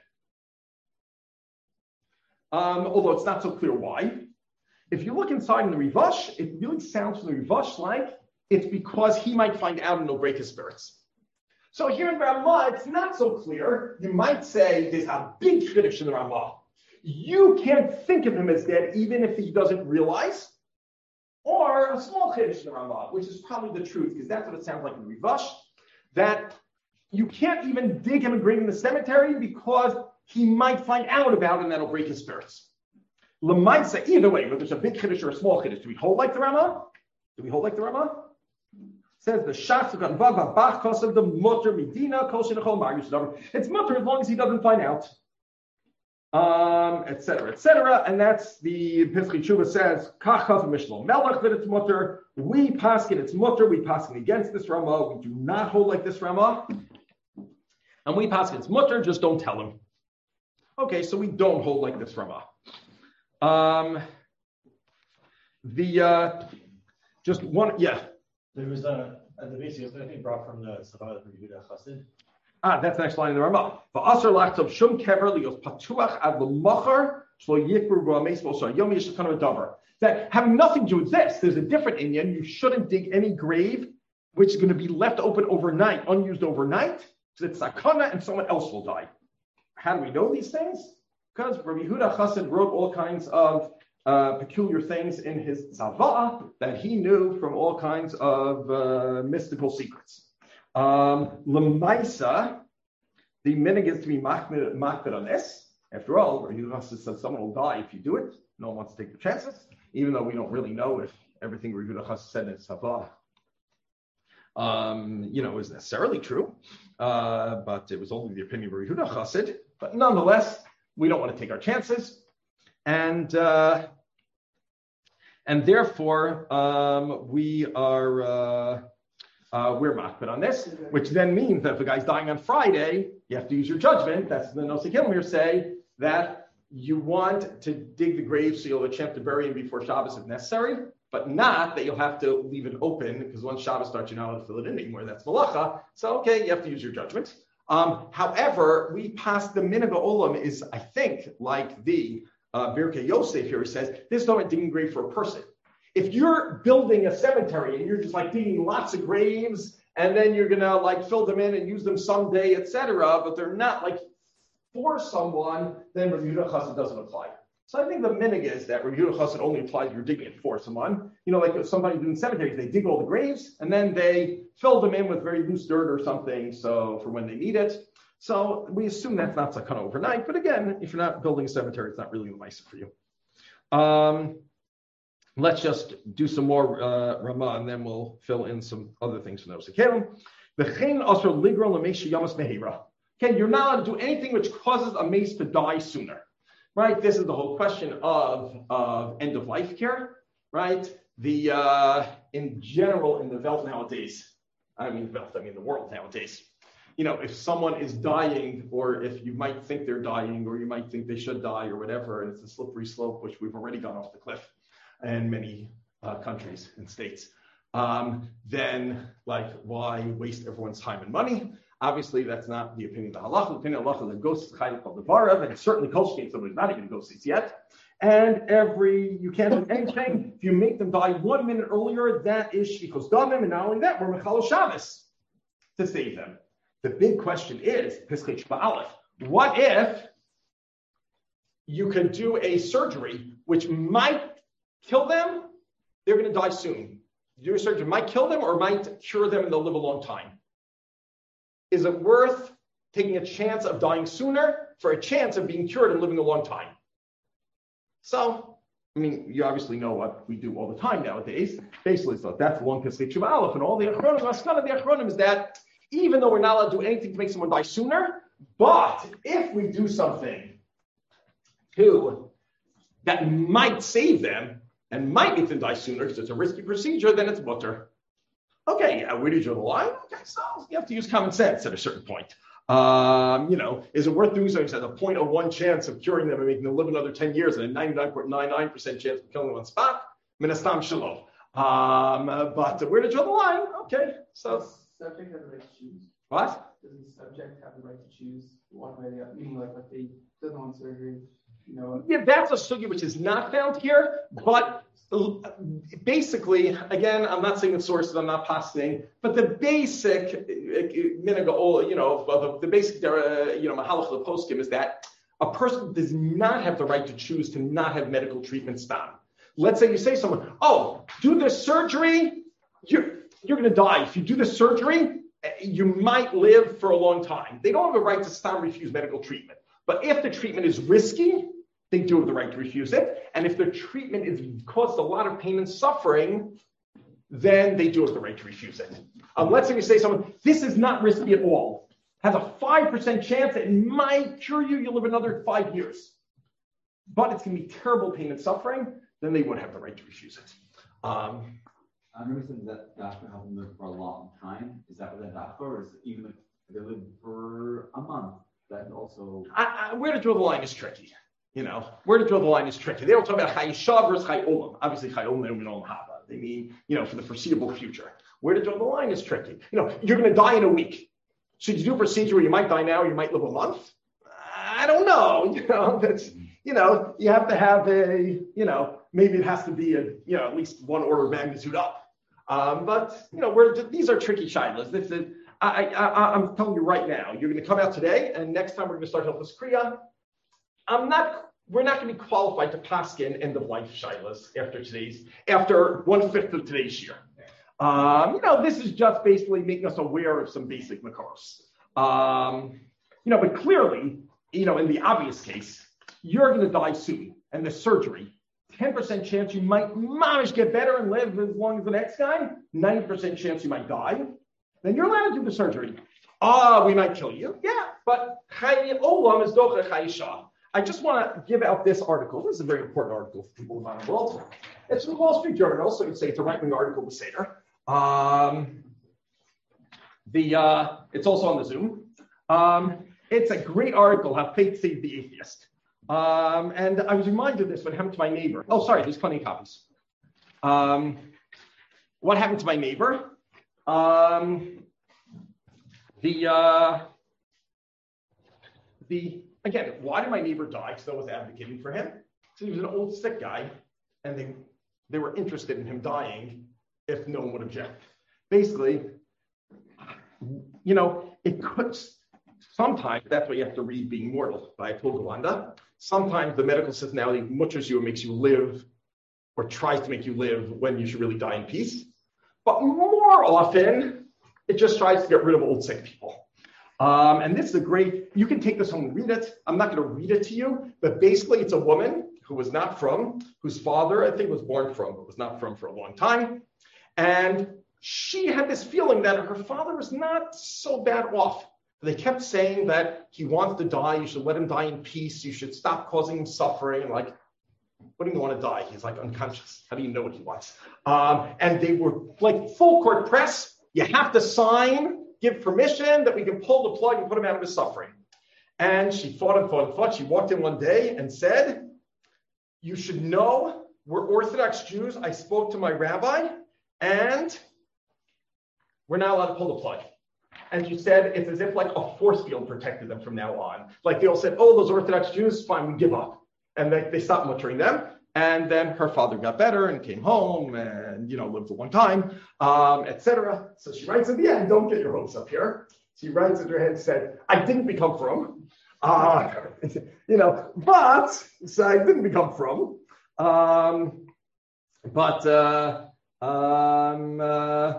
Um, although it's not so clear why. If you look inside in the Rivash, it really sounds from the Rivash like it's because he might find out and it'll break his spirits. So here in the Ramah, it's not so clear. You might say there's a big chiddush in the Ramah. You can't think of him as dead even if he doesn't realize. or a small chiddush in the Ramah, which is probably the truth, because that's what it sounds like in Rivash, that you can't even dig him and bring him in the cemetery because he might find out about it and that'll break his spirits. Lemaisa, either way, whether it's a big chiddush or a small chiddush, do we hold like the Ramah? Do we hold like the Ramah? Says the Shasuk Bava Bach of the Mutter Medina Koshinachol Marius. It's Mutter as long as he doesn't find out. Um, et cetera, et cetera. And that's the Pischei Tshuva says, Kachav Mishlom Melech, that it's Mutter. We paskin it's Mutter. We paskin against this Ramah. We do not hold like this Ramah. And we paskin it's Mutter, just don't tell him. Okay, so we don't hold like this Ramah. Um, the, uh, just one, yeah. There was a, at the base, I think brought from the Savah from Yehuda Chassid. Ah, that's the next line in the Ramah. V'asar lachtav shum kever lios patuach ad l'machar shlo yikru b'ameis v'osar yom yesh kind of a davar. That having nothing to do with this, there's a different inyan. You shouldn't dig any grave which is going to be left open overnight, unused overnight, so it's sakana and someone else will die. How do we know these things? Because Rabbi Yehuda Chassid wrote all kinds of uh, peculiar things in his Zavah that he knew from all kinds of uh, mystical secrets. Um, Lemaisa, the minig is to be makbid on this. After all, Rabbi Yehuda Chassid says someone will die if you do it. No one wants to take the chances, even though we don't really know if everything Rabbi Yehuda Chassid said in his Zavah Um, you know, is necessarily true, uh, but it was only the opinion of Yehuda Chassid. But nonetheless, we don't want to take our chances, and uh, and therefore um, we are uh, uh, we're makbid on this, which then means that if a guy's dying on Friday, you have to use your judgment. That's the Nosei Kilm here say that you want to dig the grave so you'll have a chance to bury him before Shabbos if necessary. But not that you'll have to leave it open, because once Shabbos starts, you're not allowed to fill it in anymore. That's malacha. So, okay, you have to use your judgment. Um, however, we pass the minhag olam is, I think, like the uh, Birkei Yosef here. He says, this is not a digging grave for a person. If you're building a cemetery and you're just like digging lots of graves, and then you're going to like fill them in and use them someday, et cetera, but they're not like for someone, then Rabbi Yehuda Chassid doesn't apply. So I think the minhag is that Rabbi Yehuda Chassid only applies if you're digging it for someone. You know, like if somebody doing cemeteries, they dig all the graves and then they fill them in with very loose dirt or something, so for when they need it. So we assume that's not sakana overnight. But again, if you're not building a cemetery, it's not really nice for you. Um, let's just do some more uh, Ramah, and then we'll fill in some other things from those. Okay, you're not allowed to do anything which causes a mace to die sooner. Right, this is the whole question of, of end of life care. Right, the uh, in general in the Welt nowadays, I mean Welt, I mean the world nowadays. You know, if someone is dying, or if you might think they're dying, or you might think they should die, or whatever, and it's a slippery slope, which we've already gone off the cliff in many uh, countries and states. Um, then, like, why waste everyone's time and money? Obviously, that's not the opinion of the halacha. The opinion of the halacha, the ghost is chayil called the varav, and certainly kolshkein, somebody's not even ghosts yet. And every, you can't do anything. If you make them die one minute earlier, that is shvichos damim, and not only that, we're mechal Shabbos to save them. The big question is, Pischei Shva Aleph, what if you could do a surgery which might kill them? They're going to die soon. Your surgery might kill them or might cure them and they'll live a long time. Is it worth taking a chance of dying sooner for a chance of being cured and living a long time? So, I mean, you obviously know what we do all the time nowadays. Basically, so that's one Pischei Shva Aleph, and all the achronim, Maskana of the achronim is that even though we're not allowed to do anything to make someone die sooner, but if we do something to that might save them and might make them die sooner because it's a risky procedure, then it's mutter. Okay, yeah, where do you draw the line? Okay, so you have to use common sense at a certain point. Um, you know, is it worth doing something that has a zero point zero one chance of curing them and making them live another ten years and a ninety-nine point nine nine percent chance of killing them on spot? Minastam shalom. Um, uh, but where to draw the line? Okay, so. Does the subject have the right to choose? What? Does the subject have the right to choose one way or the other? Meaning, like, if they doesn't want surgery, you know. Yeah, that's a sugya which is not found here, but basically, again, I'm not saying the sources, I'm not posting, but the basic, you know, the basic, you know, mahalach of the poskim is that a person does not have the right to choose to not have medical treatment stop. let's say you say to someone, oh, do this surgery, you're, you're going to die. If you do this surgery, you might live for a long time. They don't have a right to stop refuse medical treatment. But if the treatment is risky, they do have the right to refuse it. And if the treatment is caused a lot of pain and suffering, then they do have the right to refuse it. Um, let's say you say to someone, this is not risky at all. Has a five percent chance it might cure you, you'll live another five years. But it's going to be terrible pain and suffering, then they would have the right to refuse it. Um, I remember saying that doctor helped them live for a long time. Is that what that doctor, or is it even if they live for a month? That also. I, I, where to draw the line is tricky. You know, where to draw the line is tricky. They don't talk about Chai Shav versus Chai Olam. Obviously, Chai Olam we don't have. They mean, you know, for the foreseeable future. Where to draw the line is tricky. You know, you're going to die in a week. Should you do a procedure where you might die now, you might live a month? I don't know. You know, that's, you know, you have to have a, you know, maybe it has to be a, you know, at least one order of magnitude up. Um, but, you know, we're, these are tricky shilas. This is, I, I, I'm telling you right now, you're going to come out today, and next time we're going to start Hilchos Kriya. I'm not, we're not going to be qualified to paskin end of life shilas after today's, after one fifth of today's year. Um, you know, this is just basically making us aware of some basic makaros. Um, you know, but clearly, you know, in the obvious case, you're going to die soon, and the surgery, ten percent chance you might mamish get better and live as long as the next guy, ninety percent chance you might die, then you're allowed to do the surgery. Ah, we might kill you. Yeah, but Chai Olam is docha Chai Shah. I just want to give out this article. This is a very important article for people around the world. It's from the Wall Street Journal, so you'd say it's a right-wing article with Seder. Um, the uh, it's also on the Zoom. Um, it's a great article, How Faith Saved the Atheist. Um, and I was reminded of this what happened to my neighbor. Oh, sorry, there's plenty of copies. Um, what happened to my neighbor? Um, the, uh, the again, why did my neighbor die? Because I was advocating for him. So he was an old sick guy, and they, they were interested in him dying if no one would object. Basically, you know, it could, sometimes that's why you have to read Being Mortal by Atul Gawande. Sometimes the medical system now mutchers you and makes you live or tries to make you live when you should really die in peace. But more often, it just tries to get rid of old sick people. Um, and this is a great, you can take this home and read it. I'm not going to read it to you, but basically it's a woman who was not from, whose father I think was born from, but was not from for a long time. And she had this feeling that her father was not so bad off. They kept saying that he wants to die. You should let him die in peace. You should stop causing him suffering. And like, what do you want to die? He's like unconscious. How do you know what he wants? Um, and they were like full court press. You have to sign, give permission that we can pull the plug and put him out of his suffering. And she thought and thought and thought. She walked in one day and said, you should know we're Orthodox Jews. I spoke to my rabbi and we're not allowed to pull the plug. And she said it's as if like a force field protected them from now on. Like they all said, oh, those Orthodox Jews, fine, we give up. And they, they stopped muttering them. And then her father got better and came home and, you know, lived a long time, um, et cetera. So she writes at the end, don't get your hopes up here. She writes at her head, said, I didn't become from, uh, you know, but, so I didn't become from, um, but, uh, um, uh,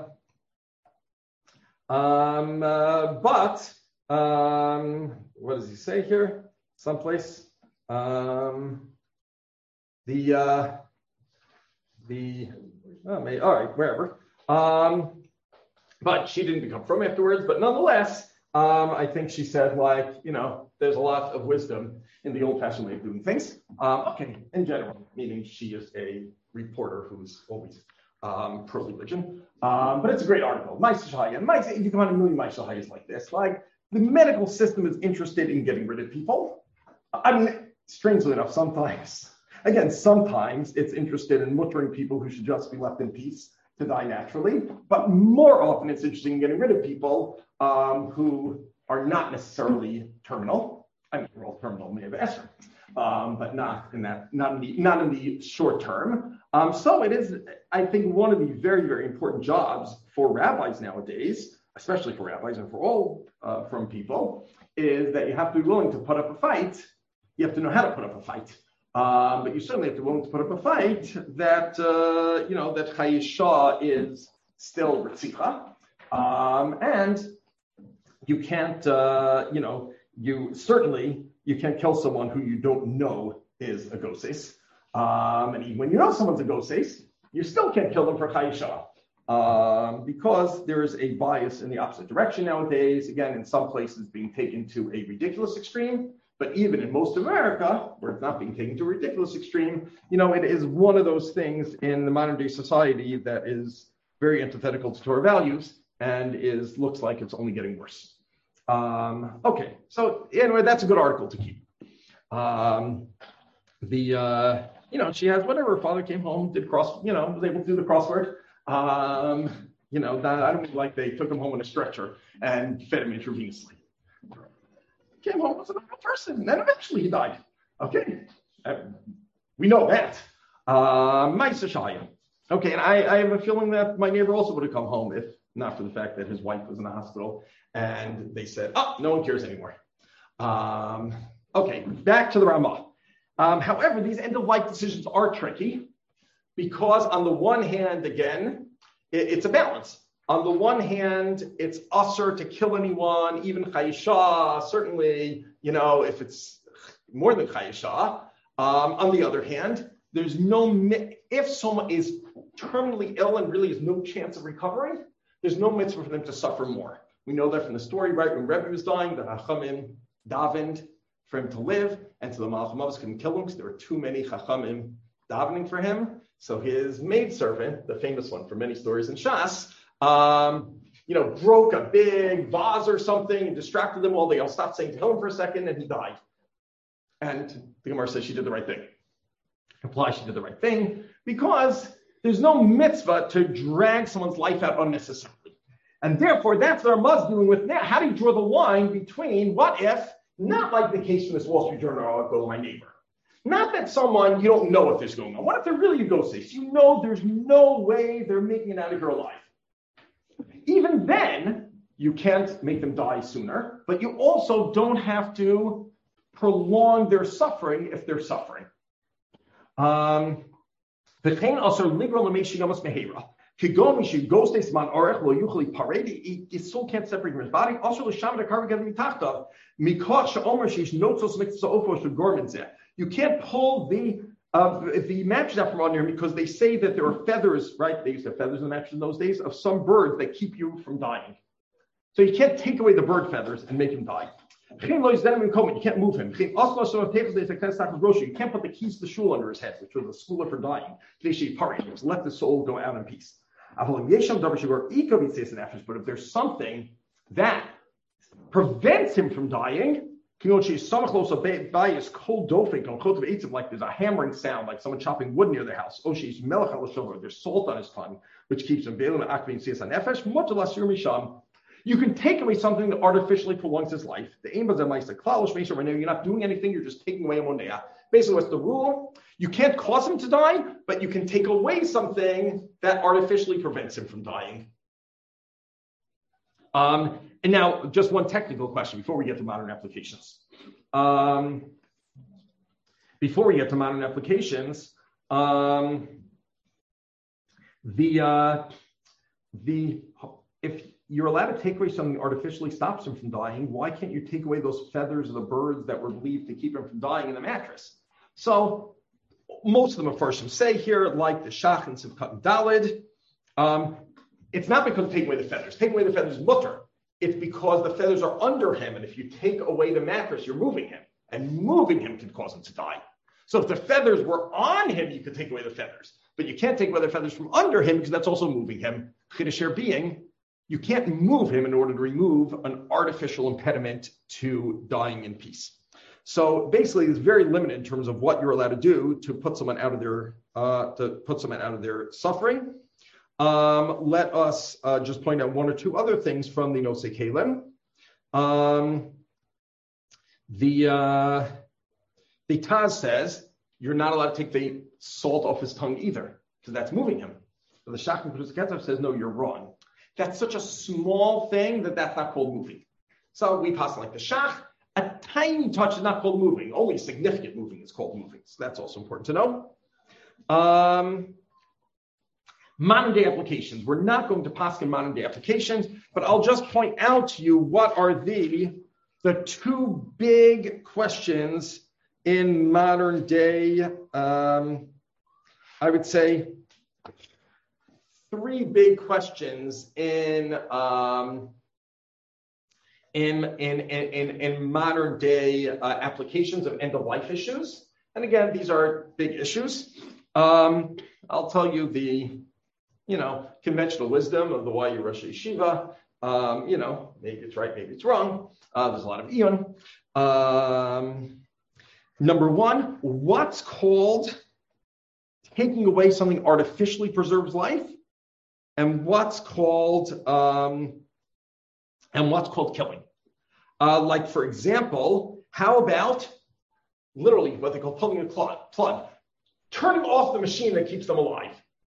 Um, uh, but, um, what does he say here? Someplace, um, the, uh, the, oh, maybe, all right, wherever. Um, but she didn't become from afterwards, but nonetheless, um, I think she said like, you know, there's a lot of wisdom in the old fashioned way of doing things. Um, okay, in general, meaning she is a reporter who's always Um, pro-religion, um, but it's a great article. Ma'aseh Shahaya. And you can find a million Ma'aseh Shahayas like this. Like the medical system is interested in getting rid of people. I mean, strangely enough, sometimes, again, sometimes it's interested in muttering people who should just be left in peace to die naturally. But more often, it's interested in getting rid of people um, who are not necessarily terminal. I mean, we're all terminal, may have Esser, um, but not in that, not in the, not in the short term. Um, so it is, I think, one of the very, very important jobs for rabbis nowadays, especially for rabbis and for all uh, from people, is that you have to be willing to put up a fight. You have to know how to put up a fight. Um, but you certainly have to be willing to put up a fight that, uh, you know, that Chayisha is still Ritzicha. Um, and you can't, uh, you know, you certainly, you can't kill someone who you don't know is a Goses. Um, and even when you know someone's a Goses, you still can't kill them for Chayisha. Um, because there is a bias in the opposite direction nowadays. Again, in some places being taken to a ridiculous extreme. But even in most of America, where it's not being taken to a ridiculous extreme, you know, it is one of those things in the modern day society that is very antithetical to Torah values and is looks like it's only getting worse. Um, okay, so anyway, that's a good article to keep. Um, the uh, you know, she has whatever. Her father came home, did cross, you know, was able to do the crossword. Um, you know, that, I don't mean like they took him home in a stretcher and fed him intravenously. Came home as a normal person, and then eventually he died. Okay, uh, we know that. Uh, okay, and I, I have a feeling that my neighbor also would have come home if not for the fact that his wife was in the hospital, and they said, "Oh, no one cares anymore." Um, okay, back to the Ramah. Um, however, these end-of-life decisions are tricky because, on the one hand, again, it, it's a balance. On the one hand, it's usher to kill anyone, even Chayisha, certainly, you know, if it's more than Chayisha. Um, on the other hand, there's no, if someone is terminally ill and really has no chance of recovering, there's no mitzvah for them to suffer more. We know that from the story, right? When Rebbe was dying, the Chachamim davened for him to live, and so the Malach HaMavos couldn't kill him because there were too many Chachamim davening for him. So his maidservant, the famous one for many stories in Shas, Um, you know, broke a big vase or something and distracted them all. They all stopped saying to him for a second and he died. And the Gemara says she did the right thing. Implies she did the right thing because there's no mitzvah to drag someone's life out unnecessarily. And therefore, that's what our Ramah's doing with now. How do you draw the line between what if, not like the case from this Wall Street Journal article of my neighbor. Not that someone, you don't know what there's going on. What if they're really a Goses? You know there's no way they're making it out of here alive. Even then, you can't make them die sooner, but you also don't have to prolong their suffering if they're suffering. Um, you still can't separate from his body. You can't pull the Uh, the mattress out from under him because they say that there are feathers, right? They used to have feathers in the mattress in those days of some birds that keep you from dying. So you can't take away the bird feathers and make him die. You can't move him. You can't put the keys to the shul under his head, which was a schooler for dying. Let the soul go out in peace. But if there's something that prevents him from dying, like there's a hammering sound, like someone chopping wood near their house. There's salt on his tongue, which keeps him. You can take away something that artificially prolongs his life. You're not doing anything, you're just taking away a monea. Basically, what's the rule? You can't cause him to die, but you can take away something that artificially prevents him from dying. Um, and now, just one technical question before we get to modern applications. Um, before we get to modern applications, um, the uh, the if you're allowed to take away something that artificially stops him from dying, why can't you take away those feathers of the birds that were believed to keep him from dying in the mattress? So most of them, of course, say here, like the Shach and Sivkat and Dalid, um, it's not because of taking away the feathers. Taking away the feathers is mutter. It's because the feathers are under him, and if you take away the mattress, you're moving him, and moving him can cause him to die. So if the feathers were on him, you could take away the feathers, but you can't take away the feathers from under him because that's also moving him. Chiddush being, you can't move him in order to remove an artificial impediment to dying in peace. So basically, it's very limited in terms of what you're allowed to do to put someone out of their uh, to put someone out of their suffering. Um, let us uh, just point out one or two other things from the Nosei Kalim. Um, the uh, the Taz says you're not allowed to take the salt off his tongue either, because that's moving him. So the Shach and Kedusha Ketzav says, no, you're wrong. That's such a small thing that that's not called moving. So we pass like the Shach, A tiny touch is not called moving. Only significant moving is called moving. So that's also important to know. Um, modern day applications. We're not going to pass in modern day applications, but I'll just point out to you what are the, the two big questions in modern day, um, I would say, three big questions in um, in, in in in modern day uh, applications of end of life issues. And again, these are big issues. Um, I'll tell you the you know conventional wisdom of the Y U Rosh Yeshiva. Um, you know, maybe it's right, maybe it's wrong. Uh, there's a lot of eon. Um, number one, what's called taking away something artificially preserves life? And what's called um, and what's called killing. Uh, like, for example, how about literally what they call pulling a plug, plug, turning off the machine that keeps them alive?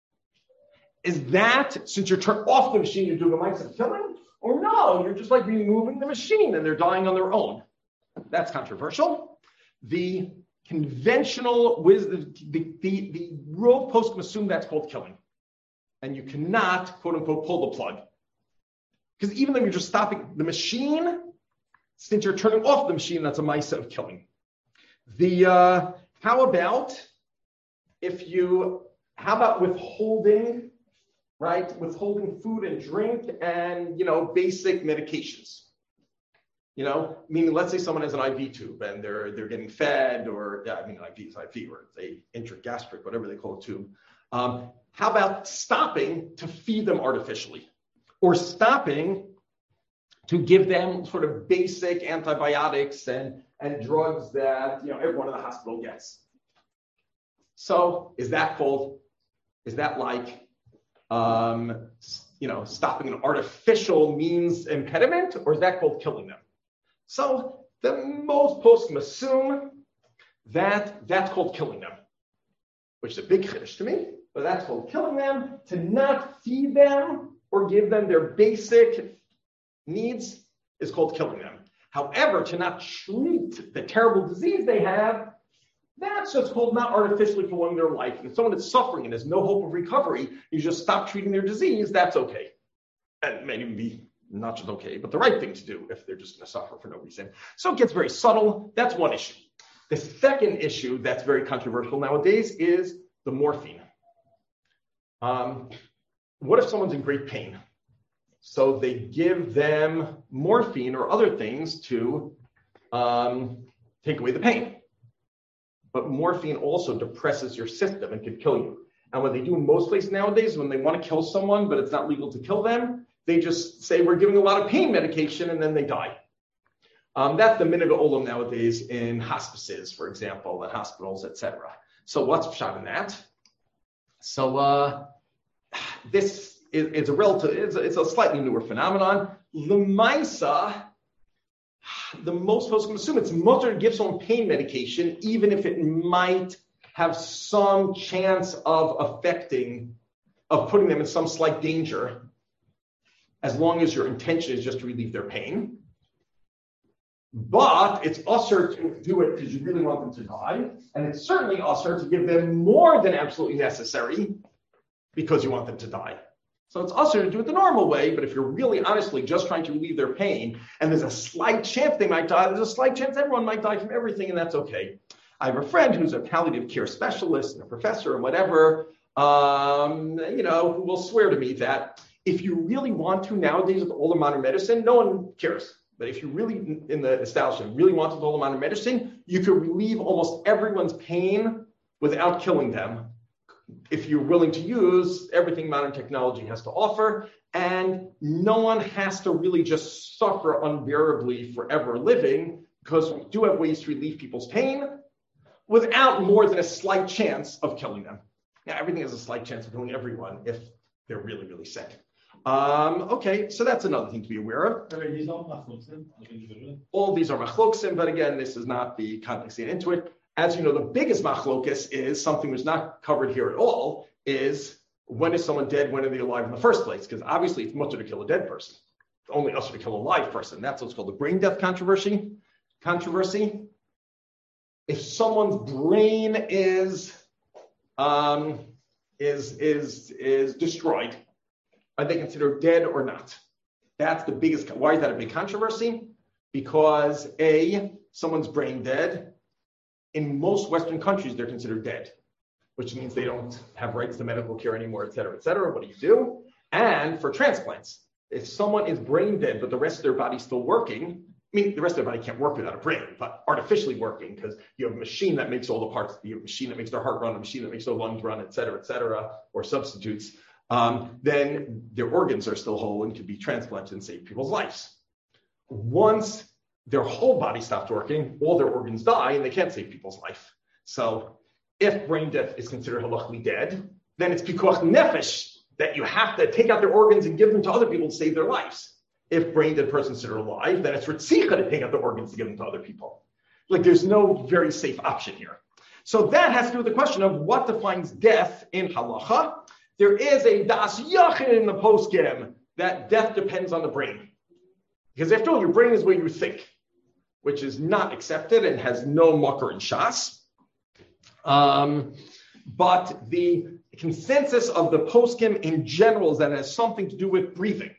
Is that, since you're turning off the machine, you're doing a mindset of killing? Or no, you're just like removing the machine and they're dying on their own? That's controversial. The conventional wisdom, the, the, the rule post assume that's called killing. And you cannot, quote unquote, pull the plug. Because even though you're just stopping the machine, since you're turning off the machine, that's a mindset of killing. The, uh, how about if you, how about withholding, right? Withholding food and drink and, you know, basic medications. You know, meaning let's say someone has an I V tube and they're, they're getting fed or, yeah, I mean, I V is I V or it's a intragastric, whatever they call it, tube. Um, how about stopping to feed them artificially or stopping to give them sort of basic antibiotics and, and drugs that, you know, everyone in the hospital gets? So is that called, is that like, um, you know, stopping an artificial means impediment, or is that called killing them? So the most poskim assume that that's called killing them, which is a big chiddush to me. But that's called killing them. To not feed them or give them their basic needs is called killing them. However, to not treat the terrible disease they have, that's just called not artificially prolonging their life. And if someone is suffering and has no hope of recovery, you just stop treating their disease, that's okay. And it may even be not just okay, but the right thing to do if they're just going to suffer for no reason. So it gets very subtle. That's one issue. The second issue that's very controversial nowadays is the morphine. Um, what if someone's in great pain? So they give them morphine or other things to um, take away the pain. But morphine also depresses your system and can kill you. And what they do in most places nowadays, when they want to kill someone, but it's not legal to kill them, they just say, we're giving a lot of pain medication, and then they die. Um, that's the minhag olam nowadays in hospices, for example, in hospitals, et cetera. So what's pshat in that? So uh, this is, is a relative, it's a, it's a slightly newer phenomenon. L'maisa, the most folks can assume it's mutter to give someone pain medication, even if it might have some chance of affecting, of putting them in some slight danger, as long as your intention is just to relieve their pain. But it's usher to do it because you really want them to die. And it's certainly usher to give them more than absolutely necessary because you want them to die. So it's usher to do it the normal way, but if you're really honestly just trying to relieve their pain, and there's a slight chance they might die, there's a slight chance everyone might die from everything, and that's okay. I have a friend who's a palliative care specialist and a professor and whatever, um, you know, who will swear to me that if you really want to nowadays with all the modern medicine, no one cares. But if you really, in the establishment, really want to with all the modern medicine, you could relieve almost everyone's pain without killing them, if you're willing to use everything modern technology has to offer, and no one has to really just suffer unbearably forever living, because we do have ways to relieve people's pain without more than a slight chance of killing them. Now, everything has a slight chance of killing everyone if they're really, really sick. Um, okay, so that's another thing to be aware of. All these are machloksim, but again, this is not the context into it. As you know, the biggest machlokas is something that's not covered here at all, is when is someone dead, when are they alive in the first place? Because obviously it's mutter to kill a dead person. It's only usher to kill a live person. That's what's called the brain death controversy. controversy. If someone's brain is um, is is is destroyed, are they considered dead or not? That's the biggest. Why is that a big controversy? Because A, someone's brain dead. In most Western countries, they're considered dead, which means they don't have rights to medical care anymore, et cetera, et cetera. What do you do? And for transplants, if someone is brain dead, but the rest of their body's still working, I mean, the rest of their body can't work without a brain, but artificially working, because you have a machine that makes all the parts, you have a machine that makes their heart run, a machine that makes their lungs run, et cetera, et cetera, or substitutes, um, then their organs are still whole and can be transplanted and save people's lives. Once their whole body stops working, all their organs die, and they can't save people's life. So if brain death is considered halachically dead, then it's pikuach nefesh that you have to take out their organs and give them to other people to save their lives. If brain dead person is still alive, then it's ritzicha to take out the organs to give them to other people. Like there's no very safe option here. So that has to do with the question of what defines death in halacha. There is a das yachin in the poskim that death depends on the brain. Because after all, your brain is where you think, which is not accepted and has no makar in shas. Um, but the consensus of the poskim in general is that it has something to do with breathing.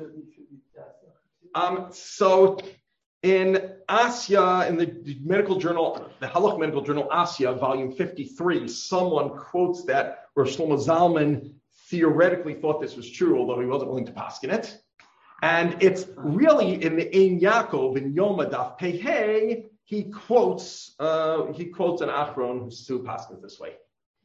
Um, so in Asya, in the medical journal, the Halach Medical Journal Asya, volume fifty-three, someone quotes that Rav Shlomo Zalman theoretically thought this was true, although he wasn't willing to paskin it. And it's really in the Ein Yaakov, in Yom Daf Pehei, he quotes, uh, he quotes an Achron who's still paskins this way.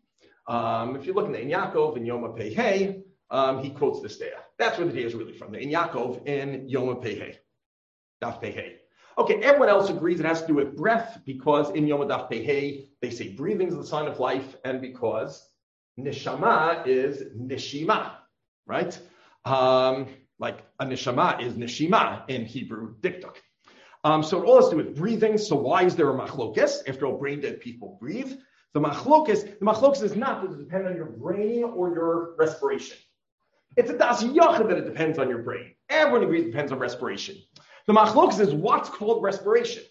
Um, if you look in the Ein Yaakov, in Yom Pehei, Um, he quotes this data. That's where the data is really from. The in Yaakov in Yom Pehei, Daf Pehei. Okay, everyone else agrees it has to do with breath because in Yom Daf Pehei they say breathing is the sign of life, and because neshama is neshima, right? Um, like a neshama is neshima in Hebrew diktuk. Um, so it all has to do with breathing. So why is there a machlokes? After all, brain dead people breathe. The machlokes, the machlokes is not does it depend on your brain or your respiration. It's a das yachid that it depends on your brain. Everyone agrees it depends on respiration. The machlokes is what's called respiration.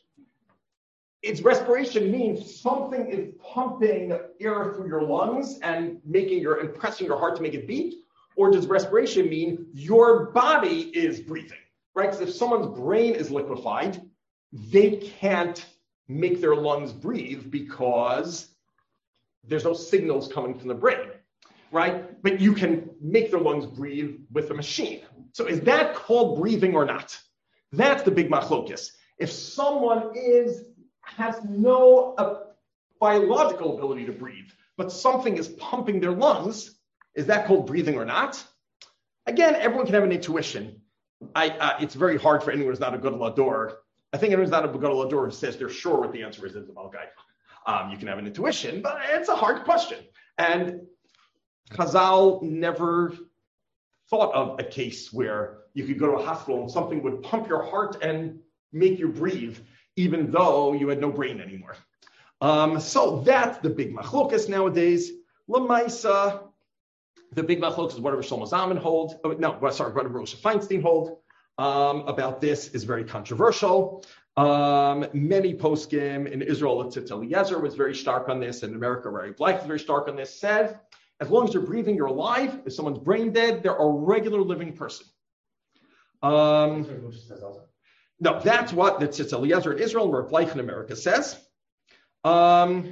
Its respiration means something is pumping air through your lungs and making your and pressing your heart to make it beat, or does respiration mean your body is breathing? Right? Because if someone's brain is liquefied, they can't make their lungs breathe because there's no signals coming from the brain. Right? But you can make their lungs breathe with a machine. So is that called breathing or not? That's the big machlokes. If someone is has no uh, biological ability to breathe, but something is pumping their lungs, is that called breathing or not? Again, everyone can have an intuition. I, uh, it's very hard for anyone who's not a good lador. I think anyone who's not a good lador who says they're sure what the answer is is about guy. Um, you can have an intuition, but it's a hard question. And Chazal never thought of a case where you could go to a hospital and something would pump your heart and make you breathe, even though you had no brain anymore. Um, so that's the big machlokas nowadays. Lamaisa, the big machlokas is whatever Shlomo Zalman hold. Oh, no, sorry, whatever Moshe Feinstein hold um, about this is very controversial. Um, many poskim in Israel, Tzitz Eliezer was very stark on this, and in America, Rabbi Black is very stark on this, said, as long as you're breathing, you're alive. If someone's brain dead, they're a regular living person. Um, no, that's what the Tzitz Eliezer in Israel, Rav Bleich in America says. Um,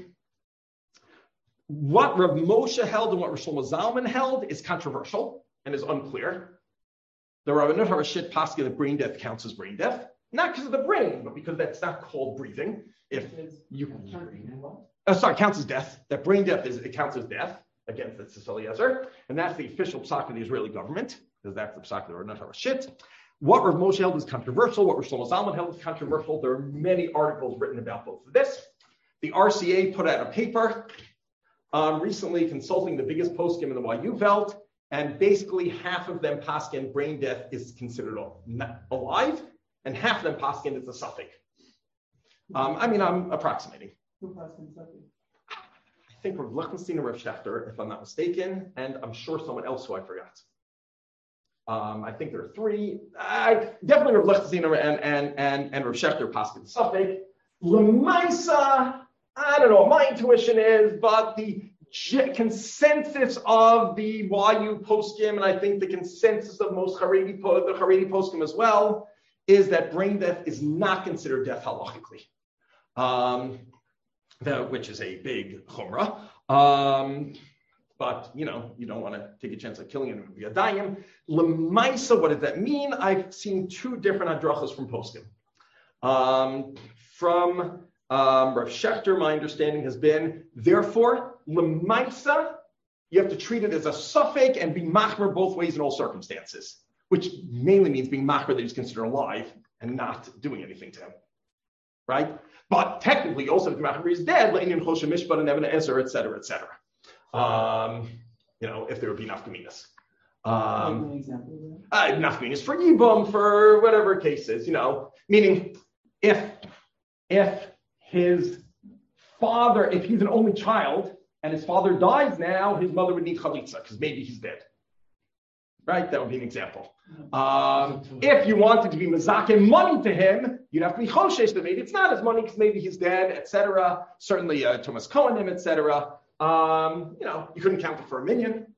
what Rav Moshe held and what Rav Shlomo Zalman held is controversial and is unclear. The Rabbanut HaRashit Paskin that brain death counts as brain death, not because of the brain, but because that's not called breathing. If you, oh, sorry, counts as death. That brain death is it counts as death. Against the Tzitz Eliezer, and that's the official psak of the Israeli government, because that's the psak of the Rabbanut HaRashit. What Rav Moshe held is controversial. What Rav Shlomo Zalman held is controversial. There are many articles written about both of this. The R C A put out a paper um, recently consulting the biggest poskim in the Y U Welt, and basically half of them paskin brain death is considered alive, and half of them paskin it's a suffix. Um, I mean, I'm approximating. Who paskin suffix? I think Rav Lichtenstein and Rav Schechter, if I'm not mistaken, and I'm sure someone else who I forgot. Um, I think there are three. I definitely Rav Lichtenstein and and and and Rav Shechter Paskin Safek. Lemaisa, I don't know what my intuition is, but the g- consensus of the Y U poskim, and I think the consensus of most Haredi po- the Haredi poskim as well, is that brain death is not considered death halachically, um, that, which is a big chumrah. Um, But, you know, you don't want to take a chance of killing him via dayim. Lemaisa, what does that mean? I've seen two different hadrachas from poskim. Um, from um, Rav Shechter, my understanding has been, therefore, lemaisa, you have to treat it as a suffix and be machmer both ways in all circumstances, which mainly means being machmer that he's considered alive and not doing anything to him, right? But technically, you also have to be machmer he's dead, le'inyan choshen mishpat and evan ezer, et cetera, et cetera. Um, you know, if there would be nafkaminas. Um, uh, nafkaminas for yibum, for whatever cases, you know, meaning if, if his father, if he's an only child and his father dies now, his mother would need chalitza because maybe he's dead. Right? That would be an example. Um, if you wanted to be mazakin money to him, you'd have to be choshesh that maybe it's not his money because maybe he's dead, et cetera. Certainly, uh, Thomas Kohanim, et cetera. Um, you know, you couldn't count it for a minion.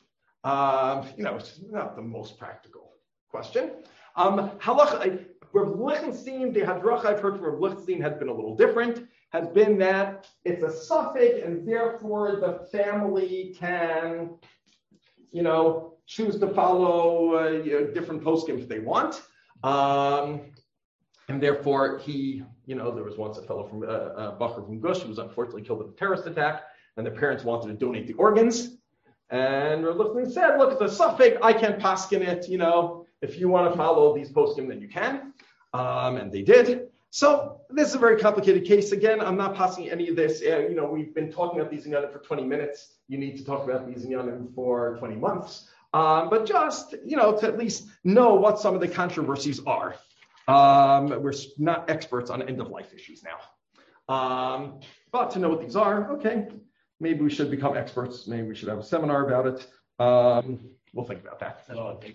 Um, you know, it's not the most practical question. Um, halacha, Rav Lichtenstein, the hadracha I've heard from Rav Lichtenstein has been a little different, has been that it's a suffix and therefore the family can, you know, choose to follow uh, you know, different poskim if they want. Um, and therefore he, you know, there was once a fellow from, uh, uh, Bacher from Gush who was unfortunately killed in a terrorist attack. And the parents wanted to donate the organs. And Rav Lichtenstein said, look, it's a suffix, I can't paskin it, you know, if you want to follow these poskim, then you can. Um, and they did. So this is a very complicated case. Again, I'm not passing any of this. Uh, you know, we've been talking about these inyanim for twenty minutes. You need to talk about these inyanim for twenty months. Um, but just, you know, to at least know what some of the controversies are. Um, we're not experts on end-of-life issues now. Um, but to know what these are, okay. Maybe we should become experts. Maybe we should have a seminar about it. Um, we'll think about that.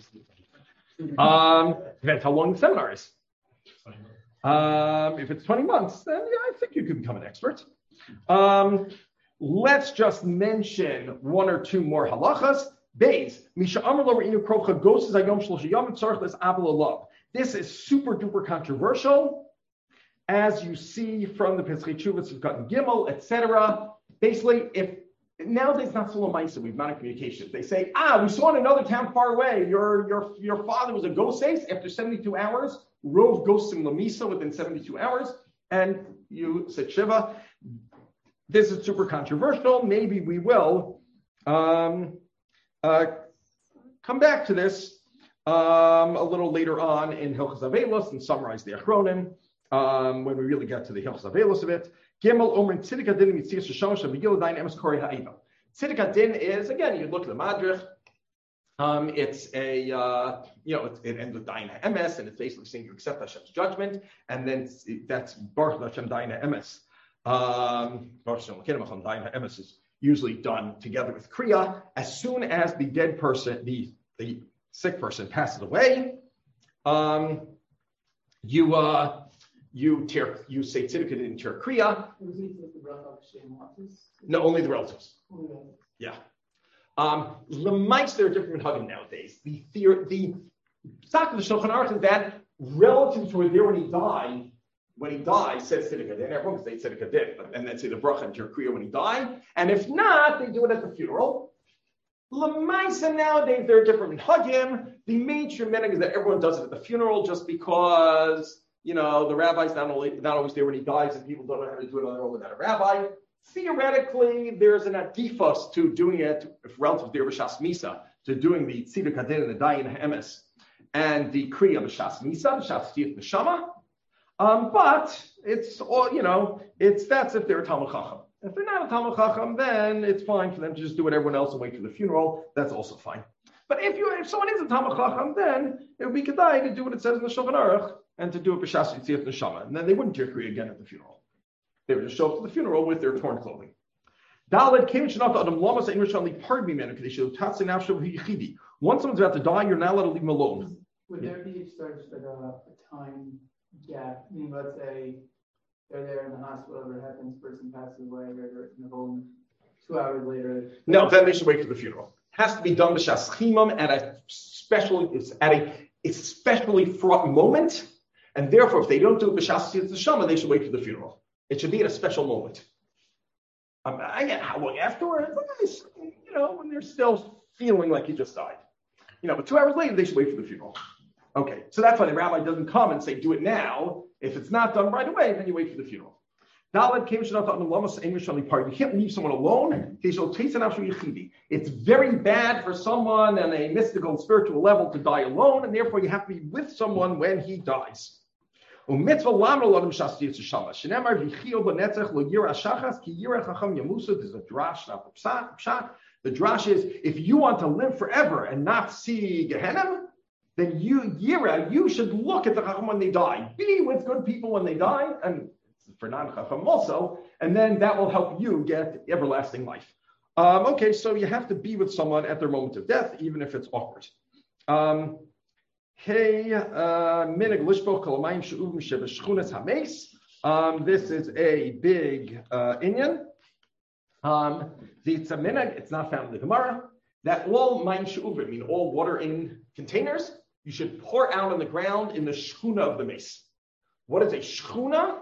Um, depends how long the seminar is. Um, if it's twenty months, then yeah, I think you could become an expert. Um, let's just mention one or two more halachas. Beis, Misha Amar Lo Re'inu Krocha Goses Hayom Shlosh Yom Tzarich Les Aval Alav. This is super duper controversial, as you see from the Pesachei Tshuvos of Katan Gimel, et cetera. Basically, if nowadays not so lemaisa, we've not in communication. They say, ah, we saw in another town far away. Your your your father was a goses after seventy-two hours. Rove gosim lemisa within seventy-two hours, and you said shiva. This is super controversial. Maybe we will um, uh, come back to this um, a little later on in Hilchos Avelos and summarize the Achronim um, when we really get to the Hilchos Avelos of it. Gimel Omer Tzidik Adin Mitzias Shoshamosh Avigil Dain Emes Kori Ha'eva. Tzidik Adin is, again, you look at the Madrich. Um, it's a, uh, you know, it, it ends with Dain Ha'emes, and it's basically saying you accept Hashem's judgment, and then that's Baruch Hashem Dain Ha'emes. Um, Baruch Hashem L'Kedem Dain Ha'emes is usually done together with Kriya. As soon as the dead person, the, the sick person passes away, um, you, uh, You tear, you say tzedek in tear kriya. No, only the relatives. Yeah. Um, Lemais, there are different hugging nowadays. The theory, the stock of the Shulchan Aruch is that relatives who were there when he died, when he died, says tzedek adin. Everyone can say tzedek adin, and then say the bracha and tear kriya when he died. And if not, they do it at the funeral. Lemaisa nowadays, there are different hugging. The mainstream meaning is that everyone does it at the funeral just because. You know, the rabbi's not only not always there when he dies, and people don't know how to do it on their own without a rabbi. Theoretically, there's an adifos to doing it if relatives there b'shas misa, to doing the tzedek adin and the dayin ha'emes and the kriya b'shas misa, b'shas tiyat neshama. Um, but it's all, you know, it's that's if they're a Talmud Chacham. If they're not a Talmud Chacham, then it's fine for them to just do what everyone else and wait for the funeral. That's also fine. But if you if someone is a Talmud Chacham, then it would be kedai to do what it says in the Shulchan Aruch and to do it b'shas yitziyat neshama, and then they wouldn't tear kriya again at the funeral. They would just show up to the funeral with their torn clothing. Daled came to not Adam Lamas English only pardon me, man, because they should tatsi nafshu v'yichidi. Once someone's about to die, you're not allowed to leave him alone. Would there be such like a, a time gap? I mean, let's say they're there in the hospital, whatever happens, person passes away, they're in the home. Two hours later. No, then they should wait for the funeral. Has to be done b'shas chimam at a special, it's at a especially fraught moment, and therefore, if they don't do it b'shas tzishama, they should wait for the funeral. It should be at a special moment. Um, again, how long afterwards? You know, when they're still feeling like he just died. You know, but two hours later, they should wait for the funeral. Okay, so that's why the rabbi doesn't come and say, do it now. If it's not done right away, then you wait for the funeral. You can't leave someone alone. It's very bad for someone on a mystical and spiritual level to die alone, and therefore you have to be with someone when he dies. There's a drash, not pshat. The drash is, if you want to live forever and not see Gehenna, then you, Yira, you should look at the Chacham when they die. Be with good people when they die, and for non-Chacham also, and then that will help you get everlasting life. Um, okay, so you have to be with someone at their moment of death, even if it's awkward. Um, Hey, minig lishbo kolamayim she'uvim shebeshchunas hameis. Um, this is a big uh, inyan. Um, it's a minig. It's not found in the Gemara. That all mayim she'uvim, I mean all water in containers, you should pour out on the ground in the shchuna of the mace. What is a shchuna?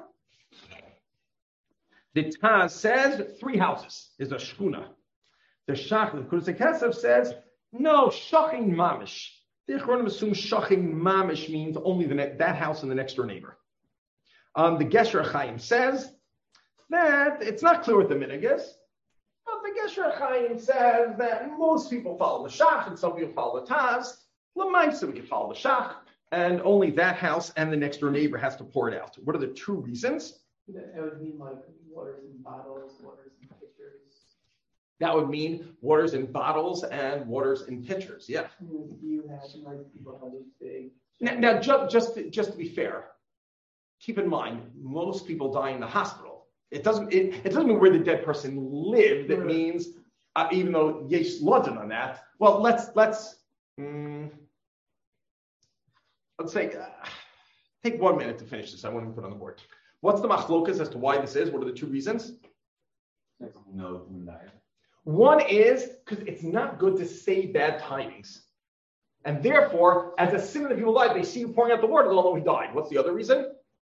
The Taz says three houses is a shchuna. The Shach, the Kurusei Kesef says no, shachin mamish. The Achronim assume shachin mamish means only the ne- that house and the next door neighbor. Um, the Gesher Chaim says that it's not clear what the minig is, but the Gesher Chaim says that most people follow the shach and some people follow the Taz. L'maisa we can follow the shach, and only that house and the next door neighbor has to pour it out. What are the two reasons? That would mean like waters in bottles, waters in pitchers. That would mean waters in bottles and waters in pitchers. Yeah. You have like people have these big. Now, now just just to, just to be fair, keep in mind most people die in the hospital. It doesn't it, it doesn't mean where the dead person lived. It means uh, even though yesh lodin on that. Well, let's let's um, let's say uh, take one minute to finish this. I want to put on the board. What's the machlokas as to why this is? What are the two reasons? No, One is because it's not good to say bad tidings. And therefore, as a sin of people died, they see you pouring out the water, they'll know he died. What's the other reason?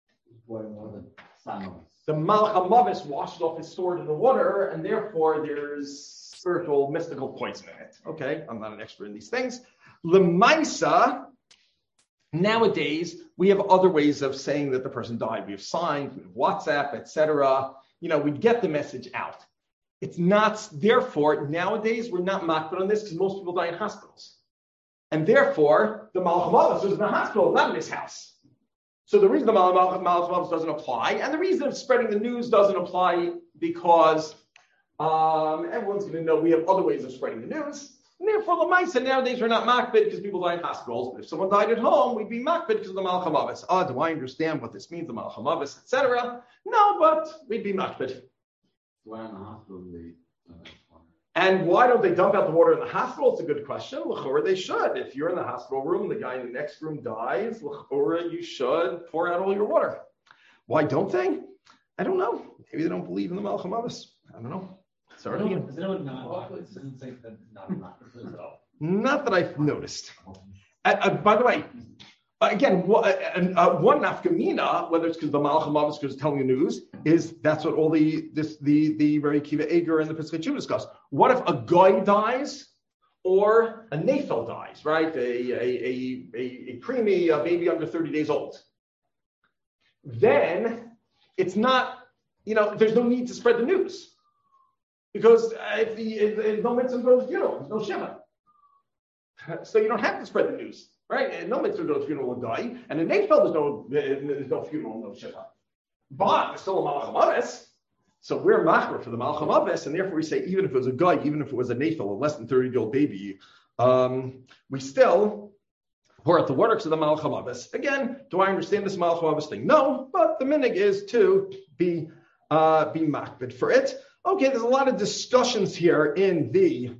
The Malach HaMavis washes off his sword in the water, and therefore there's spiritual, mystical poison in it. Okay, I'm not an expert in these things. Lemaisa, nowadays, we have other ways of saying that the person died. We have signs, we have WhatsApp, et cetera. You know, we get the message out. It's not, therefore, nowadays, we're not makbid on this because most people die in hospitals. And therefore, the Malach HaMavis was in the hospital, not in his house. So the reason the Malach HaMavis doesn't apply, and the reason of spreading the news doesn't apply because um, everyone's going to know we have other ways of spreading the news. And therefore, the Maisa, nowadays, we're not makbid because people die in hospitals. But if someone died at home, we'd be makbid because of the Malach HaMavis. Oh, do I understand what this means, the Malach HaMavis, et cetera? No, but we'd be makbid. Why in the hospital they uh, And why don't they dump out the water in the hospital? It's a good question. L'chora, they should. If you're in the hospital room, the guy in the next room dies, l'chora, you should pour out all your water. Why don't they? I don't know. Maybe they don't believe in the Malach HaMavis. I don't know. Sorry. Is anyone not? It doesn't say that not not at all. Not that I've noticed. Uh, uh, by the way, again, uh, uh, one nafkamina, whether it's because the Malach HaMavis is telling the news, is that's what all the this the the very Kiva Eger and the Pesach Chu discuss. What if a guy dies or a nafel dies, right? A a a a, a preemie, a baby under thirty days old. Then it's not, you know, there's no need to spread the news because if the if, if no mitzvah goes to funeral, there's no shiva, so you don't have to spread the news. Right? No mitzvah goes funeral will die, and in Nafel there's no there's no funeral, no shiva. But there's still a Malach HaMavis, so we're machmer for the Malach HaMavis, and therefore we say even if it was a guy, even if it was a Nafel, a less than thirty year old baby, um, we still pour out the water to the Malach HaMavis. Again, do I understand this Malach HaMavis thing? No, but the minig is to be uh, be makbid for it. Okay, there's a lot of discussions here in the,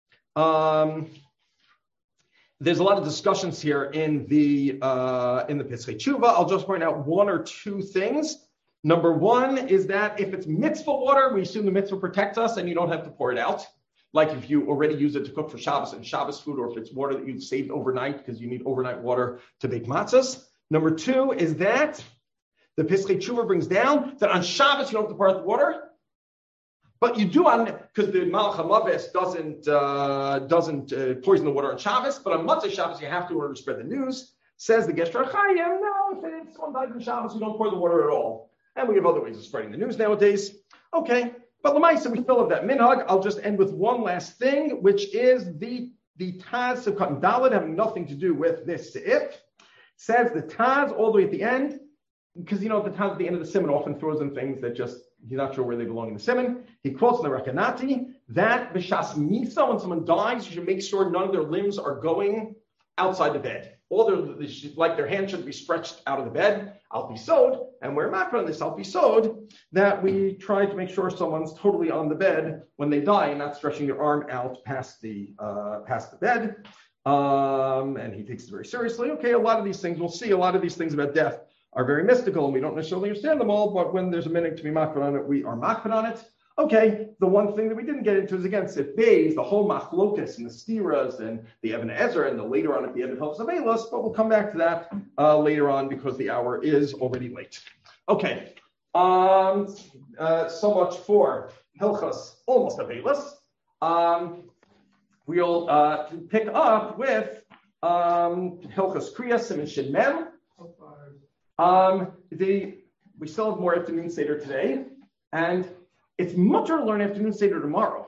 um, there's a lot of discussions here in the, uh, in the Pesach Tshuva. I'll just point out one or two things. Number one is that if it's mitzvah water, we assume the mitzvah protects us and you don't have to pour it out. Like if you already use it to cook for Shabbos and Shabbos food, or if it's water that you've saved overnight because you need overnight water to bake matzahs. Number two is that the Pesach Tshuva brings down that on Shabbos you don't have to pour out the water, but you do on, because the Malach HaMaves doesn't uh, doesn't uh, poison the water on Shabbos, but on Matzah Shabbos you have to in order to spread the news. Says the Gesher Chaim, no, if someone died on Shabbos, you don't pour the water at all. And we have other ways of spreading the news nowadays. Okay, but Lamaisa, we still have that minhag. I'll just end with one last thing, which is the, the Taz of Cotton Dalet having nothing to do with this Seif. Says the Taz all the way at the end, because you know the Taz at the end of the Siman often throws in things that just he's not sure where they belong in the Siman. He quotes in the Rekanati that B'shas Misa, when someone dies, you should make sure none of their limbs are going outside the bed. All their, like their hands should be stretched out of the bed. Al be sewed, and we're not on this al be sewed, that we try to make sure someone's totally on the bed when they die and not stretching their arm out past the uh, past the bed. Um, and he takes it very seriously. Okay, a lot of these things, we'll see, a lot of these things about death are very mystical, and we don't necessarily understand them all, but when there's a minute to be makbid on it, we are makbid on it. Okay, the one thing that we didn't get into is, again, Sif Beis, the whole machlokas and the stiras and the Even Ezer and the later on at the end of Hilchos Avelos, but we'll come back to that uh, later on because the hour is already late. Okay, um, uh, so much for Hilchos almost Avelos. Um, we'll uh, pick up with um, Hilchos Kriya, Siman Shin Mem. Um, the, we still have more afternoon Seder today, and it's much to learn afternoon Seder tomorrow.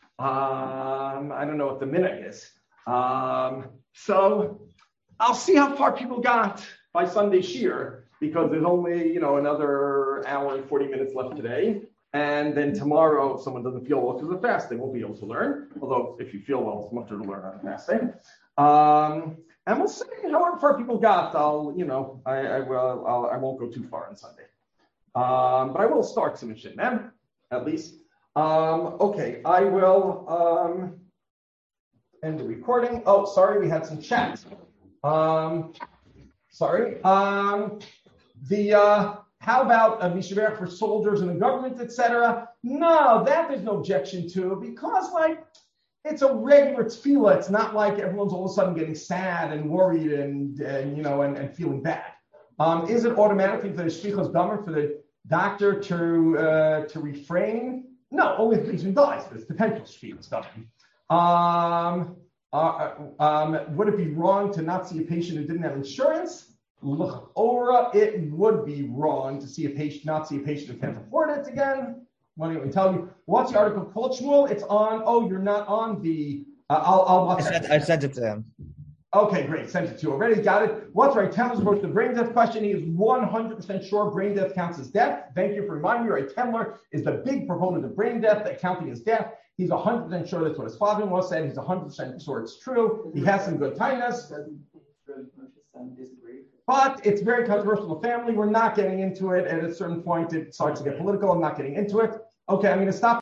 Um, I don't know what the minhag is. Um, so I'll see how far people got by Sunday Shir, because there's only, you know, another hour and forty minutes left today. And then tomorrow, if someone doesn't feel well because of fasting, won't be able to learn. Although if you feel well, it's much to learn on fasting. Um, and we'll see how far people got. I'll, you know, I, I will, I'll, I won't go too far on Sunday. Um, but I will start some Shin Mem, at least. Um, okay, I will um, end the recording. Oh, sorry, we had some chat. Um, sorry. Um, the uh, how about a mishaberach for soldiers in the government, et cetera? No, that there's no objection to, because like it's a regular tefillah. It's not like everyone's all of a sudden getting sad and worried and, and you know and, and feeling bad. Um, is it automatically for the shlichus damer for the doctor to uh, to refrain? No, only if the patient dies. There's potential shlichus damer. Um, uh, um, would it be wrong to not see a patient who didn't have insurance? L'chora, it would be wrong to see a patient, not see a patient who can't afford it again. What do I tell you? What's the article called, Shmuel? It's on. Oh, you're not on the. Uh, I'll. I'll I sent, I sent it to him. Okay, great. Sent it to you already. Got it. What's right? Temler's approach to the brain death question. He is one hundred percent sure brain death counts as death. Thank you for reminding me. Right? Temler is the big proponent of brain death, that counting as death. He's one hundred percent sure that's what his father-in-law said. He's one hundred percent sure it's true. He has some good tightness. But it's very controversial in the family. We're not getting into it. At a certain point, it starts to get political. I'm not getting into it. Okay, I'm going to stop.